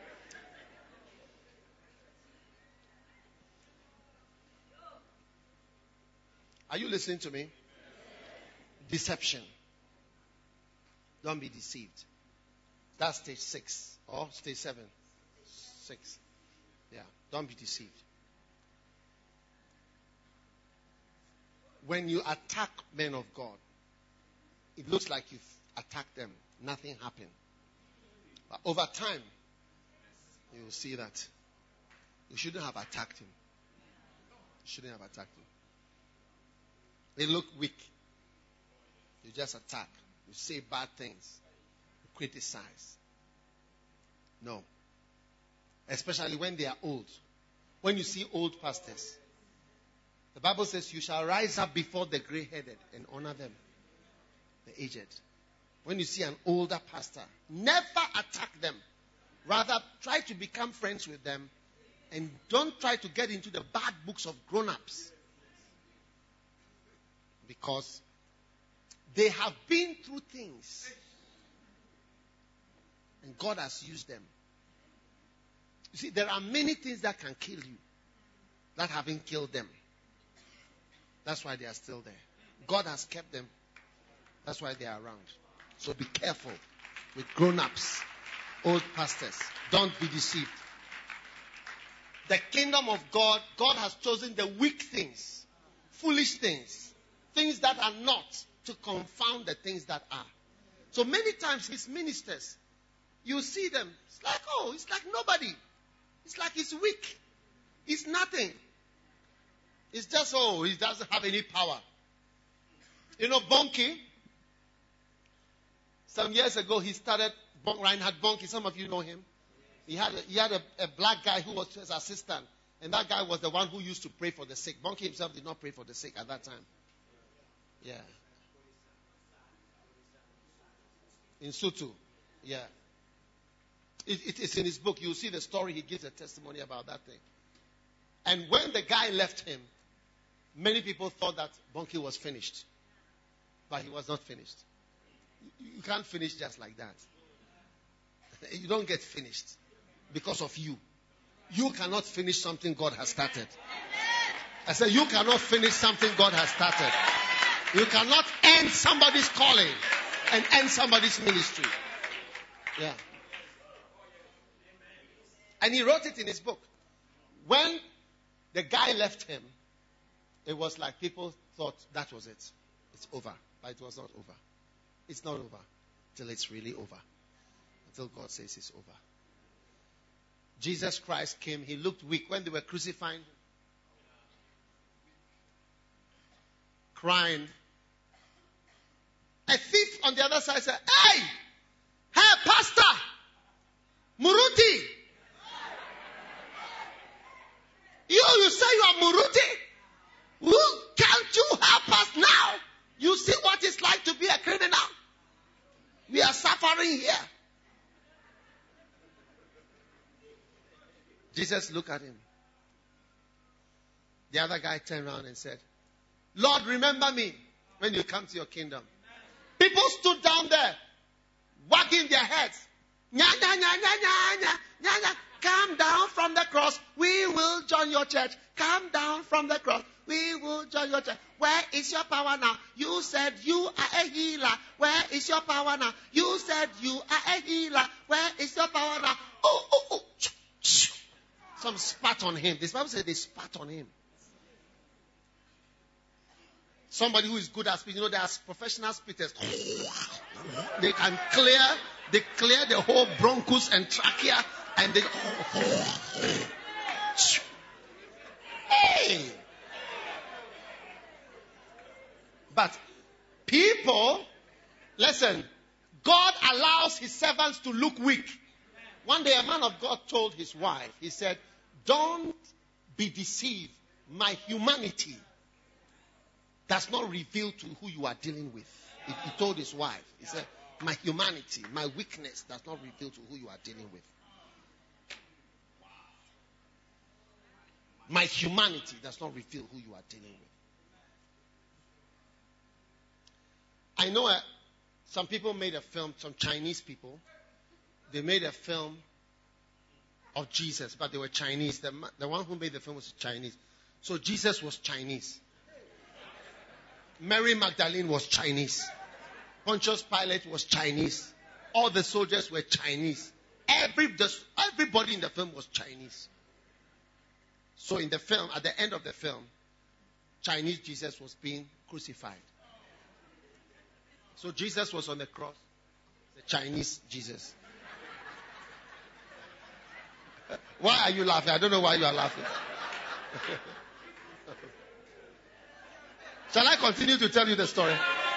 Are you listening to me? Deception. Don't be deceived. That's stage 6 or stage 7. 6. Yeah. Don't be deceived. When you attack men of God, it looks like you've attacked them. Nothing happened. But over time, you will see that you shouldn't have attacked him. You shouldn't have attacked him. They look weak. You just attack. You say bad things. You criticize. No. Especially when they are old. When you see old pastors. The Bible says you shall rise up before the gray-headed and honor them. The aged. When you see an older pastor, never attack them. Rather, try to become friends with them. And don't try to get into the bad books of grown-ups. Because they have been through things. And God has used them. You see, there are many things that can kill you that haven't killed them. That's why they are still there. God has kept them. That's why they are around. So be careful with grown-ups, old pastors. Don't be deceived. The kingdom of God, God has chosen the weak things, foolish things, things that are not, to confound the things that are. So many times his ministers, you see them, it's like, oh, it's like nobody. It's like he's weak. He's nothing. It's just, oh, he doesn't have any power. You know, Bonnke, some years ago he started, Reinhard Bonnke, some of you know him. He had a black guy who was his assistant. And that guy was the one who used to pray for the sick. Bonnke himself did not pray for the sick at that time. Yeah. In Sutu. Yeah. It's in his book. You'll see the story. He gives a testimony about that thing. And when the guy left him, many people thought that Bonnke was finished. But he was not finished. You can't finish just like that. You don't get finished because of you. You cannot finish something God has started. I said, you cannot finish something God has started. You cannot end somebody's calling and end somebody's ministry. Yeah. And he wrote it in his book. When the guy left him, it was like people thought that was it. It's over. But it was not over. It's not over till it's really over. Until God says it's over. Jesus Christ came. He looked weak when they were crucifying him. Crying. A thief on the other side said, hey, pastor, Muruti. You say you are Muruti? Can't you help us now? You see what it's like to be a criminal? We are suffering here. Jesus looked at him. The other guy turned around and said, Lord, remember me when you come to your kingdom. People stood down there, wagging their heads. Nya, nya, nya, nya, nya, nya, nya, nya. Come down from the cross. We will join your church. Come down from the cross. We will join your church. Where is your power now? You said you are a healer. Where is your power now? You said you are a healer. Where is your power now? Oh. Some spat on him. This Bible said they spat on him. Somebody who is good at speaking. There are professional speakers. They can clear the whole bronchus and trachea, and they. Hey! But people, listen, God allows his servants to look weak. One day a man of God told his wife, he said, don't be deceived. My humanity does not reveal to who you are dealing with. He told his wife, he said, my humanity, my weakness does not reveal to who you are dealing with. My humanity does not reveal who you are dealing with. I know some people made a film, some Chinese people. They made a film of Jesus, but they were Chinese. The one who made the film was Chinese. So Jesus was Chinese. Mary Magdalene was Chinese. Pontius Pilate was Chinese. All the soldiers were Chinese. Everybody in the film was Chinese. So in the film, at the end of the film, Chinese Jesus was being crucified. So Jesus was on the cross. The Chinese Jesus. Why are you laughing? I don't know why you are laughing. Shall I continue to tell you the story?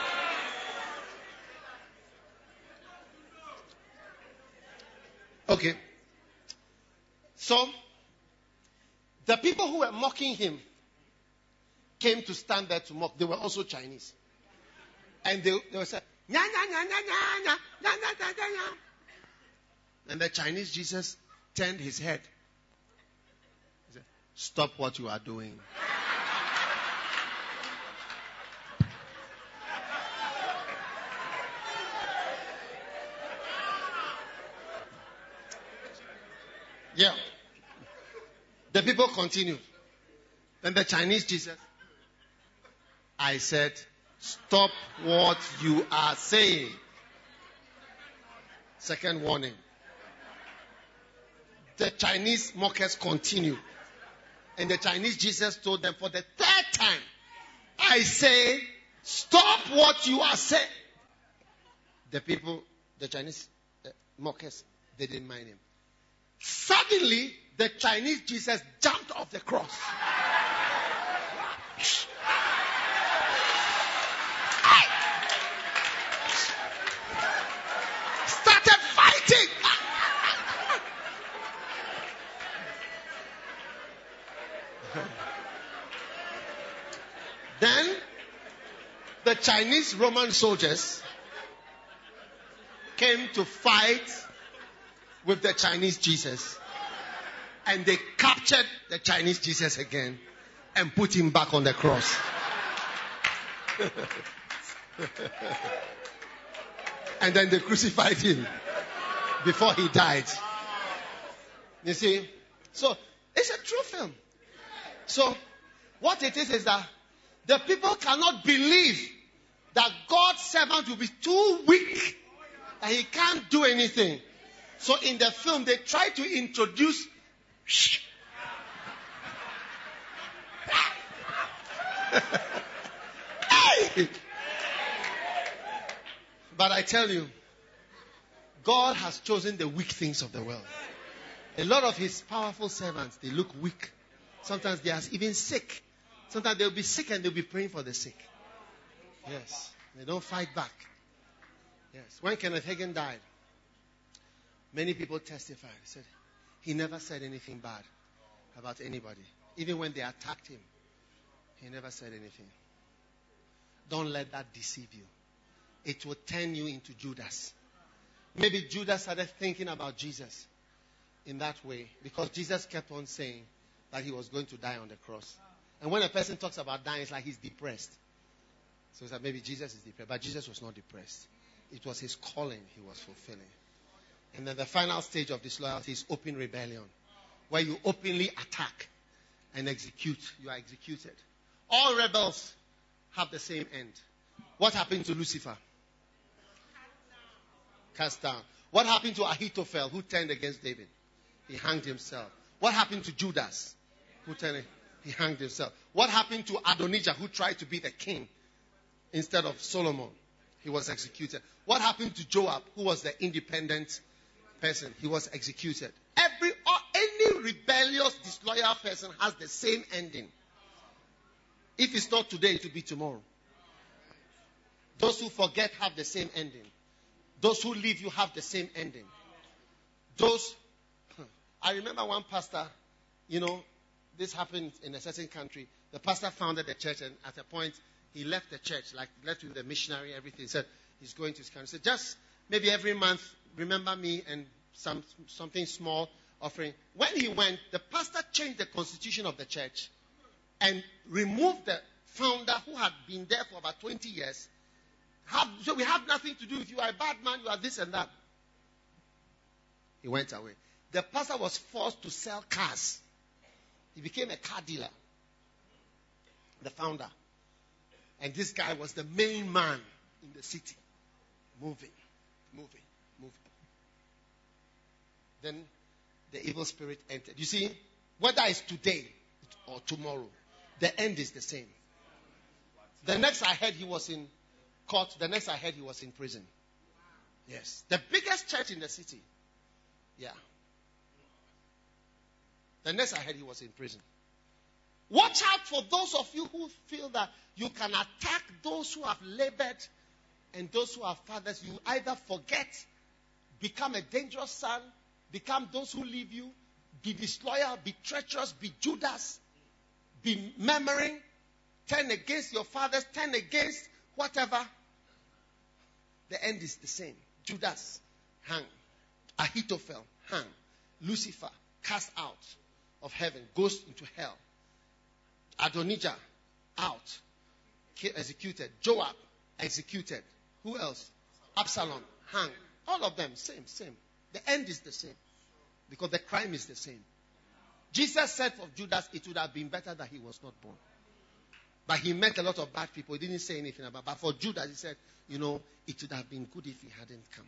Okay. So, the people who were mocking him came to stand there to mock. They were also Chinese. And they were saying, nya, nya, nya, nya, nya, nya, nya, nya, nya, nya. And the Chinese Jesus turned his head. He said, stop what you are doing. Yeah. The people continued. Then the Chinese Jesus, I said, stop what you are saying. Second warning. The Chinese mockers continued. And the Chinese Jesus told them for the third time, I say, stop what you are saying. The people, the Chinese mockers, they didn't mind him. Suddenly, the Chinese Jesus jumped off the cross. Started fighting. Then, the Chinese Roman soldiers came to fight with the Chinese Jesus. And they captured the Chinese Jesus again and put him back on the cross. And then they crucified him before he died. You see? So, it's a true film. So, What it is that the people cannot believe that God's servant will be too weak that he can't do anything. So in the film, they try to introduce But I tell you, God has chosen the weak things of the world. A lot of his powerful servants, they look weak. Sometimes they are even sick. Sometimes they'll be sick and they'll be praying for the sick. Yes. They don't fight back. Yes. When Kenneth Hagin died, many people testified. They said, he never said anything bad about anybody. Even when they attacked him, he never said anything. Don't let that deceive you. It will turn you into Judas. Maybe Judas started thinking about Jesus in that way because Jesus kept on saying that he was going to die on the cross. And when a person talks about dying, it's like he's depressed. So it's like maybe Jesus is depressed. But Jesus was not depressed. It was his calling he was fulfilling. And then the final stage of disloyalty is open rebellion, where you openly attack and execute. You are executed. All rebels have the same end. What happened to Lucifer? Cast down. What happened to Ahithophel, who turned against David? He hanged himself. What happened to Judas, who turned? He hanged himself. What happened to Adonijah, who tried to be the king instead of Solomon? He was executed. What happened to Joab, who was the independent person? He was executed. Any rebellious, disloyal person has the same ending. If it's not today, it will be tomorrow. Those who forget have the same ending. Those who leave you have the same ending. I remember one pastor, this happened in a certain country. The pastor founded the church, and at a point, he left the church, left with the missionary, everything. He said he's going to his country. He said, just maybe every month, remember me and something small offering. When he went, the pastor changed the constitution of the church and removed the founder who had been there for about 20 years. So we have nothing to do with you. You are a bad man. You are this and that. He went away. The pastor was forced to sell cars. He became a car dealer. The founder. And this guy was the main man in the city. Moving. Then the evil spirit entered. You see, whether it's today or tomorrow, the end is the same. The next I heard he was in court. The next I heard he was in prison. Yes. The biggest church in the city. Yeah. The next I heard he was in prison. Watch out for those of you who feel that you can attack those who have labored and those who are fathers. You either forget, become a dangerous son, become those who leave you, be disloyal, be treacherous, be Judas, be murmuring, turn against your fathers, turn against whatever. The end is the same. Judas, hang. Ahithophel, hang. Lucifer, cast out of heaven, goes into hell. Adonijah, out. Executed. Joab, executed. Who else? Absalom, hang. All of them, same. The end is the same. Because the crime is the same. Jesus said of Judas, it would have been better that he was not born. But he met a lot of bad people. He didn't say anything about it. But for Judas, he said, it would have been good if he hadn't come.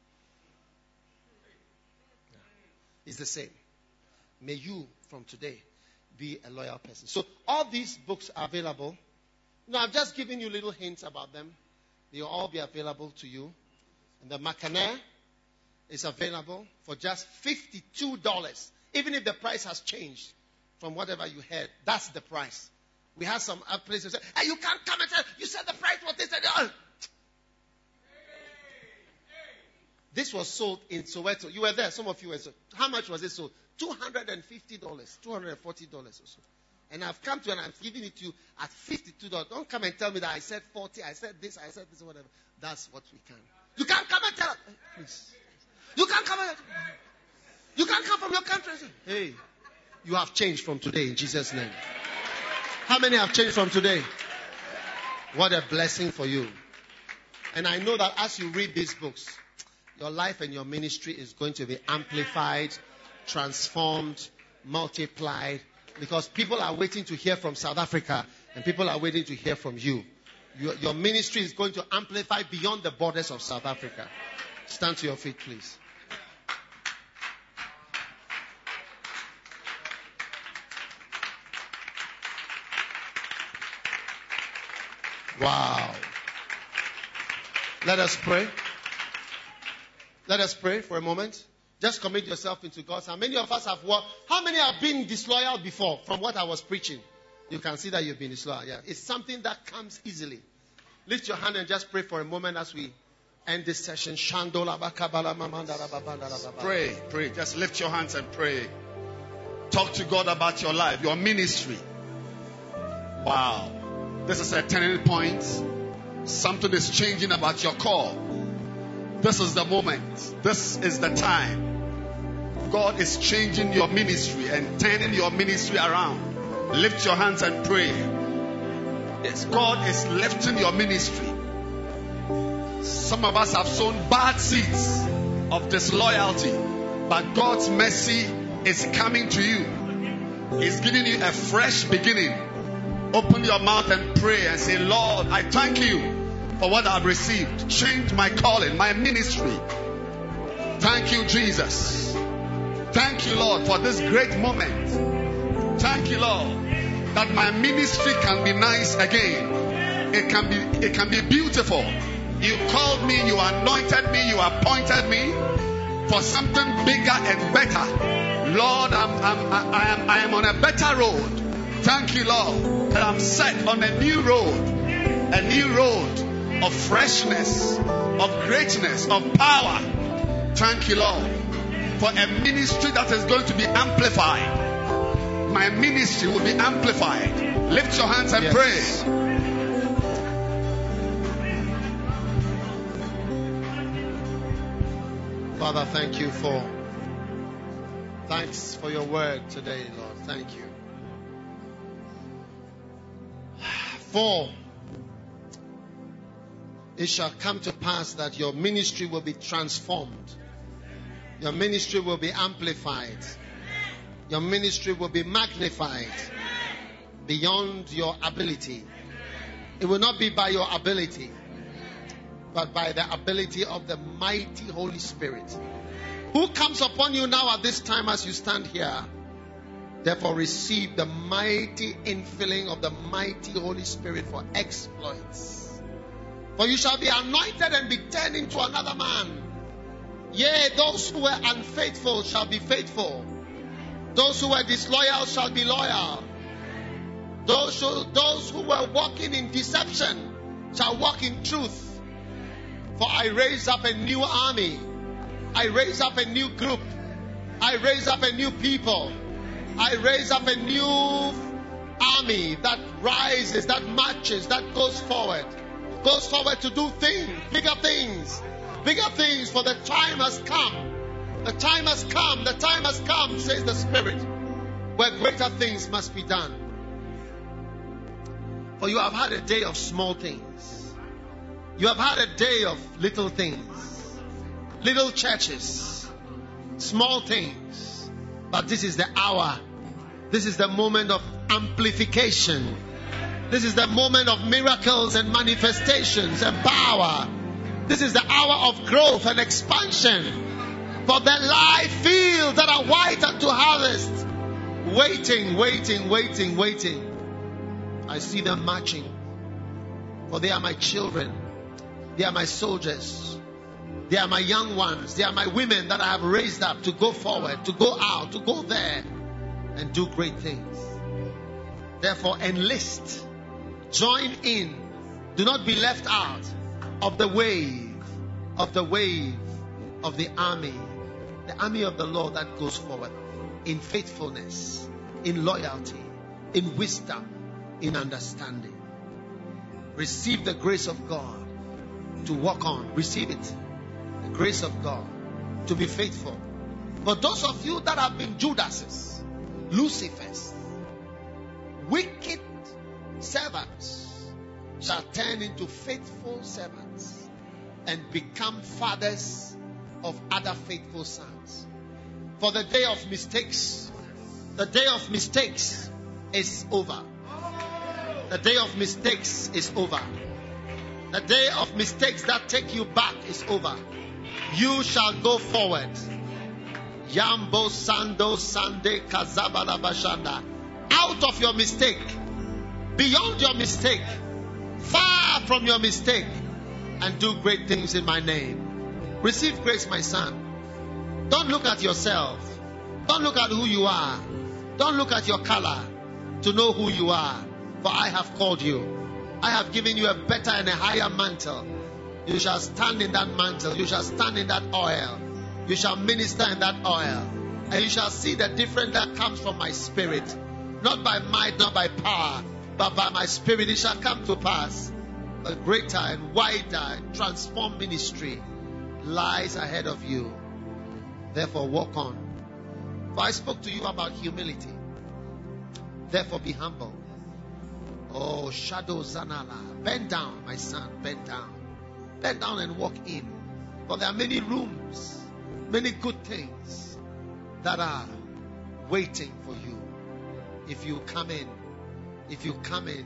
Yeah. It's the same. May you, from today, be a loyal person. So all these books are available. I've just given you little hints about them. They will all be available to you. And the Macané is available for just $52. Even if the price has changed from whatever you heard, that's the price. We have some places that say, hey, you can't come and tell, you said the price was this and that. This was sold in Soweto. You were there, some of you were there. How much was it sold? $250, $240 or so. And I've come to and I've given it to you at $52. Don't come and tell me that I said 40, I said this, whatever. That's what we can. You can't come and tell us. Please. You can't come and you can't come from your country. Hey, you have changed from today in Jesus' name. How many have changed from today? What a blessing for you. And I know that as you read these books, your life and your ministry is going to be amplified, transformed, multiplied, Because people are waiting to hear from South Africa and people are waiting to hear from you. Your ministry is going to amplify beyond the borders of South Africa. Stand to your feet, please. Wow. Let us pray. Let us pray for a moment. Just commit yourself into God's hand. Many of us have worked. How many have been disloyal before from what I was preaching? You can see that you've been disloyal. Yeah. It's something that comes easily. Lift your hand and just pray for a moment as we end this session. Pray. Just lift your hands and pray. Talk to God about your life, your ministry. Wow. This is a turning point. Something is changing about your call. This is the moment. This is the time. God is changing your ministry and turning your ministry around. Lift your hands and pray. Yes, God is lifting your ministry. Some of us have sown bad seeds of disloyalty, but God's mercy is coming to you. He's giving you a fresh beginning. Open your mouth and pray and say, Lord, I thank you for what I've received. Change my calling, my ministry. Thank you, Jesus. Thank you, Lord, for this great moment. Thank you, Lord, that my ministry can be nice again. It can be beautiful. You called me, you anointed me, you appointed me for something bigger and better. Lord, I am on a better road. Thank you, Lord, that I'm set on a new road of freshness, of greatness, of power. Thank you, Lord, for a ministry that is going to be amplified. My ministry will be amplified. Lift your hands and pray. Father, thanks for your word today, Lord. Thank you. 4. It shall come to pass that your ministry will be transformed. Your ministry will be amplified. Your ministry will be magnified beyond your ability. It will not be by your ability, but by the ability of the mighty Holy Spirit, who comes upon you now at this time as you stand here. Therefore, receive the mighty infilling of the mighty Holy Spirit for exploits. For you shall be anointed and be turned into another man. Yea, those who were unfaithful shall be faithful. Those who were disloyal shall be loyal. Those who were walking in deception shall walk in truth. For I raise up a new army. I raise up a new group. I raise up a new people. I raise up a new army that rises, that marches, that goes forward to do things, bigger things, for the time has come. The time has come, says the Spirit, where greater things must be done. For you have had a day of small things. You have had a day of little things, little churches, small things. But this is the hour. This is the moment of amplification. This is the moment of miracles and manifestations and power. This is the hour of growth and expansion. For the live fields that are white unto harvest. Waiting. I see them marching. For they are my children. They are my soldiers. They are my young ones. They are my women that I have raised up to go forward, to go out, to go there and do great things. Therefore, enlist. Join in. Do not be left out of the wave of the army. The army of the Lord that goes forward in faithfulness, in loyalty, in wisdom, in understanding. Receive the grace of God to walk on. Receive it. The grace of God to be faithful. For those of you that have been Judases, Lucifers, wicked servants shall turn into faithful servants and become fathers of other faithful sons. For the day of mistakes, The day of mistakes is over. The day of mistakes is over. The day of mistakes that take you back is over. You shall go forward. Yambo Sando Sande Kazabala Bashanda. Out of your mistake, beyond your mistake, far from your mistake, and do great things in my name. Receive grace, my son. Don't look at yourself. Don't look at who you are. Don't look at your color to know who you are. For I have called you. I have given you a better and a higher mantle. You shall stand in that mantle. You shall stand in that oil. You shall minister in that oil. And you shall see the difference that comes from my spirit. Not by might, not by power, but by my spirit it shall come to pass. A greater and wider transformed ministry lies ahead of you. Therefore walk on. For I spoke to you about humility. Therefore be humble. Oh, Shadow Zanala. Bend down, my son. Bend down. Bend down and walk in. For there are many rooms, many good things that are waiting for you. If you come in, if you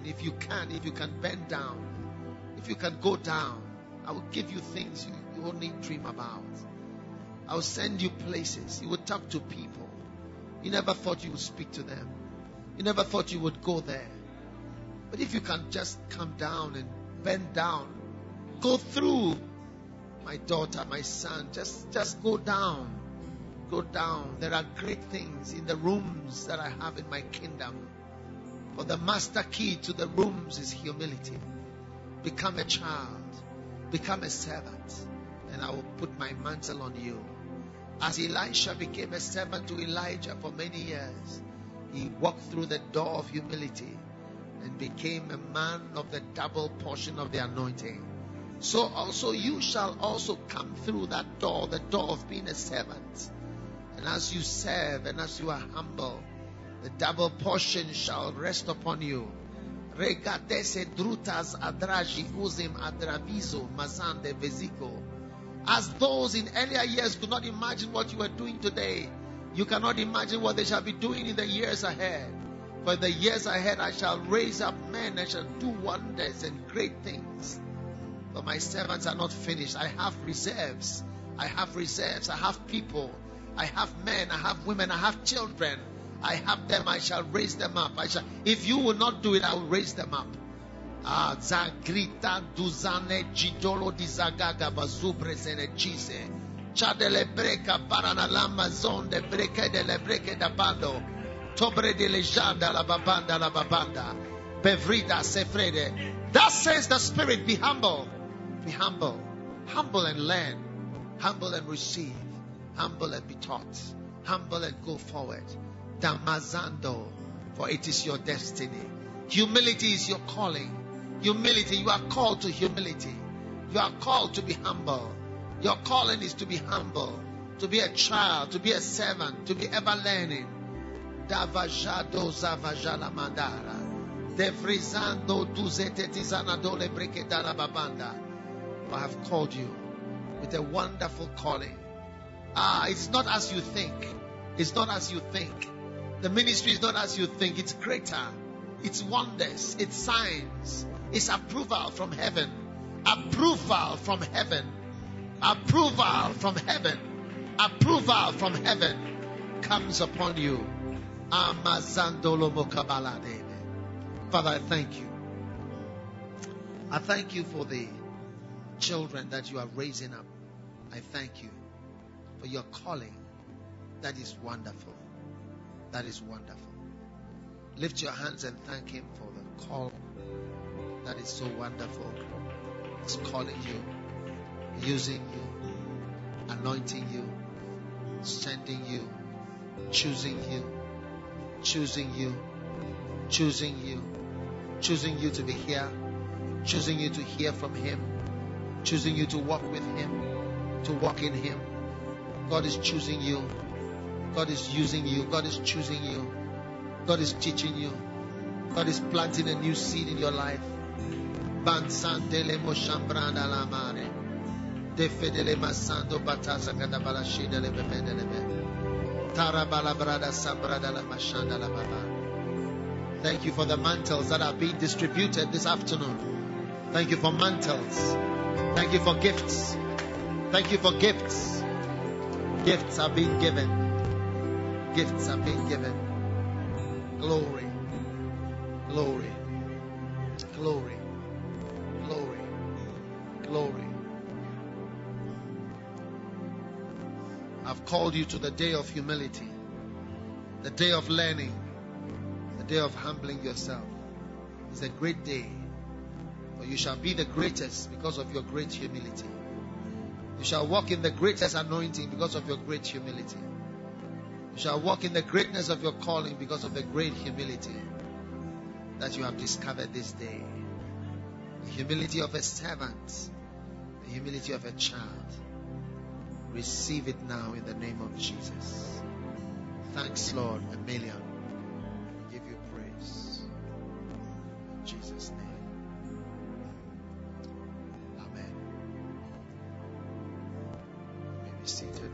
can bend down, if you can go down, I will give you things you only dream about. I will send you places. You would talk to people. You never thought you would speak to them. You never thought you would go there. But if you can just come down and bend down, go through, my daughter, my son, just go down. Go down. There are great things in the rooms that I have in my kingdom. For the master key to the rooms is humility. Become a child. Become a servant. And I will put my mantle on you. As Elisha became a servant to Elijah for many years, he walked through the door of humility and became a man of the double portion of the anointing. So also you shall also come through that door, the door of being a servant. And as you serve and as you are humble, the double portion shall rest upon you. Regadese drutas adraji uzim adravizo mazande veziko. As those in earlier years could not imagine what you are doing today, you cannot imagine what they shall be doing in the years ahead. For the years ahead I shall raise up men and shall do wonders and great things. But my servants are not finished. I have reserves. I have reserves. I have people. I have men. I have women. I have children. I have them. I shall raise them up. If you will not do it, I will raise them up. Zagrita duzane jidolo dizagaga bazubre sene chise. Chadele breka paranalama zonde breke de le breke da bando. Tobre de lejanda la babanda. Bevrida sefrede. That says the Spirit, be humble. Be humble. Humble and learn. Humble and receive. Humble and be taught. Humble and go forward. Damazando. For it is your destiny. Humility is your calling. Humility, you are called to humility. You are called to be humble. Your calling is to be humble. To be a child. To be a servant. To be ever learning. Davajado zavajala mandara. Devrizando duzetetizana dole brekedala babanda. I have called you with a wonderful calling. It's not as you think. It's not as you think. The ministry is not as you think. It's greater. It's wonders. It's signs. It's approval from heaven. Approval from heaven. Approval from heaven. Approval from heaven comes upon you. Father, I thank you. I thank you for the children that you are raising up. I thank you for your calling. That is wonderful. That is wonderful. Lift your hands and thank Him for the call. That is so wonderful. He's calling you, using you, anointing you, sending you, choosing you, choosing you, choosing you, choosing you to be here, choosing you to hear from Him, choosing you to walk with Him, to walk in Him. God is choosing you. God is using you. God is choosing you. God is teaching you. God is planting a new seed in your life. Bansandele moshambranda la mare. Defedele masando bataza kadabala shidele bebendelebe. Thank you for the mantles that are being distributed this afternoon. Thank you for mantles. Thank you for gifts. Thank you for gifts. Gifts are being given. Gifts are being given. Glory. Glory. Glory. Glory. Glory. I've called you to the day of humility, the day of learning, the day of humbling yourself. It's a great day, for you shall be the greatest because of your great humility. You shall walk in the greatest anointing because of your great humility. You shall walk in the greatness of your calling because of the great humility that you have discovered this day. The humility of a servant, the humility of a child. Receive it now in the name of Jesus. Thanks, Lord. A million. We give you praise. In Jesus' name. Amen. You may be seated.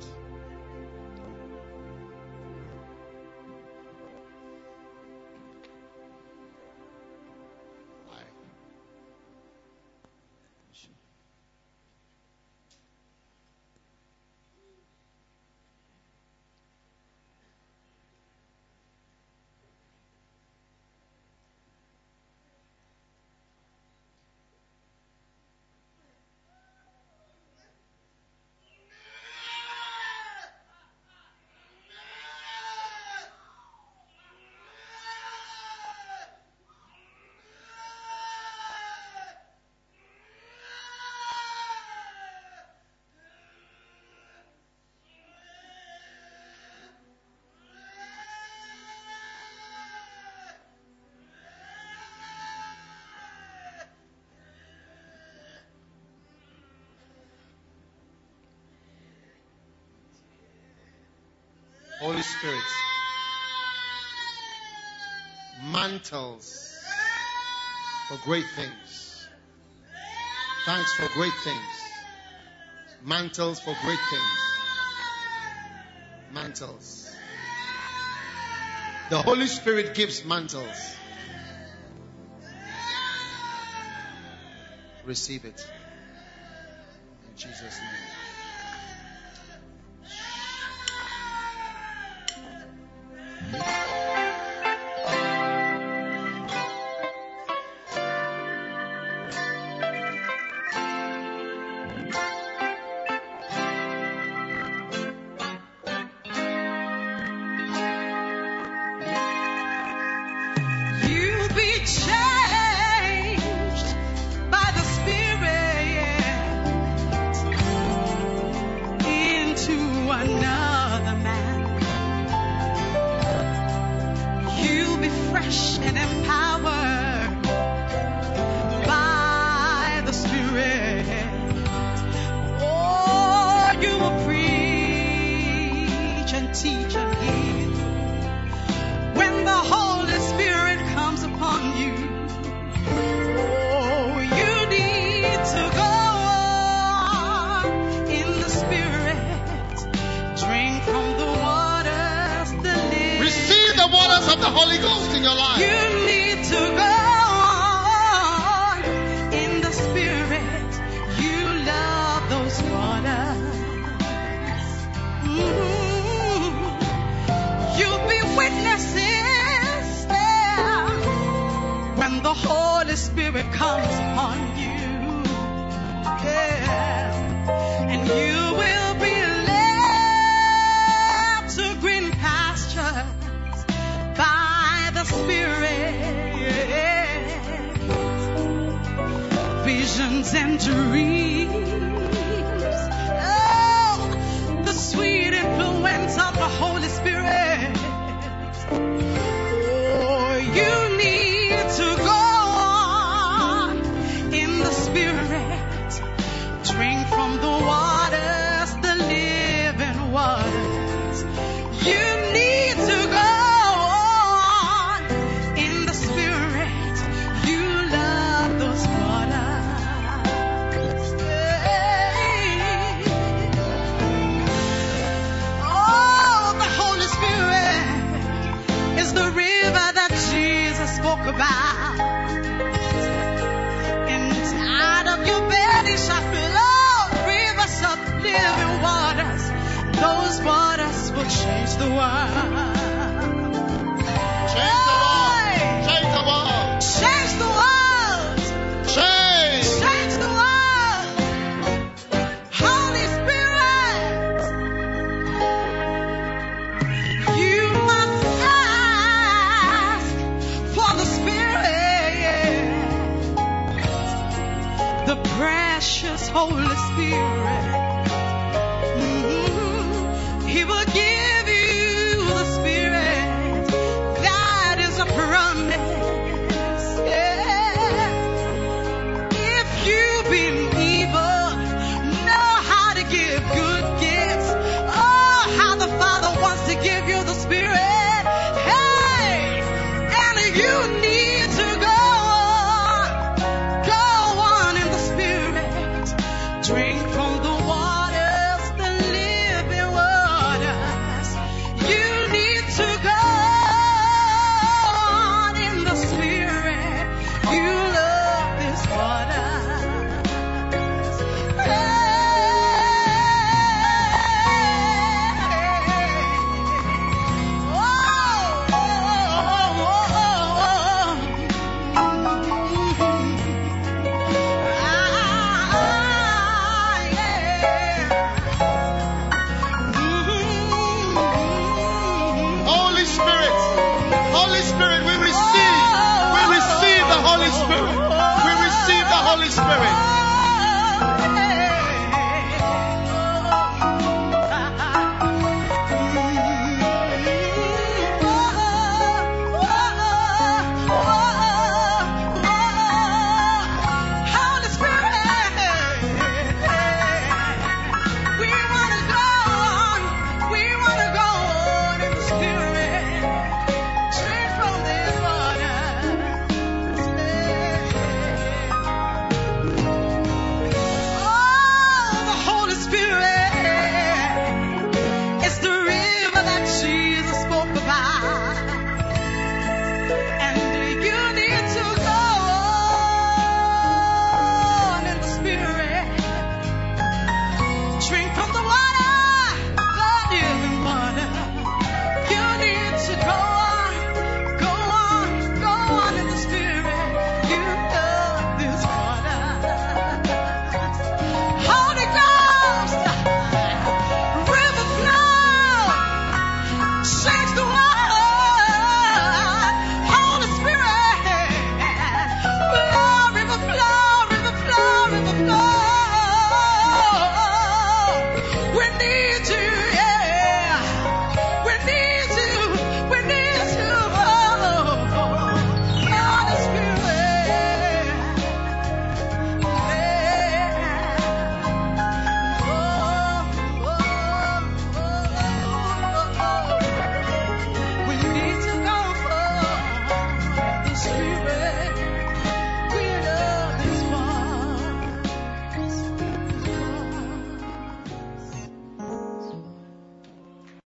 Holy Spirit, mantles for great things. Thanks for great things. Mantles for great things. Mantles. The Holy Spirit gives mantles. Receive it. In Jesus' name. change the world. Change the world. Change the world. Change the world. Change. Change the world. Holy Spirit, you must ask for the Spirit, the precious Holy Spirit. He will give you the Spirit. That is a promise. Yeah. If you believer know how to give good gifts, oh, how the Father wants to give you the Spirit. Hey, and you need to go on in the Spirit. Drink from the waters, the living waters. You need to go on in the Spirit. You love this water. Holy Spirit. Holy Spirit, we receive. We receive the Holy Spirit. We receive the Holy Spirit. Holy Spirit, we want to go on. We want to go on in the Spirit. Drink from this water. Oh, the Holy Spirit is the river that Jesus spoke about. And you need to go on in the Spirit. Drink from the water, the living water. You need to go on in the Spirit. You love this water. Holy Ghost, river flow, change the world. Holy Spirit, flow, river flow, river flow, river flow. We need you, yeah. We need you, we need you. Holy Spirit, we need to go for the Spirit.